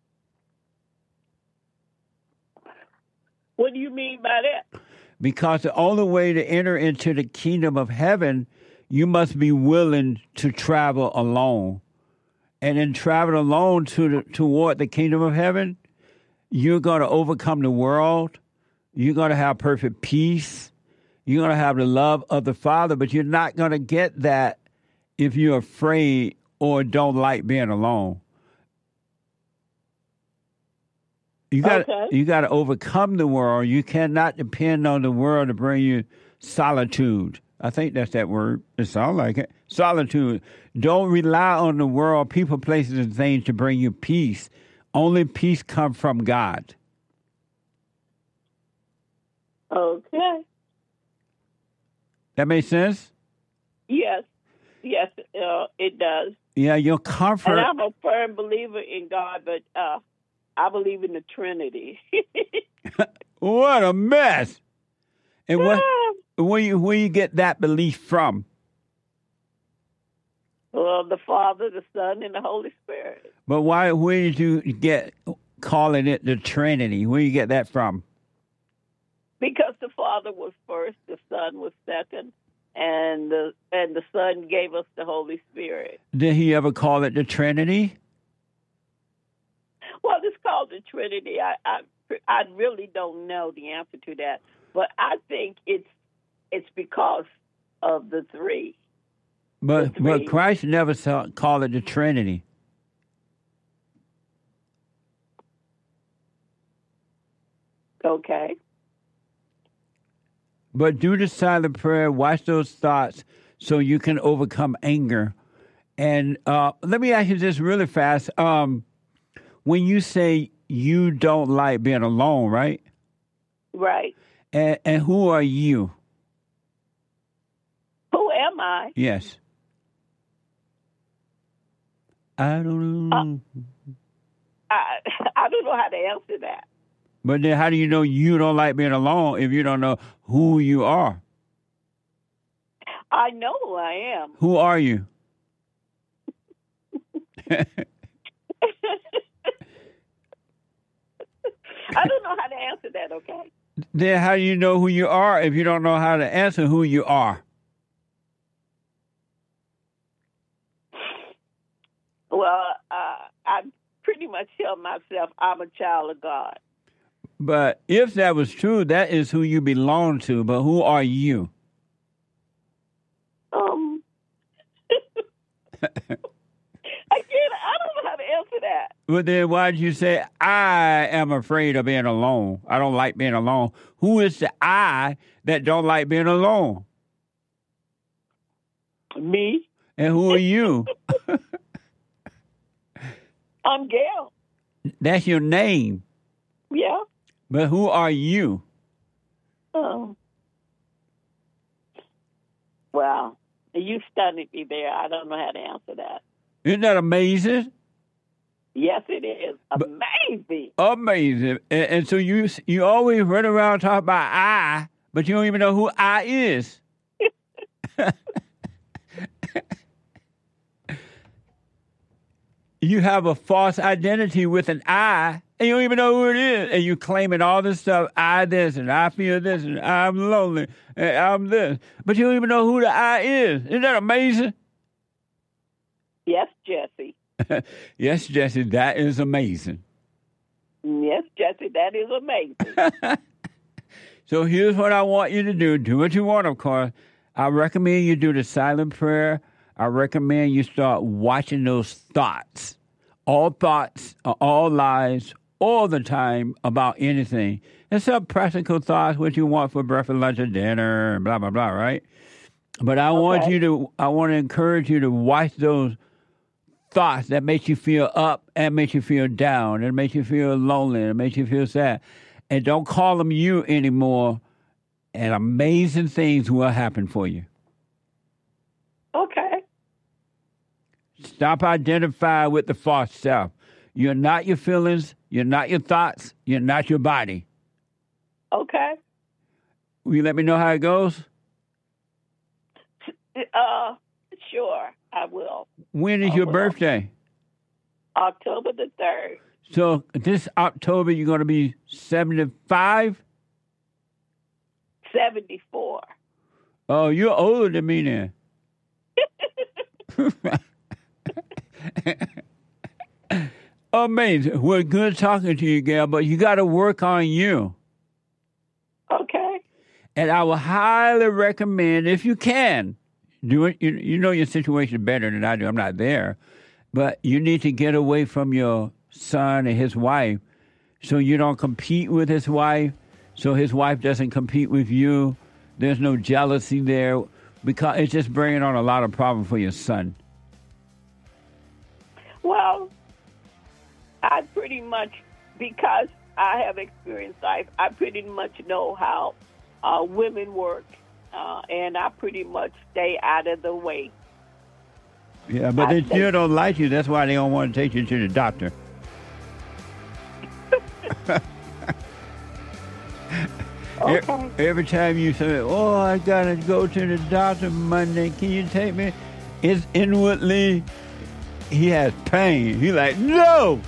What do you mean by that? Because the only way to enter into the kingdom of heaven, you must be willing to travel alone. And in traveling alone to the, toward the kingdom of heaven, you're going to overcome the world. You're going to have perfect peace. You're going to have the love of the Father, but you're not going to get that if you're afraid or don't like being alone. You got Okay. you got to overcome the world. You cannot depend on the world to bring you solitude. I think that's that word. It sounds like it. Solitude. Don't rely on the world, people, places, and things to bring you peace. Only peace comes from God. Okay. That makes sense? Yes. Yes, uh, it does. Yeah, your comfort. And I'm a firm believer in God, but uh, I believe in the Trinity. What a mess! And what where you where you get that belief from? Well, the Father, the Son, and the Holy Spirit. But why? Where did you get calling it the Trinity? Where you get that from? Because the Father was first, the Son was second, and the and the Son gave us the Holy Spirit. Did he ever call it the Trinity? Well, it's called the Trinity. I, I I really don't know the answer to that, but I think it's it's because of the three. But The but three. Christ never saw, called it the Trinity. Okay. But do the silent prayer, watch those thoughts so you can overcome anger. And uh, let me ask you this really fast. Um, when you say you don't like being alone, right? Right. And, and who are you? Who am I? Yes. I don't know. I I don't know how to answer that. But then how do you know you don't like being alone if you don't know who you are? I know who I am. Who are you? I don't know how to answer that, okay? Then how do you know who you are if you don't know how to answer who you are? Well, uh, I pretty much tell myself I'm a child of God. But if that was true, that is who you belong to. But who are you? Um, I can't, I don't know how to answer that. But then why did you say, I am afraid of being alone? I don't like being alone. Who is the I that don't like being alone? Me. And who are you? I'm Gail. That's your name. Yeah. But who are you? Oh. Well, you stunned me there. I don't know how to answer that. Isn't that amazing? Yes, it is. Amazing. Amazing. And, and so you you always run around talking about I, but you don't even know who I is. You have a false identity with an I, and you don't even know who it is. And you claiming all this stuff, I this, and I feel this, and I'm lonely, and I'm this. But you don't even know who the I is. Isn't that amazing? Yes, Jesse. Yes, Jesse, that is amazing. Yes, Jesse, that is amazing. So here's what I want you to do. Do what you want, of course. I recommend you do the silent prayer. I recommend you start watching those thoughts. All thoughts are all lies all the time about anything. Except practical thoughts, what you want for breakfast, lunch, or dinner, and blah, blah, blah, right? But I okay. want you to, I want to encourage you to watch those thoughts that make you feel up and make you feel down and make you feel lonely and make you feel sad. And don't call them you anymore, and amazing things will happen for you. Okay. Stop identifying with the false self. You're not your feelings. You're not your thoughts. You're not your body. Okay. Will you let me know how it goes? Uh, sure, I will. When is I your will. birthday? October the third. So this October, you're going to be seventy-five? seventy-four. Oh, you're older than me then. Amazing. We're good talking to you, Gail, but you got to work on you. Okay. And I would highly recommend, if you can, do it. You, you know your situation better than I do. I'm not there. But you need to get away from your son and his wife so you don't compete with his wife, so his wife doesn't compete with you. There's no jealousy there because it's just bringing on a lot of problems for your son. Well, I pretty much, because I have experienced life, I pretty much know how uh, women work, uh, and I pretty much stay out of the way. Yeah, but I they still don't like you. That's why they don't want to take you to the doctor. Okay. Every time you say, oh, I got to go to the doctor Monday, can you take me? It's inwardly, he has pain. He's like, no!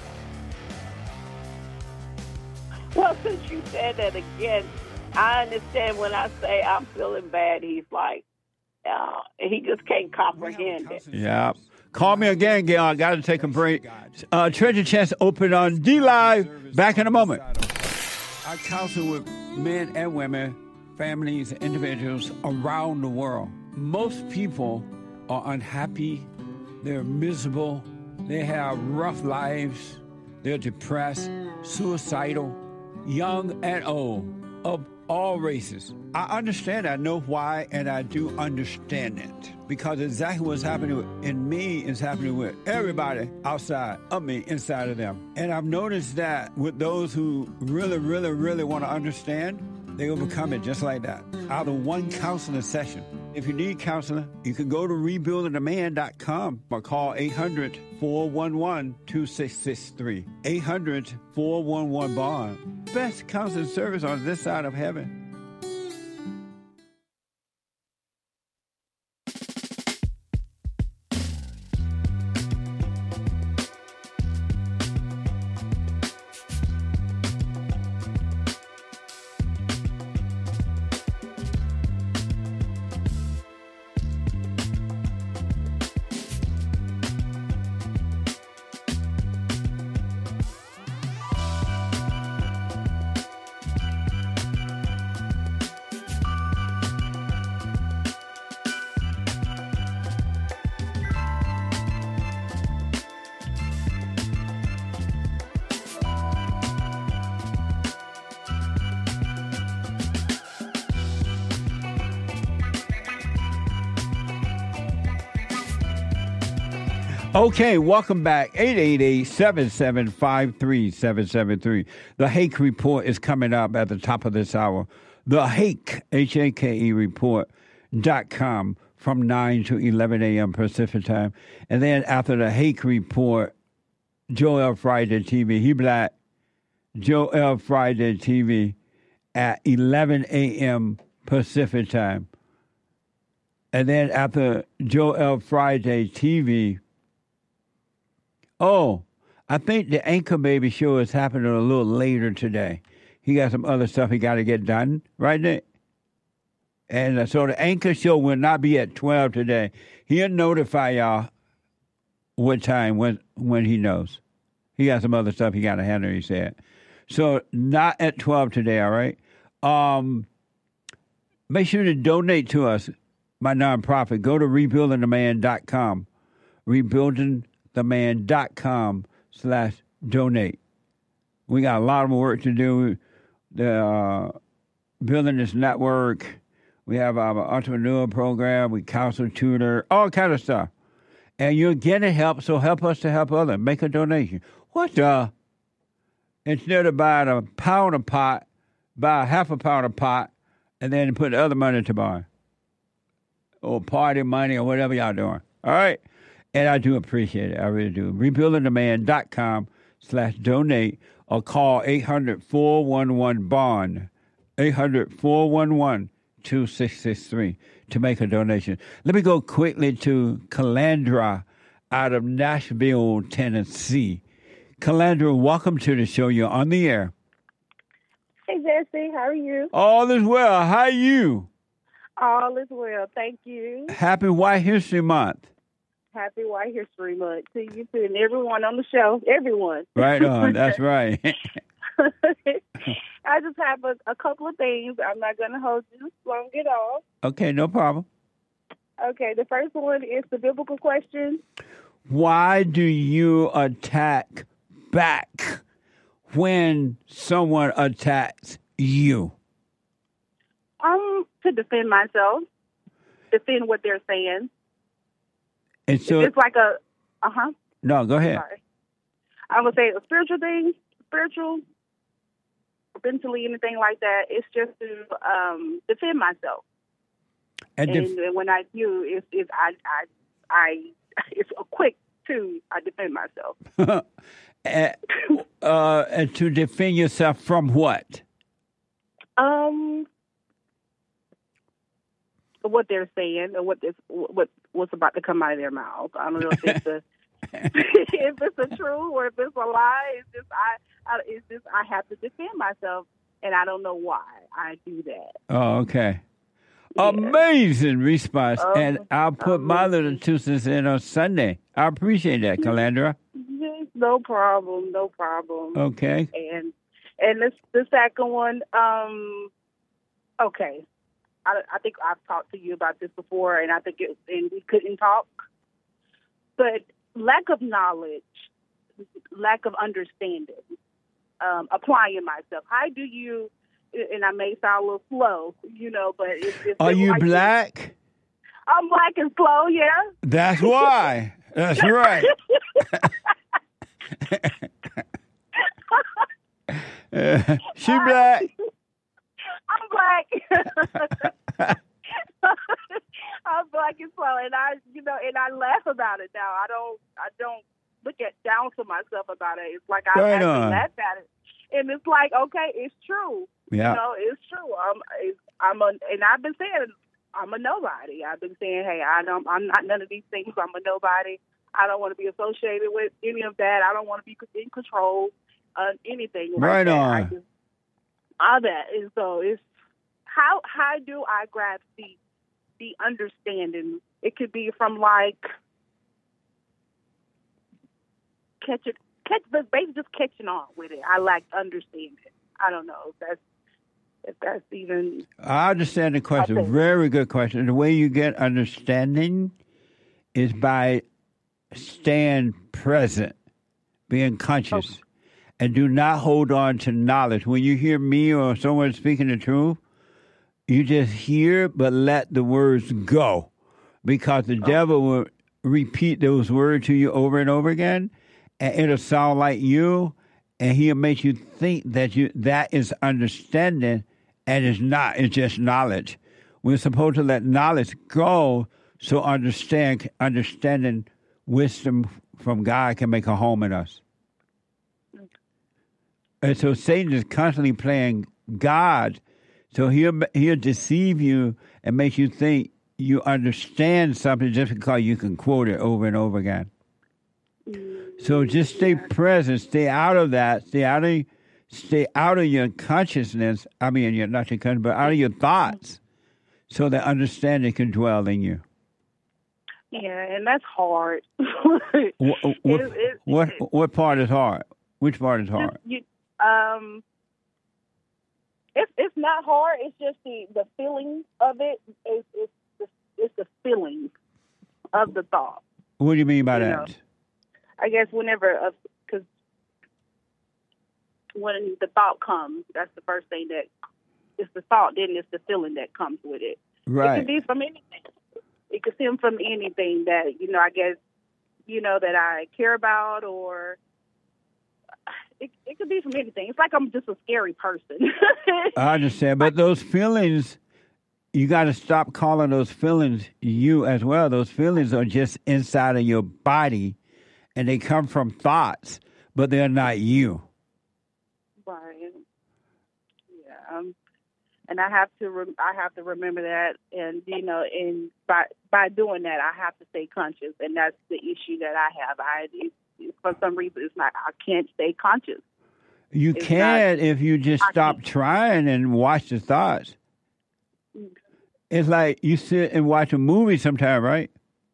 Well, since you said that again, I understand when I say I'm feeling bad, he's like, uh, he just can't comprehend it. Yeah. Call me again, Gail. I got to take a break. Uh, Treasure Chest open on D-Live. Back in a moment. I counsel with men and women, families, and individuals around the world. Most people are unhappy. They're miserable. They have rough lives. They're depressed, suicidal, young and old, of all races. I understand. I know why, and I do understand it. Because exactly what's happening in me is happening with everybody outside of me, inside of them. And I've noticed that with those who really, really, really want to understand, they overcome it just like that, out of one counseling session. If you need counseling, you can go to rebuilding a man dot com or call eight hundred, four one one, two six six three. eight hundred, four one one, bond. Best counseling service on this side of heaven. Okay, welcome back. eight eight eight, seven seven five, three seven seven three. The Hake Report is coming up at the top of this hour. The Hake, H A K E report dot com from nine to eleven a.m. Pacific time. And then after the Hake Report, Joel Friday T V. He black. Joel Friday T V at eleven a.m. Pacific time. And then after Joel Friday T V, oh, I think the Anchor Baby show is happening a little later today. He got some other stuff he got to get done, right, Nick? And uh, so the Anchor show will not be at twelve today. He'll notify y'all what time when when he knows. He got some other stuff he got to handle, he said. So not at twelve today, all right? Um, make sure to donate to us, my nonprofit. Go to rebuilding the man dot com. Rebuilding the man dot com slash donate. We got a lot of work to do. The uh, building this network. We have our entrepreneur program. We counsel, tutor, all kind of stuff. And you're getting help, so help us to help others. Make a donation. What the? Instead of buying a pound of pot, buy a half a pound of pot, and then put the other money to buy. Or party money or whatever y'all doing. All right? And I do appreciate it. I really do. rebuilding the man dot com slash donate or call eight hundred, four one one, bond, eight hundred, four one one, two six six three to make a donation. Let me go quickly to Calandra out of Nashville, Tennessee. Calandra, welcome to the show. You're on the air. Hey, Jesse. How are you? All is well. How are you? All is well. Thank you. Happy White History Month. Happy White History Month to you too, and everyone on the show. Everyone. Right on. That's right. I just have a, a couple of things. I'm not going to hold you long at all. Okay, no problem. Okay, the first one is the biblical question. Why do you attack back when someone attacks you? Um, to defend myself, defend what they're saying. And so, it's like a, uh-huh. No, go ahead. Sorry. I would say a spiritual thing, spiritual, mentally, anything like that. It's just to um, defend myself. And, and, def- and when I do, it's, it's I, I, I, it's a quick to I defend myself. and, uh, and to defend yourself from what? Um, what they're saying or what this what what's about to come out of their mouth. I don't know if it's a if it's a truth or if it's a lie. It's just I, I it's just I have to defend myself, and I don't know why I do that. Oh, okay. Yeah. Amazing response, um, and I'll put amazing. my little two cents in on Sunday. I appreciate that, Calandra. No problem, no problem. Okay. And and this the second one. Um, okay. I, I think I've talked to you about this before, and I think it, and we couldn't talk. But lack of knowledge, lack of understanding, um, applying myself. How do you? And I may sound a little slow, you know, but it's, it's are you like black? I'm black and slow, yeah. That's why. That's right. uh, she black. I'm black. I'm black and slow, and I, you know, and I laugh about it now. I don't, I don't look at down to myself about it. It's like I right actually on. laugh at it, and it's like, okay, it's true. Yeah. You know, it's true. I'm, it's, I'm a, and I've been saying I'm a nobody. I've been saying, hey, I don't, I'm not none of these things. I'm a nobody. I don't want to be associated with any of that. I don't want to be in control of anything. Like right that. on. I just, all that, and so it's. How how do I grasp the the understanding? It could be from like catch it, catch, but basically just catching on with it. I like understanding. I don't know if that's if that's even. I understand the question. Okay. Very good question. The way you get understanding is by staying present, being conscious, okay. and do not hold on to knowledge. When you hear me or someone speaking the truth, you just hear, but let the words go, because the okay. devil will repeat those words to you over and over again, and it'll sound like you, and he'll make you think that you that is understanding, and it's not. It's just knowledge. We're supposed to let knowledge go so understand, understanding wisdom from God can make a home in us. And so Satan is constantly playing God, so he'll he'll deceive you and make you think you understand something just because you can quote it over and over again. So just stay present, stay out of that, stay out of stay out of your consciousness. I mean, you're not your consciousness, but out of your thoughts, so that understanding can dwell in you. Yeah, and that's hard. What what, It- it- what what part is hard? Which part is hard? You, um, it's it's not hard. It's just the, the feeling of it. It's it's the, it's the feeling of the thought. What do you mean by You that? know. I guess whenever, because when the thought comes, that's the first thing that it's the thought. Then it's the feeling that comes with it. It Right. could be from anything. It could stem from anything that you know. I guess you know that I care about, or it it could be from anything. It's like I'm just a scary person. I understand, but those feelings, you got to stop calling those feelings you as well. Those feelings are just inside of your body, and they come from thoughts, but they're not you. Right. Yeah. Um, and I have to. Re- I have to remember that, and you know, and by by doing that, I have to stay conscious, and that's the issue that I have. I it, for some reason, it's not. I can't stay conscious. You It's can not- if you just I stop trying and watch the thoughts. It's like you sit and watch a movie sometime, right?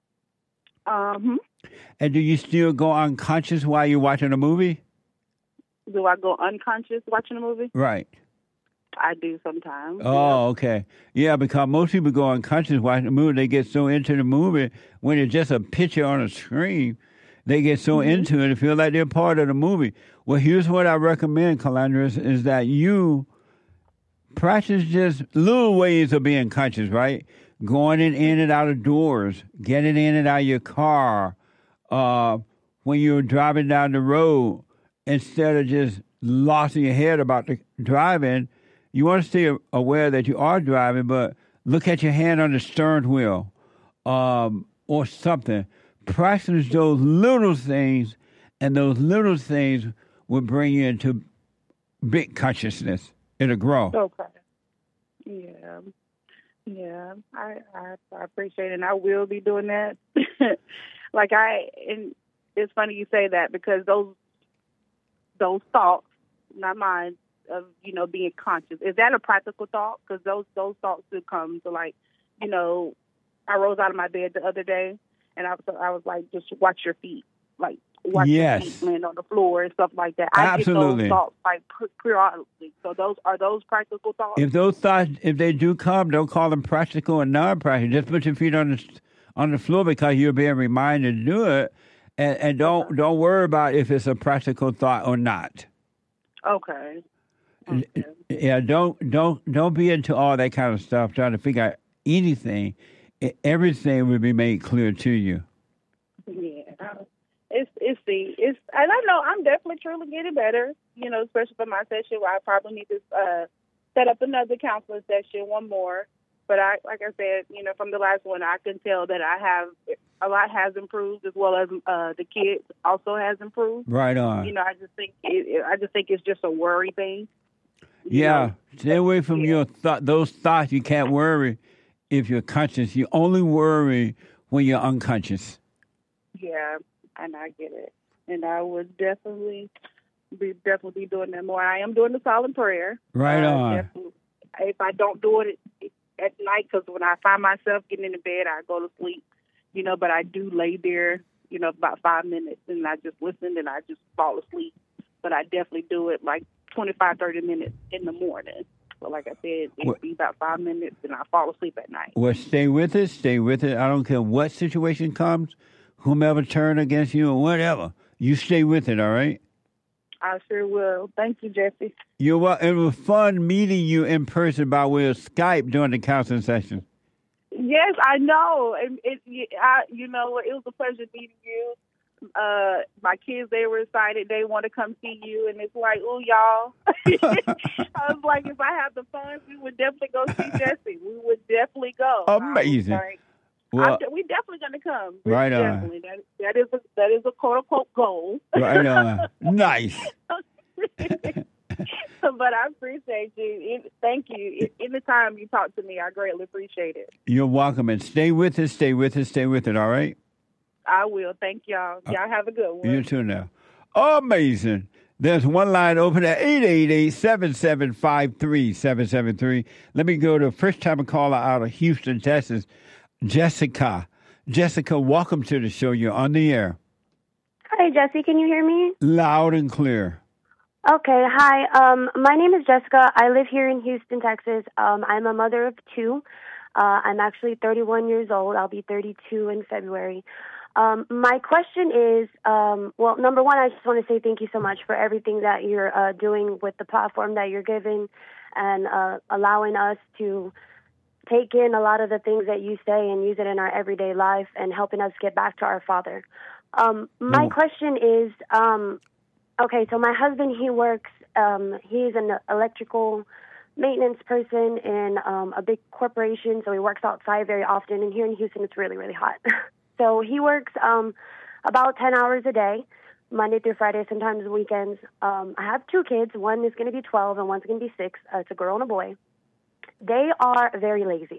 Um. And do you still go unconscious while you're watching a movie? Do I go unconscious watching a movie? Right. I do sometimes. Oh, okay. Yeah, because most people go unconscious watching a movie. They get so into the movie when it's just a picture on a screen. They get so Mm-hmm. into it and feel like they're part of the movie. Well, here's what I recommend, Calandra, is that you practice just little ways of being conscious, right? Going in, in and out of doors, getting in and out of your car, uh, when you're driving down the road, instead of just lost in your head about the driving, you want to stay aware that you are driving, but look at your hand on the steering wheel um, or something. Practice those little things, and those little things will bring you into big consciousness. It'll grow. Okay. Yeah. Yeah. I, I I appreciate it, and I will be doing that. Like I, and it's funny you say that because those those thoughts, not mine, of you know being conscious. Is that a practical thought? Because those those thoughts do come to like, you know, I rose out of my bed the other day, and I was I was like, just watch your feet, like watch Yes. your feet land on the floor and stuff like that. I get Absolutely. those thoughts like per- periodically. So those are those practical thoughts. If those thoughts, if they do come, don't call them practical and non-practical. Just put your feet on the on the floor because you're being reminded to do it, and, and don't don't worry about if it's a practical thought or not. Okay. Yeah, don't don't don't be into all that kind of stuff. Trying to figure out anything, E- everything will be made clear to you. Yeah, it's it's the it's and I know I'm definitely truly getting better. You know, especially for my session, where I probably need to uh, set up another counseling session, one more. But I, like I said, you know, from the last one, I can tell that I have a lot has improved, as well as uh, the kids also has improved. Right on. You know, I just think it, it, I just think it's just a worry thing. Yeah, stay away from your th- those thoughts. You can't worry if you're conscious. You only worry when you're unconscious. Yeah, and I get it, and I would definitely be definitely be doing that more. I am doing the silent prayer. Right Uh, on. definitely. If I don't do it at night, because when I find myself getting into bed, I go to sleep. You know, but I do lay there, you know, about five minutes, and I just listen, and I just fall asleep. But I definitely do it like twenty-five, thirty minutes in the morning. So like I said, it'd What- be about five minutes, and I fall asleep at night. Well, stay with it. Stay with it. I don't care what situation comes, whomever turn against you or whatever. You stay with it, all right? I sure will. Thank you, Jesse. You're wel- It was fun meeting you in person by way of Skype during the counseling session. Yes, I know. And it, it, I, you know, it was a pleasure meeting you. Uh, my kids, they were excited. They want to come see you, and it's like, oh, y'all. I was like, if I had the funds, we would definitely go see Jesse. We would definitely go. Amazing. Like, Well, we definitely going to come. Right on. Definitely. That, that is a, that is a quote unquote goal. right on. Nice. But I appreciate you. Thank you. Anytime you talk to me, I greatly appreciate it. You're welcome. And stay with us, stay with us, stay with it, all right? I will. Thank y'all. Y'all have a good one. You too now. Amazing. There's one line open at eight eight eight, seven seven five, three seven seven three. Let me go to first time caller out of Houston, Texas, Jessica. Jessica, welcome to the show. You're on the air. Hi, Jesse. Can you hear me? Loud and clear. Okay. Hi. Um, my name is Jessica. I live here in Houston, Texas. Um, I'm a mother of two. Uh, I'm actually thirty-one years old. I'll be thirty-two in February. Um, my question is, um, well, number one, I just want to say thank you so much for everything that you're uh, doing with the platform that you're giving and uh, allowing us to take in a lot of the things that you say and use it in our everyday life and helping us get back to our Father. Um, my mm. question is, um, okay, so my husband, he works, um, he's an electrical maintenance person in um, a big corporation, so he works outside very often, and here in Houston, it's really, really hot. So he works um, about ten hours a day, Monday through Friday, sometimes weekends. Um, I have two kids. One is going to be twelve and one's going to be six. Uh, it's a girl and a boy. They are very lazy.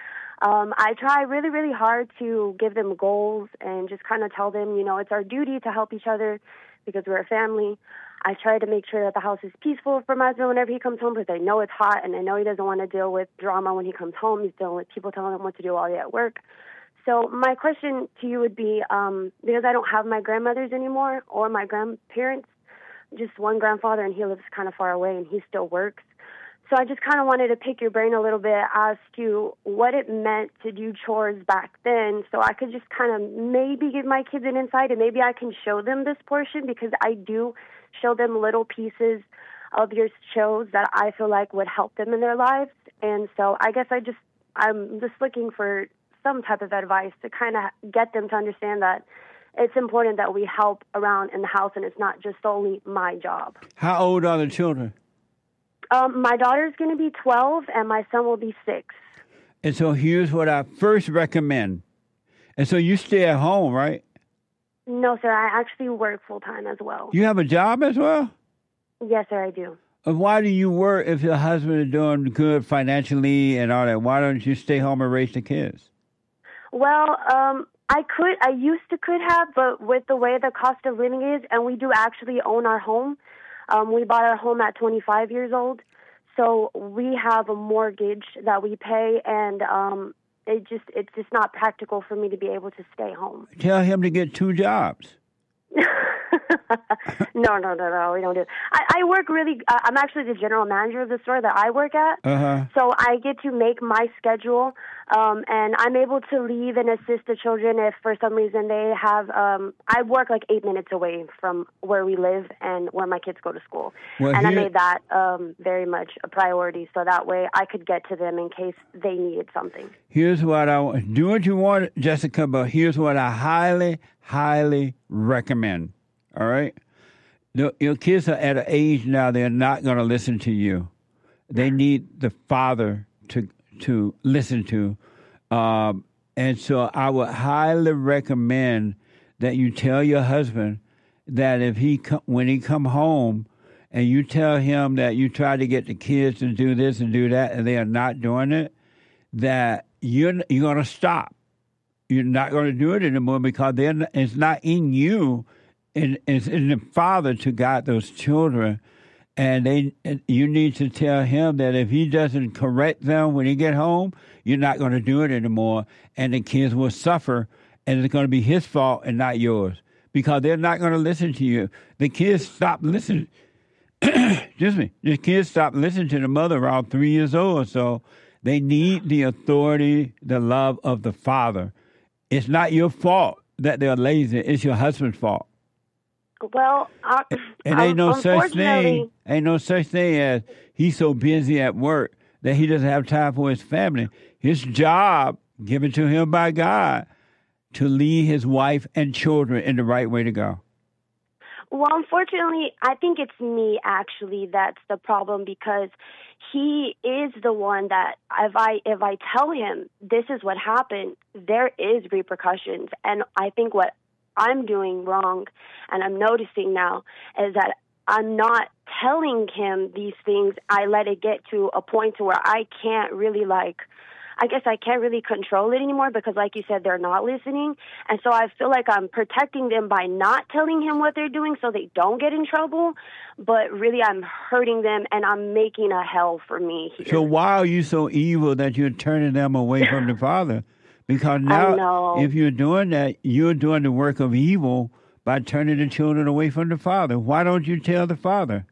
um, I try really, really hard to give them goals and just kind of tell them, you know, it's our duty to help each other because we're a family. I try to make sure that the house is peaceful for my husband whenever he comes home because I know it's hot and I know he doesn't want to deal with drama when he comes home. He's dealing with people telling him what to do all day at work. So my question to you would be, um, because I don't have my grandmothers anymore or my grandparents, just one grandfather, and he lives kind of far away, and he still works. So I just kind of wanted to pick your brain a little bit, ask you what it meant to do chores back then, so I could just kind of maybe give my kids an insight, and maybe I can show them this portion, because I do show them little pieces of your shows that I feel like would help them in their lives. And so I guess I just, I'm just looking for some type of advice to kind of get them to understand that it's important that we help around in the house and it's not just solely my job. How old are the children? Um, my daughter's going to be twelve and my son will be six. And so here's what I first recommend. And so you stay at home, right? No, sir. I actually work full-time as well. You have a job as well? Yes, sir, I do. And why do you work if your husband is doing good financially and all that? Why don't you stay home and raise the kids? Well, um, I could, I used to could have, but with the way the cost of living is, and we do actually own our home. Um, we bought our home at twenty-five years old, so we have a mortgage that we pay, and um, it just, it's just not practical for me to be able to stay home. Tell him to get two jobs. no, no, no, no, we don't do it. I, I work really, uh, I'm actually the general manager of the store that I work at. Uh-huh. So I get to make my schedule, um, and I'm able to leave and assist the children if for some reason they have, um, I work like eight minutes away from where we live and where my kids go to school. Well, and here, I made that um, very much a priority so that way I could get to them in case they needed something. Here's what I want. Do what you want, Jessica, but here's what I highly, highly recommend. All right? Your kids are at an age now they're not going to listen to you. They need the father to to listen to. Um, and so I would highly recommend that you tell your husband that if he when he come home and you tell him that you try to get the kids to do this and do that and they are not doing it, that you're, you're going to stop. You're not going to do it anymore because they're, it's not in you. It, it's in the father to guide those children. And they, you need to tell him that if he doesn't correct them when he get home, you're not going to do it anymore. And the kids will suffer, and it's going to be his fault and not yours because they're not going to listen to you. The kids stop listening. Excuse me. The kids stop listening to the mother around three years old. So they need the authority, the love of the father. It's not your fault that they're lazy. It's your husband's fault. Well, uh, and ain't no such thing. Ain't no such thing as he's so busy at work that he doesn't have time for his family. His job given to him by God to lead his wife and children in the right way to go? Well, unfortunately, I think it's me, actually, that's the problem, because he is the one that if I if I tell him this is what happened, there is repercussions. And I think what I'm doing wrong, and I'm noticing now, is that I'm not telling him these things. I let it get to a point to where I can't really, like, I guess I can't really control it anymore because, like you said, they're not listening. And so I feel like I'm protecting them by not telling him what they're doing so they don't get in trouble. But really, I'm hurting them, and I'm making a hell for me here. So why are you so evil that you're turning them away from the Father? Because now, if you're doing that, you're doing the work of evil by turning the children away from the Father. Why don't you tell the Father?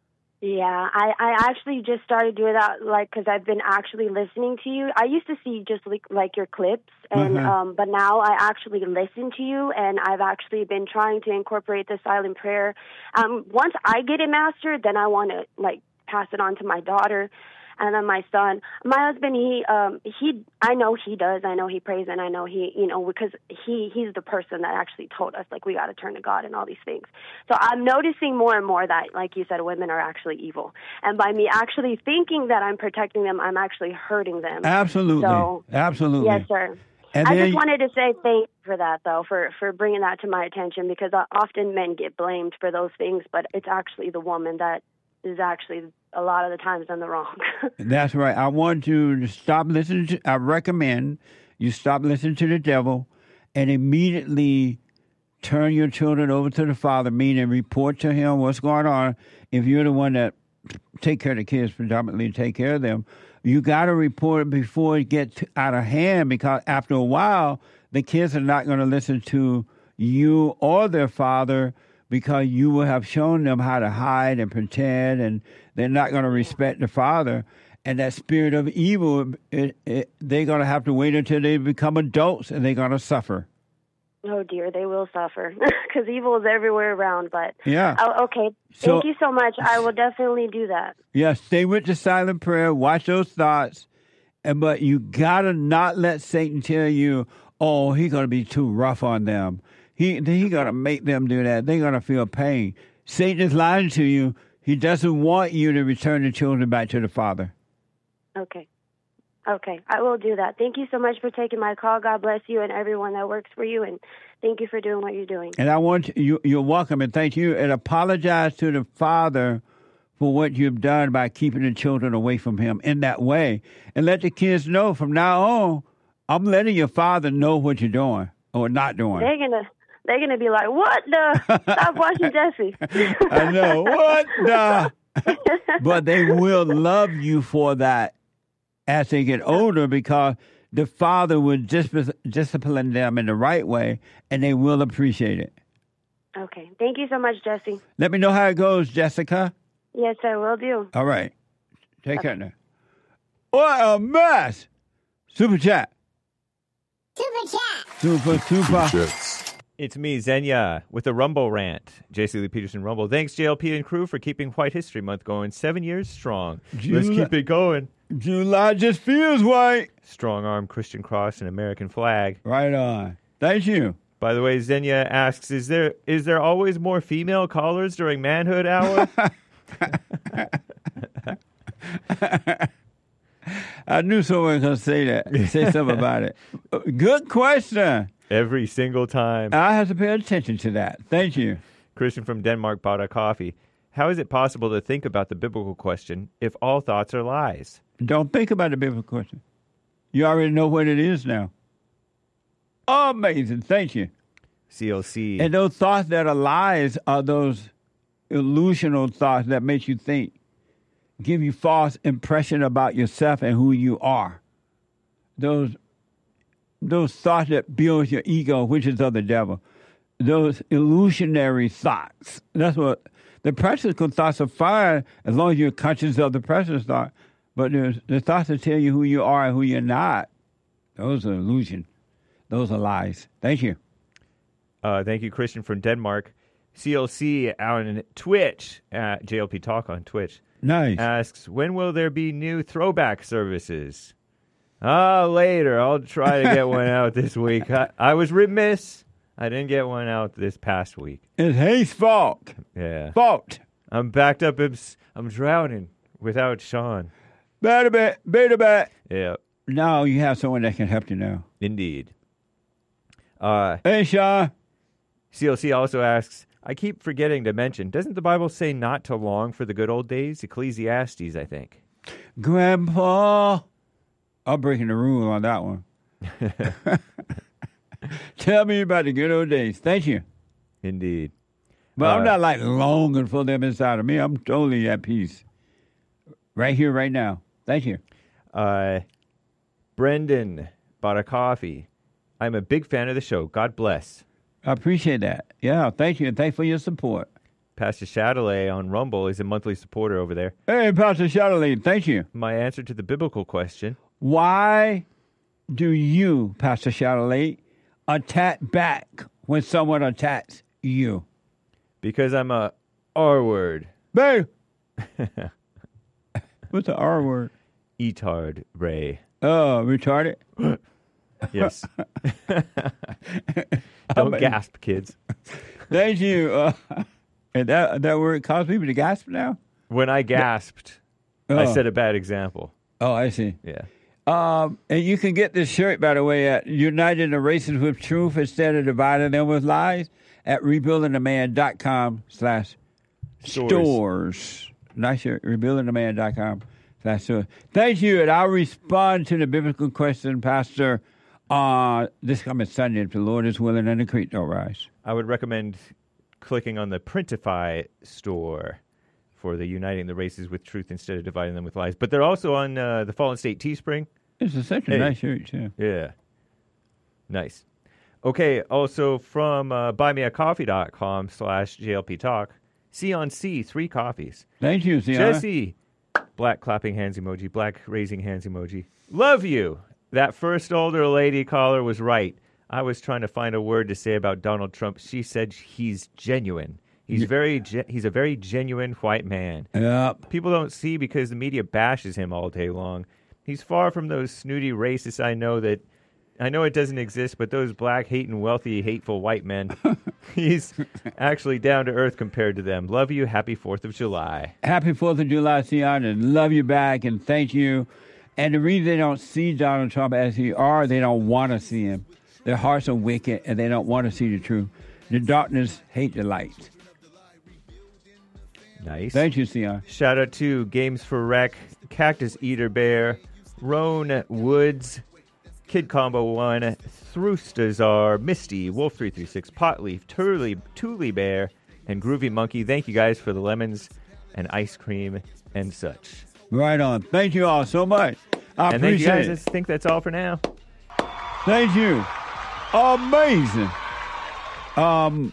Yeah, I, I actually just started doing that, like, because I've been actually listening to you. I used to see just like, like your clips, and Uh-huh. um, but now I actually listen to you, and I've actually been trying to incorporate the silent prayer. Um, once I get it mastered, then I want to like pass it on to my daughter, and then my son. My husband, he um, he, I know he does. I know he prays, and I know he, you know, because he he's the person that actually told us like we got to turn to God and all these things. So I'm noticing more and more that, like you said, women are actually evil, and by me actually thinking that I'm protecting them, I'm actually hurting them. Absolutely. So, Absolutely. yes, sir. And I then- just wanted to say thank you for that, though, for, for bringing that to my attention, because uh, often men get blamed for those things, but it's actually the woman that is actually a lot of the times in the wrong. That's right. I want you to stop listening to, I recommend you stop listening to the devil and immediately turn your children over to the Father, meaning report to him what's going on. If you're the one that take care of the kids, predominantly take care of them, you got to report it before it gets out of hand, because after a while, the kids are not going to listen to you or their father, because you will have shown them how to hide and pretend, and they're not going to respect the Father. And that spirit of evil, it, it, they're going to have to wait until they become adults, and they're going to suffer. Oh, dear, they will suffer, because evil is everywhere around. But Yeah. Oh, okay, So- thank you so much. I will definitely do that. Yeah, stay with the silent prayer. Watch those thoughts. And, but you got to not let Satan tell you, oh, he's going to be too rough on them. He he going to make them do that. They're going to feel pain. Satan is lying to you. He doesn't want you to return the children back to the Father. Okay. Okay, I will do that. Thank you so much for taking my call. God bless you and everyone that works for you, and thank you for doing what you're doing. And I want you, you're welcome, and thank you, and apologize to the Father for what you've done by keeping the children away from him in that way. And let the kids know from now on, I'm letting your Father know what you're doing or not doing. They're gonna they're gonna be like, "What the? Stop watching Jesse." I know. What the? But they will love you for that as they get older, because the Father will dis- discipline them in the right way, and they will appreciate it. Okay, thank you so much, Jesse. Let me know how it goes, Jessica. Yes, I will do. All right. Take care now. What a mess. Super chat. Super chat. Super, super. It's me, Xenia, with a Rumble rant. J C Lee Peterson Rumble. Thanks, J L P and crew, for keeping White History Month going seven years strong. Let's July- keep it going. July just feels white. Strong arm, Christian cross, and American flag. Right on. Thank you. By the way, Xenia asks, is there is there always more female callers during Manhood Hour? I knew someone was going to say that. Say something about it. Good question. Every single time. I have to pay attention to that. Thank you. Christian from Denmark bought a coffee. How is it possible to think about the biblical question if all thoughts are lies? Don't think about the biblical question. You already know what it is now. Amazing. Thank you. C L C. And those thoughts that are lies are those illusional thoughts that make you think, give you false impression about yourself and who you are. Those those thoughts that build your ego, which is of the devil. Those illusionary thoughts. That's what the practical thoughts are fine as long as you're conscious of the practical thought. But there's the thoughts that tell you who you are and who you're not. Those are illusion. Those are lies. Thank you. Uh, thank you, Christian from Denmark. C L C on Twitch, at J L P Talk on Twitch. Nice. Asks, when will there be new throwback services? Ah, later. I'll try to get one out this week. I, I was remiss. I didn't get one out this past week. It's his fault. Yeah. Fault. I'm backed up. I'm, I'm drowning without Sean. Bad a bit. Beta bat. Yeah. Now you have someone that can help you now. Indeed. Uh, hey, Sean. C L C also asks, I keep forgetting to mention, doesn't the Bible say not to long for the good old days? Ecclesiastes, I think. Grandpa. I'm breaking the rule on that one. Tell me about the good old days. Thank you. Indeed. But uh, I'm not like longing for them inside of me. I'm totally at peace. Right here, right now. Thank you. Uh, Brendan bought a coffee. I'm a big fan of the show. God bless. I appreciate that. Yeah, thank you. And thanks for your support. Pastor Chatelet on Rumble is a monthly supporter over there. Hey, Pastor Chatelet, thank you. My answer to the biblical question. Why do you, Pastor Chatelet, attack back when someone attacks you? Because I'm a R word. Babe. What's the R word? Etard, Ray. Oh, retarded? Yes. Don't gasp, kids. Thank you. Uh, and that, that word causes people to gasp now? When I gasped, oh. I set a bad example. Oh, I see. Yeah. Um, and you can get this shirt, by the way, at Uniting the Races with Truth instead of dividing them with lies at rebuildingtheman.com slash stores. Nice shirt. rebuildingtheman.com slash stores. Thank you. And I'll respond to the biblical question, Pastor, uh, this coming Sunday, if the Lord is willing and the creek don't rise. I would recommend clicking on the Printify store for the Uniting the Races with Truth instead of dividing them with lies. But they're also on uh, the Fallen State Teespring. It's a such a hey. nice shirt, too. Yeah. Nice. Okay, also from uh, buymeacoffee.com slash JLP Talk, Sion C, three coffees. Thank you, Sion. Jesse, black clapping hands emoji, black raising hands emoji. Love you. That first older lady caller was right. I was trying to find a word to say about Donald Trump. She said he's genuine. He's yeah. very. Ge- he's a very genuine white man. Yep. People don't see because the media bashes him all day long. He's far from those snooty racists I know that. I know it doesn't exist, but those black, hating, wealthy, hateful white men. He's actually down to earth compared to them. Love you. Happy Fourth of July. Happy Fourth of July, Sion, and love you back, and thank you. And the reason they don't see Donald Trump as he are, they don't want to see him. Their hearts are wicked, and they don't want to see the truth. The darkness hate the light. Nice. Thank you, Sion. Shout out to Games for Rec, Cactus Eater Bear, Roan Woods, Kid Combo one, Thrustazar, Misty, Wolf three three six, Potleaf, Turley, Thule Bear, and Groovy Monkey. Thank you guys for the lemons and ice cream and such. Right on. Thank you all so much. I and appreciate thank you guys. it. I think that's all for now. Thank you. Amazing. Um,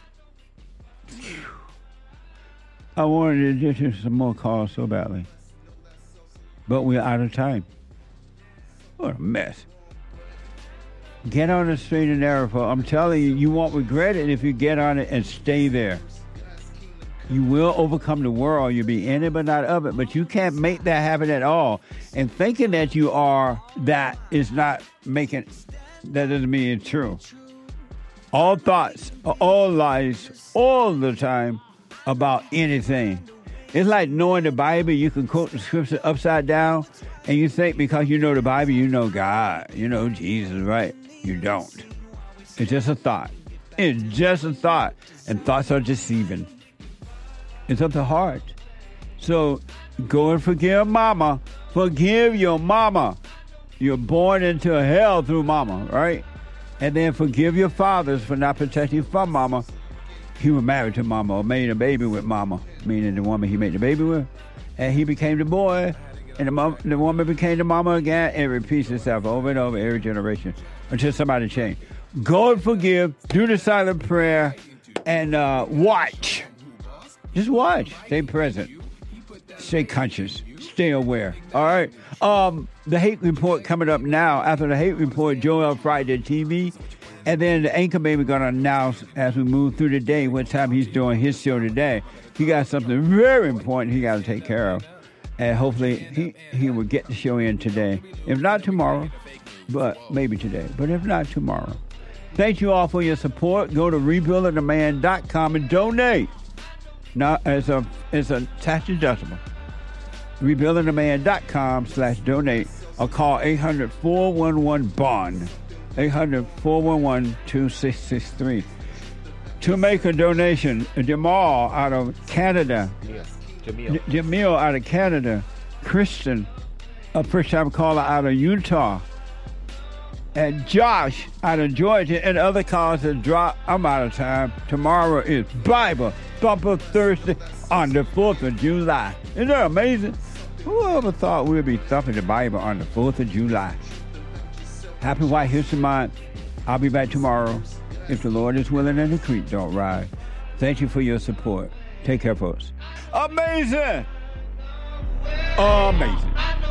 I wanted to get you some more calls so badly, but we're out of time. What a mess. Get on the straight and narrow. For I'm telling you, you won't regret it if you get on it and stay there. You will overcome the world. You'll be in it, but not of it. But you can't make that happen at all. And thinking that you are that is not making, that doesn't mean it's true. All thoughts, all lies, all the time about anything. It's like knowing the Bible. You can quote the scripture upside down, and you think because you know the Bible, you know God, you know Jesus, right? You don't. It's just a thought. It's just a thought. And thoughts are deceiving. It's of the heart. So go and forgive mama. Forgive your mama. You're born into hell through mama, right? And then forgive your fathers for not protecting you from mama. He was married to mama or made a baby with mama, meaning the woman he made the baby with. And he became the boy, and the, mom, the woman became the mama again. It repeats itself over and over every generation until somebody change. Go and forgive, do the silent prayer, and uh, watch. Just watch. Stay present. Stay conscious. Stay aware. All right? Um, the Hate Report coming up now. After the Hate Report, Joel Friday T V. And then the Anchor Baby going to announce as we move through the day what time he's doing his show today. He got something very important he got to take care of. And hopefully he, he will get the show in today. If not tomorrow, but maybe today. But if not tomorrow. Thank you all for your support. Go to rebuilding the man dot com and donate. Now, as a as a tax deductible. rebuilding the man dot com slash donate or call eight hundred, four one one, bond. eight hundred, four one one, two six six three. To make a donation, Jamal out of Canada. Yeah. Jamil. Jamil out of Canada. Kristen, a first-time caller out of Utah. And Josh out of Georgia, and other callers that drop. I'm out of time. Tomorrow is Bible Thumper Thursday on the fourth of July. Isn't that amazing? Whoever thought we'd be thumping the Bible on the fourth of July? Happy White History Month. I'll be back tomorrow if the Lord is willing and the creek don't rise. Thank you for your support. Take care, folks. Amazing! Amazing.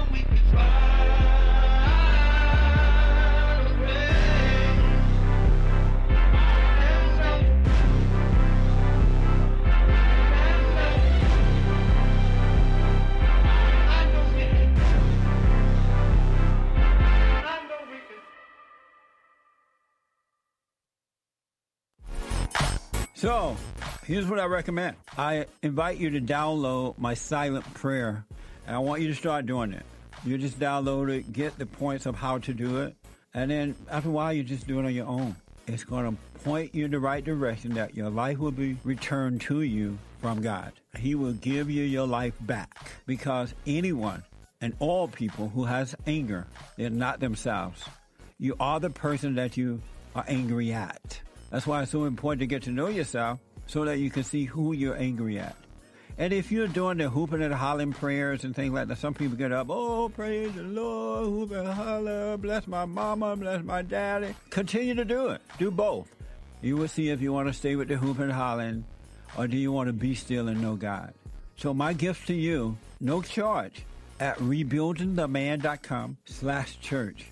So, here's what I recommend. I invite you to download my silent prayer, and I want you to start doing it. You just download it, get the points of how to do it, and then after a while, you just do it on your own. It's going to point you in the right direction that your life will be returned to you from God. He will give you your life back, because anyone and all people who has anger, they're not themselves. You are the person that you are angry at. That's why it's so important to get to know yourself so that you can see who you're angry at. And if you're doing the hooping and hollering prayers and things like that, some people get up, oh, praise the Lord, hoop and holler, bless my mama, bless my daddy. Continue to do it. Do both. You will see if you want to stay with the hooping and hollering, or do you want to be still and know God. So my gift to you, no charge, at rebuilding the man dot com slash church.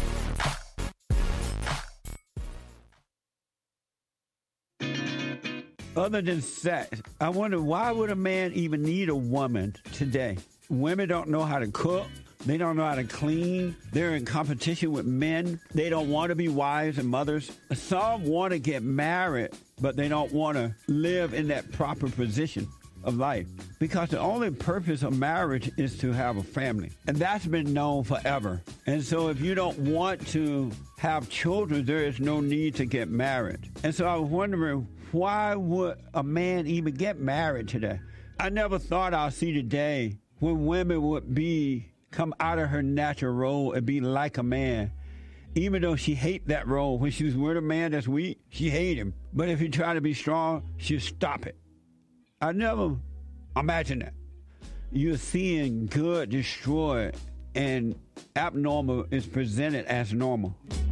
Other than sex, I wonder, why would a man even need a woman today? Women don't know how to cook. They don't know how to clean. They're in competition with men. They don't want to be wives and mothers. Some want to get married, but they don't want to live in that proper position of life. Because the only purpose of marriage is to have a family. And that's been known forever. And so if you don't want to have children, there is no need to get married. And so I was wondering, why would a man even get married today? I never thought I'd see the day when women would be come out of her natural role and be like a man. Even though she hate that role. When she was with a man that's weak, she hate him. But if he try to be strong, she'll stop it. I never imagined that. You're seeing good destroyed and abnormal is presented as normal.